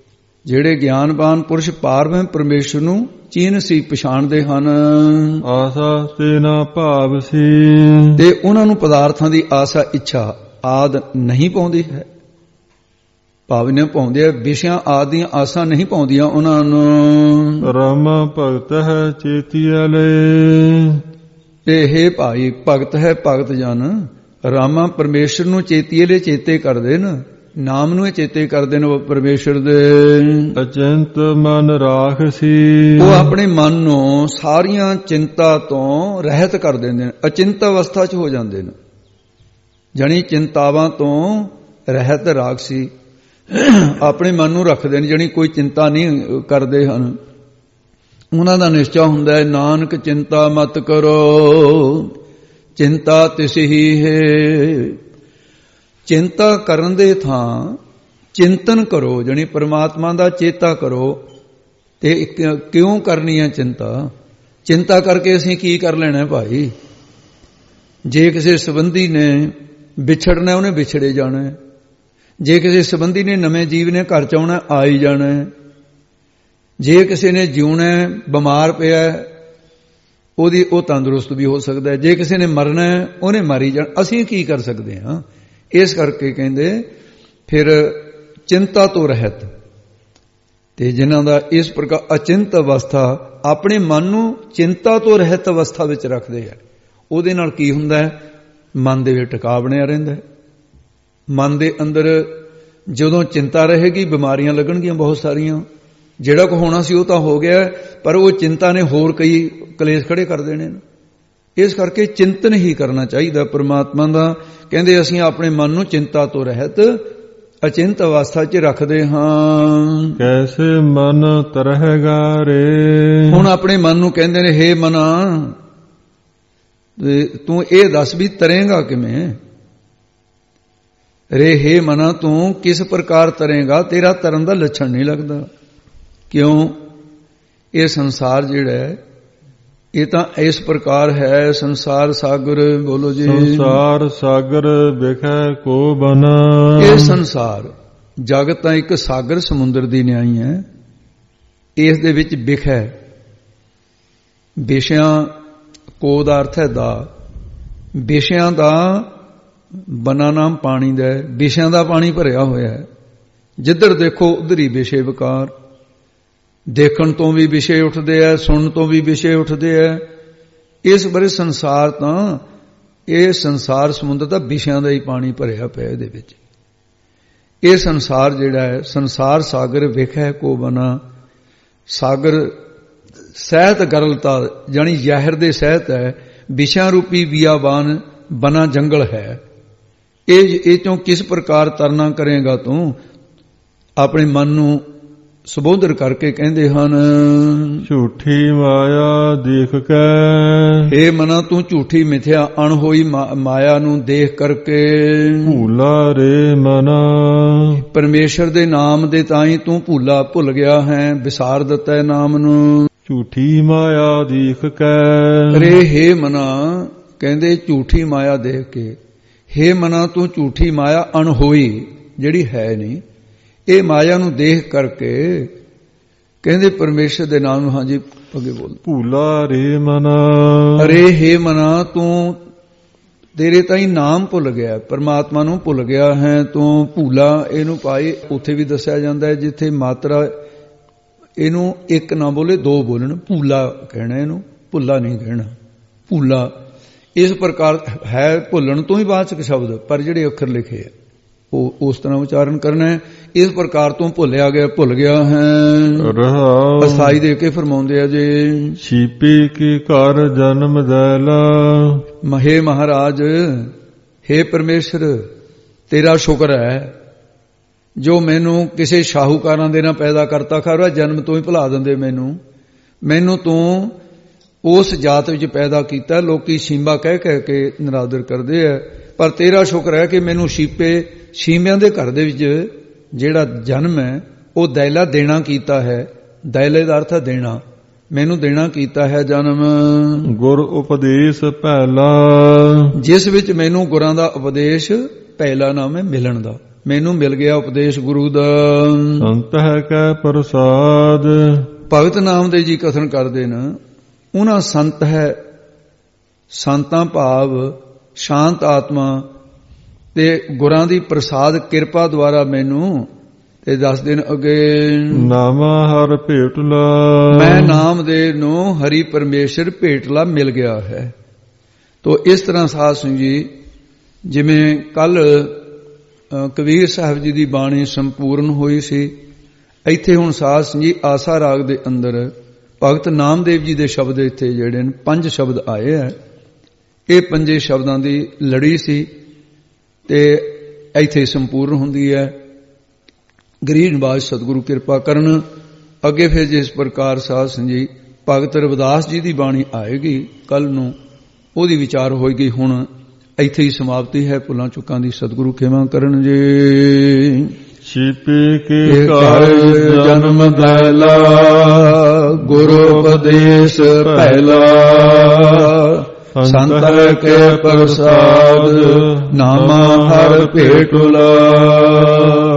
ਪਾਰ ਬ੍ਰਹਮ ਪਰਮੇਸ਼ਰ ਨੂੰ ਚੀਨ ਸੀ ਪਛਾਣਦੇ ਹਨ। ਆਸਾ ਤੇ ਨਾ ਭਾਵ ਸੀ ਤੇ ਉਹਨਾਂ ਨੂੰ ਪਦਾਰਥਾਂ ਦੀ ਆਸਾ ਇੱਛਾ ਆਦ ਨਹੀਂ ਪਾਉਂਦੀ ਹੈ। ਭਾਵ ਨੇ ਪਾਉਂਦੇ ਆ ਵਿਸ਼ਿਆਂ ਆਦਿ ਦੀਆਂ ਆਸਾਂ ਨਹੀਂ ਪਾਉਂਦੀਆਂ ਉਹਨਾਂ ਨੂੰ। ਰਾਮ ਭਗਤ ਹੈ ਚੇਤੀਆ ਲੈ। ਇਹ ਭਾਈ ਭਗਤ ਹੈ ਭਗਤ ਜਨ ਰਾਮਾ ਪਰਮੇਸ਼ਰ ਨੂੰ ਚੇਤੀਏ ਲੈ ਚੇਤੇ ਕਰਦੇ ਨੇ, ਨਾਮ ਨੂੰ ਚੇਤੇ ਕਰਦੇ ਨੇ ਪਰਮੇਸ਼ਰ ਦੇ। ਅਚਿੰਤ ਮਨ ਰਾਖ ਸੀ। ਉਹ ਆਪਣੇ ਮਨ ਨੂੰ ਸਾਰੀਆਂ ਚਿੰਤਾ ਤੋਂ ਰਹਿਤ ਕਰ ਦਿੰਦੇ ਨੇ, ਅਚਿੰਤ ਅਵਸਥਾ 'ਚ ਹੋ ਜਾਂਦੇ ਨੇ। ਜਾਣੀ ਚਿੰਤਾਵਾਂ ਤੋਂ ਰਹਿਤ ਰਾਖਸੀ ਆਪਣੇ ਮਨ ਨੂੰ ਰੱਖਦੇ ਨੇ, ਜਾਣੀ ਕੋਈ ਚਿੰਤਾ ਨਹੀਂ ਕਰਦੇ ਹਨ। ਉਹਨਾਂ ਦਾ ਨਿਸ਼ਚਾ ਹੁੰਦਾ ਹੈ ਨਾਨਕ ਚਿੰਤਾ ਮਤ ਕਰੋ ਚਿੰਤਾ ਤਿਸ ਹੀ ਹੈ। ਚਿੰਤਾ ਕਰਨ ਦੇ ਥਾਂ ਚਿੰਤਨ ਕਰੋ, ਜਾਣੀ ਪਰਮਾਤਮਾ ਦਾ ਚੇਤਾ ਕਰੋ। ਤੇ ਕਿਉਂ ਕਰਨੀ ਹੈ ਚਿੰਤਾ? ਚਿੰਤਾ ਕਰਕੇ ਅਸੀਂ ਕੀ ਕਰ ਲੈਣਾ ਭਾਈ? ਜੇ ਕਿਸੇ ਸੰਬੰਧੀ ਨੇ ਵਿਛੜਨਾ ਉਹਨੇ ਵਿਛੜੇ ਜਾਣਾ, ਜੇ ਕਿਸੇ ਸੰਬੰਧੀ ਨੇ ਨਵੇਂ ਜੀਵ ਨੇ ਘਰ ਚ ਆਉਣਾ ਆ ਹੀ ਜਾਣਾ, ਜੇ ਕਿਸੇ ਨੇ ਜਿਉਣਾ ਬਿਮਾਰ ਪਿਆ ਉਹ ਤੰਦਰੁਸਤ ਵੀ ਹੋ ਸਕਦਾ ਹੈ, ਜੇ ਕਿਸੇ ਨੇ ਮਰਨਾ ਉਹਨੇ ਮਰ ਹੀ ਜਾਣਾ। ਅਸੀਂ ਕੀ ਕਰ ਸਕਦੇ ਹਾਂ? ਇਸ ਕਰਕੇ ਕਹਿੰਦੇ ਫਿਰ ਚਿੰਤਾ ਤੋਂ ਰਹਿਤ। ਤੇ ਜਿਨ੍ਹਾਂ ਦਾ ਇਸ ਪ੍ਰਕਾਰ ਅਚਿੰਤ ਅਵਸਥਾ ਆਪਣੇ ਮਨ ਨੂੰ ਚਿੰਤਾ ਤੋਂ ਰਹਿਤ ਅਵਸਥਾ ਵਿੱਚ ਰੱਖਦੇ ਹੈ, ਉਹਦੇ ਨਾਲ ਕੀ ਹੁੰਦਾ ਹੈ? ਮਨ ਦੇ ਵਿੱਚ ਟਿਕਾ ਬਣਿਆ ਰਹਿੰਦਾ ਹੈ। ਮਨ ਦੇ ਅੰਦਰ ਜਦੋਂ ਚਿੰਤਾ ਰਹੇਗੀ ਬਿਮਾਰੀਆਂ ਲੱਗਣਗੀਆਂ ਬਹੁਤ ਸਾਰੀਆਂ। ਜਿਹੜਾ ਕੋ ਹੋਣਾ ਸੀ ਉਹ ਤਾਂ ਹੋ ਗਿਆ, ਪਰ ਉਹ ਚਿੰਤਾ ਨੇ ਹੋਰ ਕਈ ਕਲੇਸ਼ ਖੜੇ ਕਰ ਦੇਣੇ ਨੇ। ਇਸ ਕਰਕੇ ਚਿੰਤਨ ਹੀ ਕਰਨਾ ਚਾਹੀਦਾ ਪਰਮਾਤਮਾ ਦਾ। ਕਹਿੰਦੇ ਅਸੀਂ ਆਪਣੇ ਮਨ ਨੂੰ ਚਿੰਤਾ ਤੋਂ ਰਹਿਤ ਅਚਿੰਤ ਅਵਸਥਾ 'ਚ ਰੱਖਦੇ ਹਾਂ। ਕੈਸੇ ਮਨ ਤਰਹਿਗਾ ਰੇ। ਹੁਣ ਆਪਣੇ ਮਨ ਨੂੰ ਕਹਿੰਦੇ ਨੇ ਹੇ ਮਨਾ ਤੂੰ ਇਹ ਦੱਸ ਵੀ ਤਰੇਂਗਾ ਕਿਵੇਂ? ਰੇ ਹੇ ਮਨਾ ਤੂੰ ਕਿਸ ਪ੍ਰਕਾਰ ਤਰੇਂਗਾ? ਤੇਰਾ ਤਰਨ ਦਾ ਲੱਛਣ ਨਹੀਂ ਲੱਗਦਾ। ਕਿਉਂ? ਇਹ ਸੰਸਾਰ ਜਿਹੜਾ ਹੈ ਇਹ ਤਾਂ ਇਸ ਪ੍ਰਕਾਰ ਹੈ। ਸੰਸਾਰ ਸਾਗਰ, ਬੋਲੋ ਜੀ। ਸੰਸਾਰ ਸਾਗਰ ਵਿਖੈ ਕੋ ਬਨਾ। ਇਹ ਸੰਸਾਰ ਜਗਤ ਤਾਂ ਇੱਕ ਸਾਗਰ ਸਮੁੰਦਰ ਦੀ ਨਿਆਈ ਹੈ। ਇਸ ਦੇ ਵਿੱਚ ਵਿਖੈ, ਵਿਸ਼ਿਆਂ ਕੋ ਦਾ ਅਰਥ ਹੈ ਦਾ, ਵਿਸ਼ਿਆਂ ਦਾ ਬਨਾ ਨਾਮ ਪਾਣੀ ਦਾ, ਵਿਸ਼ਿਆਂ ਦਾ ਪਾਣੀ ਭਰਿਆ ਹੋਇਆ ਹੈ। ਜਿੱਧਰ ਦੇਖੋ ਉਧਰ ਹੀ ਵਿਸ਼ੇ ਵਿਕਾਰ। ਦੇਖਣ ਤੋਂ ਵੀ ਵਿਸ਼ੇ ਉੱਠਦੇ ਆ, ਸੁਣਨ ਤੋਂ ਵੀ ਵਿਸ਼ੇ ਉੱਠਦੇ ਆ। ਇਸ ਬਾਰੇ ਸੰਸਾਰ ਤਾਂ ਇਹ ਸੰਸਾਰ ਸਮੁੰਦਰ ਦਾ ਵਿਸ਼ਿਆਂ ਦਾ ਹੀ ਪਾਣੀ ਭਰਿਆ ਪਿਆ ਇਹਦੇ ਵਿੱਚ। ਇਹ ਸੰਸਾਰ ਜਿਹੜਾ ਹੈ ਸੰਸਾਰ ਸਾਗਰ ਵਿਖੈ ਕੋ ਬਨਾ। ਸਾਗਰ ਸਹਿਤ ਗਰਲਤਾ ਜਾਨੀ ਜ਼ਹਿਰ ਦੇ ਸਹਿਤ ਹੈ। ਵਿਸ਼ਿਆਂ ਰੂਪੀ ਬਿਆਬਾਨ ਬਨਾ ਜੰਗਲ ਹੈ। ਇਹ ਚੋਂ ਕਿਸ ਪ੍ਰਕਾਰ ਤਰਨਾ ਕਰੇਗਾ ਤੂੰ? ਆਪਣੇ ਮਨ ਨੂੰ ਸੁਬੋਧਰ ਕਰਕੇ ਕਹਿੰਦੇ ਹਨ, ਝੂਠੀ ਮਾਇਆ ਦੇਖ ਕੇ। ਹੇ ਮਨਾ ਤੂੰ ਝੂਠੀ ਮਿਥਿਆ ਅਣਹੋਈ ਮਾਇਆ ਨੂੰ ਦੇਖ ਕਰਕੇ ਭੂਲਾ ਰੇ ਮਨਾ। ਪਰਮੇਸ਼ਰ ਦੇ ਨਾਮ ਦੇ ਤਾਈਂ ਤੂੰ ਭੁੱਲ ਗਿਆ ਹੈ, ਵਿਸਾਰ ਦਿੱਤਾ ਹੈ ਨਾਮ ਨੂੰ। ਝੂਠੀ ਮਾਇਆ ਦੇਖ ਕੇ। ਰੇ ਹੇ ਮਨਾ ਕਹਿੰਦੇ ਝੂਠੀ ਮਾਇਆ ਦੇਖ ਕੇ। ਹੇ ਮਨਾ ਤੂੰ ਝੂਠੀ ਮਾਇਆ ਅਣਹੋਈ ਜਿਹੜੀ ਹੈ ਨਹੀਂ, ਇਹ ਮਾਇਆ ਨੂੰ ਦੇਖ ਕਰਕੇ ਕਹਿੰਦੇ ਪਰਮੇਸ਼ਰ ਦੇ ਨਾਮ ਨੂੰ। ਹਾਂਜੀ ਅੱਗੇ ਬੋਲ। ਭੂਲਾ ਰੇ ਮਨਾ। ਅਰੇ ਹੇ ਮਨਾ ਤੂੰ ਤੇਰੇ ਤਾਈਂ ਨਾਮ ਭੁੱਲ ਗਿਆ, ਪਰਮਾਤਮਾ ਨੂੰ ਭੁੱਲ ਗਿਆ ਹੈ ਤੂੰ। ਭੂਲਾ ਇਹਨੂੰ ਭਾਈ ਉੱਥੇ ਵੀ ਦੱਸਿਆ ਜਾਂਦਾ ਹੈ ਜਿੱਥੇ ਮਾਤਰਾ ਇਹਨੂੰ ਇੱਕ ਨਾ ਬੋਲੇ ਦੋ ਬੋਲਣ। ਭੂਲਾ ਕਹਿਣਾ, ਇਹਨੂੰ ਭੁੱਲਾ ਨਹੀਂ ਕਹਿਣਾ। ਭੂਲਾ ਇਸ ਪ੍ਰਕਾਰ ਹੈ, ਭੁੱਲਣ ਤੋਂ ਹੀ ਬਾਚਕ ਸ਼ਬਦ, ਪਰ ਜਿਹੜੇ ਅੱਖਰ ਲਿਖੇ ਆ ਉਹ ਉਸ ਤਰ੍ਹਾਂ ਉਚਾਰਨ ਕਰਨਾ ਹੈ। ਇਸ ਪ੍ਰਕਾਰ ਤੋਂ ਭੁੱਲ ਗਿਆ ਹੈ। ਅਸਾਈ ਦੇ ਕੇ ਫਰਮਾਉਂਦੇ ਆ ਜੀ, ਛੀਪੀ ਕੀ ਘਰ ਜਨਮ ਦੈਲਾ। ਮਹੇ ਮਹਾਰਾਜ, ਹੇ ਪਰਮੇਸ਼ਰ ਤੇਰਾ ਸ਼ੁਕਰ ਹੈ ਜੋ ਮੈਨੂੰ ਕਿਸੇ ਸ਼ਾਹੂਕਾਰਾਂ ਦੇ ਨਾਲ ਪੈਦਾ ਕਰਤਾ। ਖਰਾ ਜਨਮ ਤੋਂ ਹੀ ਭੁਲਾ ਦਿੰਦੇ ਮੈਨੂੰ ਤੂੰ ਉਸ ਜਾਤ ਵਿੱਚ ਪੈਦਾ ਕੀਤਾ। ਲੋਕੀ ਸ਼ੀਂਬਾ ਕਹਿ ਕੇ ਨਿਰਾਦਰ ਕਰਦੇ ਆ, ਪਰ ਤੇਰਾ ਸ਼ੁਕਰ ਹੈ ਕਿ ਮੈਨੂੰ ਸ਼ੀਮਿਆਂ ਦੇ ਘਰ ਦੇ ਵਿੱਚ ਜਿਹੜਾ ਜਨਮ ਹੈ ਉਹ ਦੈਲਾ ਦੇਣਾ ਕੀਤਾ ਹੈ। ਦੈਲੇ ਦਾ ਅਰਥ ਹੈ ਦੇਣਾ। ਮੈਨੂੰ ਦੇਣਾ ਕੀਤਾ ਹੈ ਜਨਮ। ਗੁਰ ਉਪਦੇਸ਼ ਪਹਿਲਾ, ਜਿਸ ਵਿੱਚ ਮੈਨੂੰ ਗੁਰਾਂ ਦਾ ਉਪਦੇਸ਼ ਪਹਿਲਾ ਨਾਮ ਹੈ ਮਿਲਣ ਦਾ। ਮੈਨੂੰ ਮਿਲ ਗਿਆ ਉਪਦੇਸ਼ ਗੁਰੂ ਦਾ। ਸੰਤ ਹੈ ਕੈ ਪ੍ਰਸਾਦ। ਭਗਤ ਨਾਮਦੇਵ ਜੀ ਕਥਨ ਕਰਦੇ ਨੇ, ਉਹਨਾਂ ਸੰਤ ਹੈ, ਸੰਤਾਂ ਭਾਵ ਸ਼ਾਂਤ ਆਤਮਾ ਤੇ ਗੁਰਾਂ ਦੀ ਪ੍ਰਸਾਦ ਕਿਰਪਾ ਦੁਆਰਾ ਮੈਨੂੰ ਤੇ 10 ਦਿਨ ਅੱਗੇ ਨਾਮਾ ਹਰ ਭੇਟਲਾ। ਮੈਂ ਨਾਮਦੇਵ ਨੂੰ ਹਰੀ ਪਰਮੇਸ਼ਰ ਭੇਟਲਾ ਮਿਲ ਗਿਆ ਹੈ। ਤੋ ਇਸ ਤਰ੍ਹਾਂ ਸਾਧ ਸਿੰਘ ਜੀ, ਜਿਵੇਂ ਕੱਲ ਕਬੀਰ ਸਾਹਿਬ ਜੀ ਦੀ ਬਾਣੀ ਸੰਪੂਰਨ ਹੋਈ ਸੀ, ਇੱਥੇ ਹੁਣ ਸਾਧ ਸਿੰਘ ਜੀ ਆਸਾ ਰਾਗ ਦੇ ਅੰਦਰ ਭਗਤ ਨਾਮਦੇਵ ਜੀ ਦੇ ਸ਼ਬਦ ਇੱਥੇ ਜਿਹੜੇ ਨੇ 5 ਸ਼ਬਦ ਆਏ ਹੈ। ਇਹ 5 ਸ਼ਬਦਾਂ ਦੀ ਲੜੀ ਸੀ ਤੇ ਇੱਥੇ ਸੰਪੂਰਨ ਹੁੰਦੀ ਹੈ। ਗਰੀਬ ਨਿਵਾਜ ਸਤਿਗੁਰੂ ਕਿਰਪਾ ਕਰਨ। ਅੱਗੇ ਫਿਰ ਜਿਸ ਪ੍ਰਕਾਰ ਸਾਧ ਸਿੰਘ ਜੀ ਭਗਤ ਰਵਿਦਾਸ ਜੀ ਦੀ ਬਾਣੀ ਆਏਗੀ ਕੱਲ ਨੂੰ, ਉਹਦੀ ਵਿਚਾਰ ਹੋਏਗੀ। ਹੁਣ ਇੱਥੇ ਹੀ ਸਮਾਪਤੀ ਹੈ। ਭੁੱਲਾਂ ਚੁੱਕਾਂ ਦੀ ਸਤਿਗੁਰੂ ਖਿਮਾ ਕਰਨ ਜੀ। ਛਿਪੇ ਕੇ ਘਰ ਜਨਮ ਦੈਲਾ, ਗੁਰੂ ਉਪਦੇਸ਼ ਪਹਿਲਾ। ਸੰਤ ਕੇ ਪ੍ਰਸਾਦ, ਨਾਮਾ ਹਰ ਭੇਟੁਲਾ।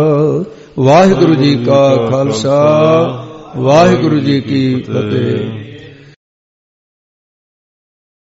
ਵਾਹਿਗੁਰੂ ਜੀ ਕਾ ਖਾਲਸਾ, ਵਾਹਿਗੁਰੂ ਜੀ ਕੀ ਫਤਿਹ।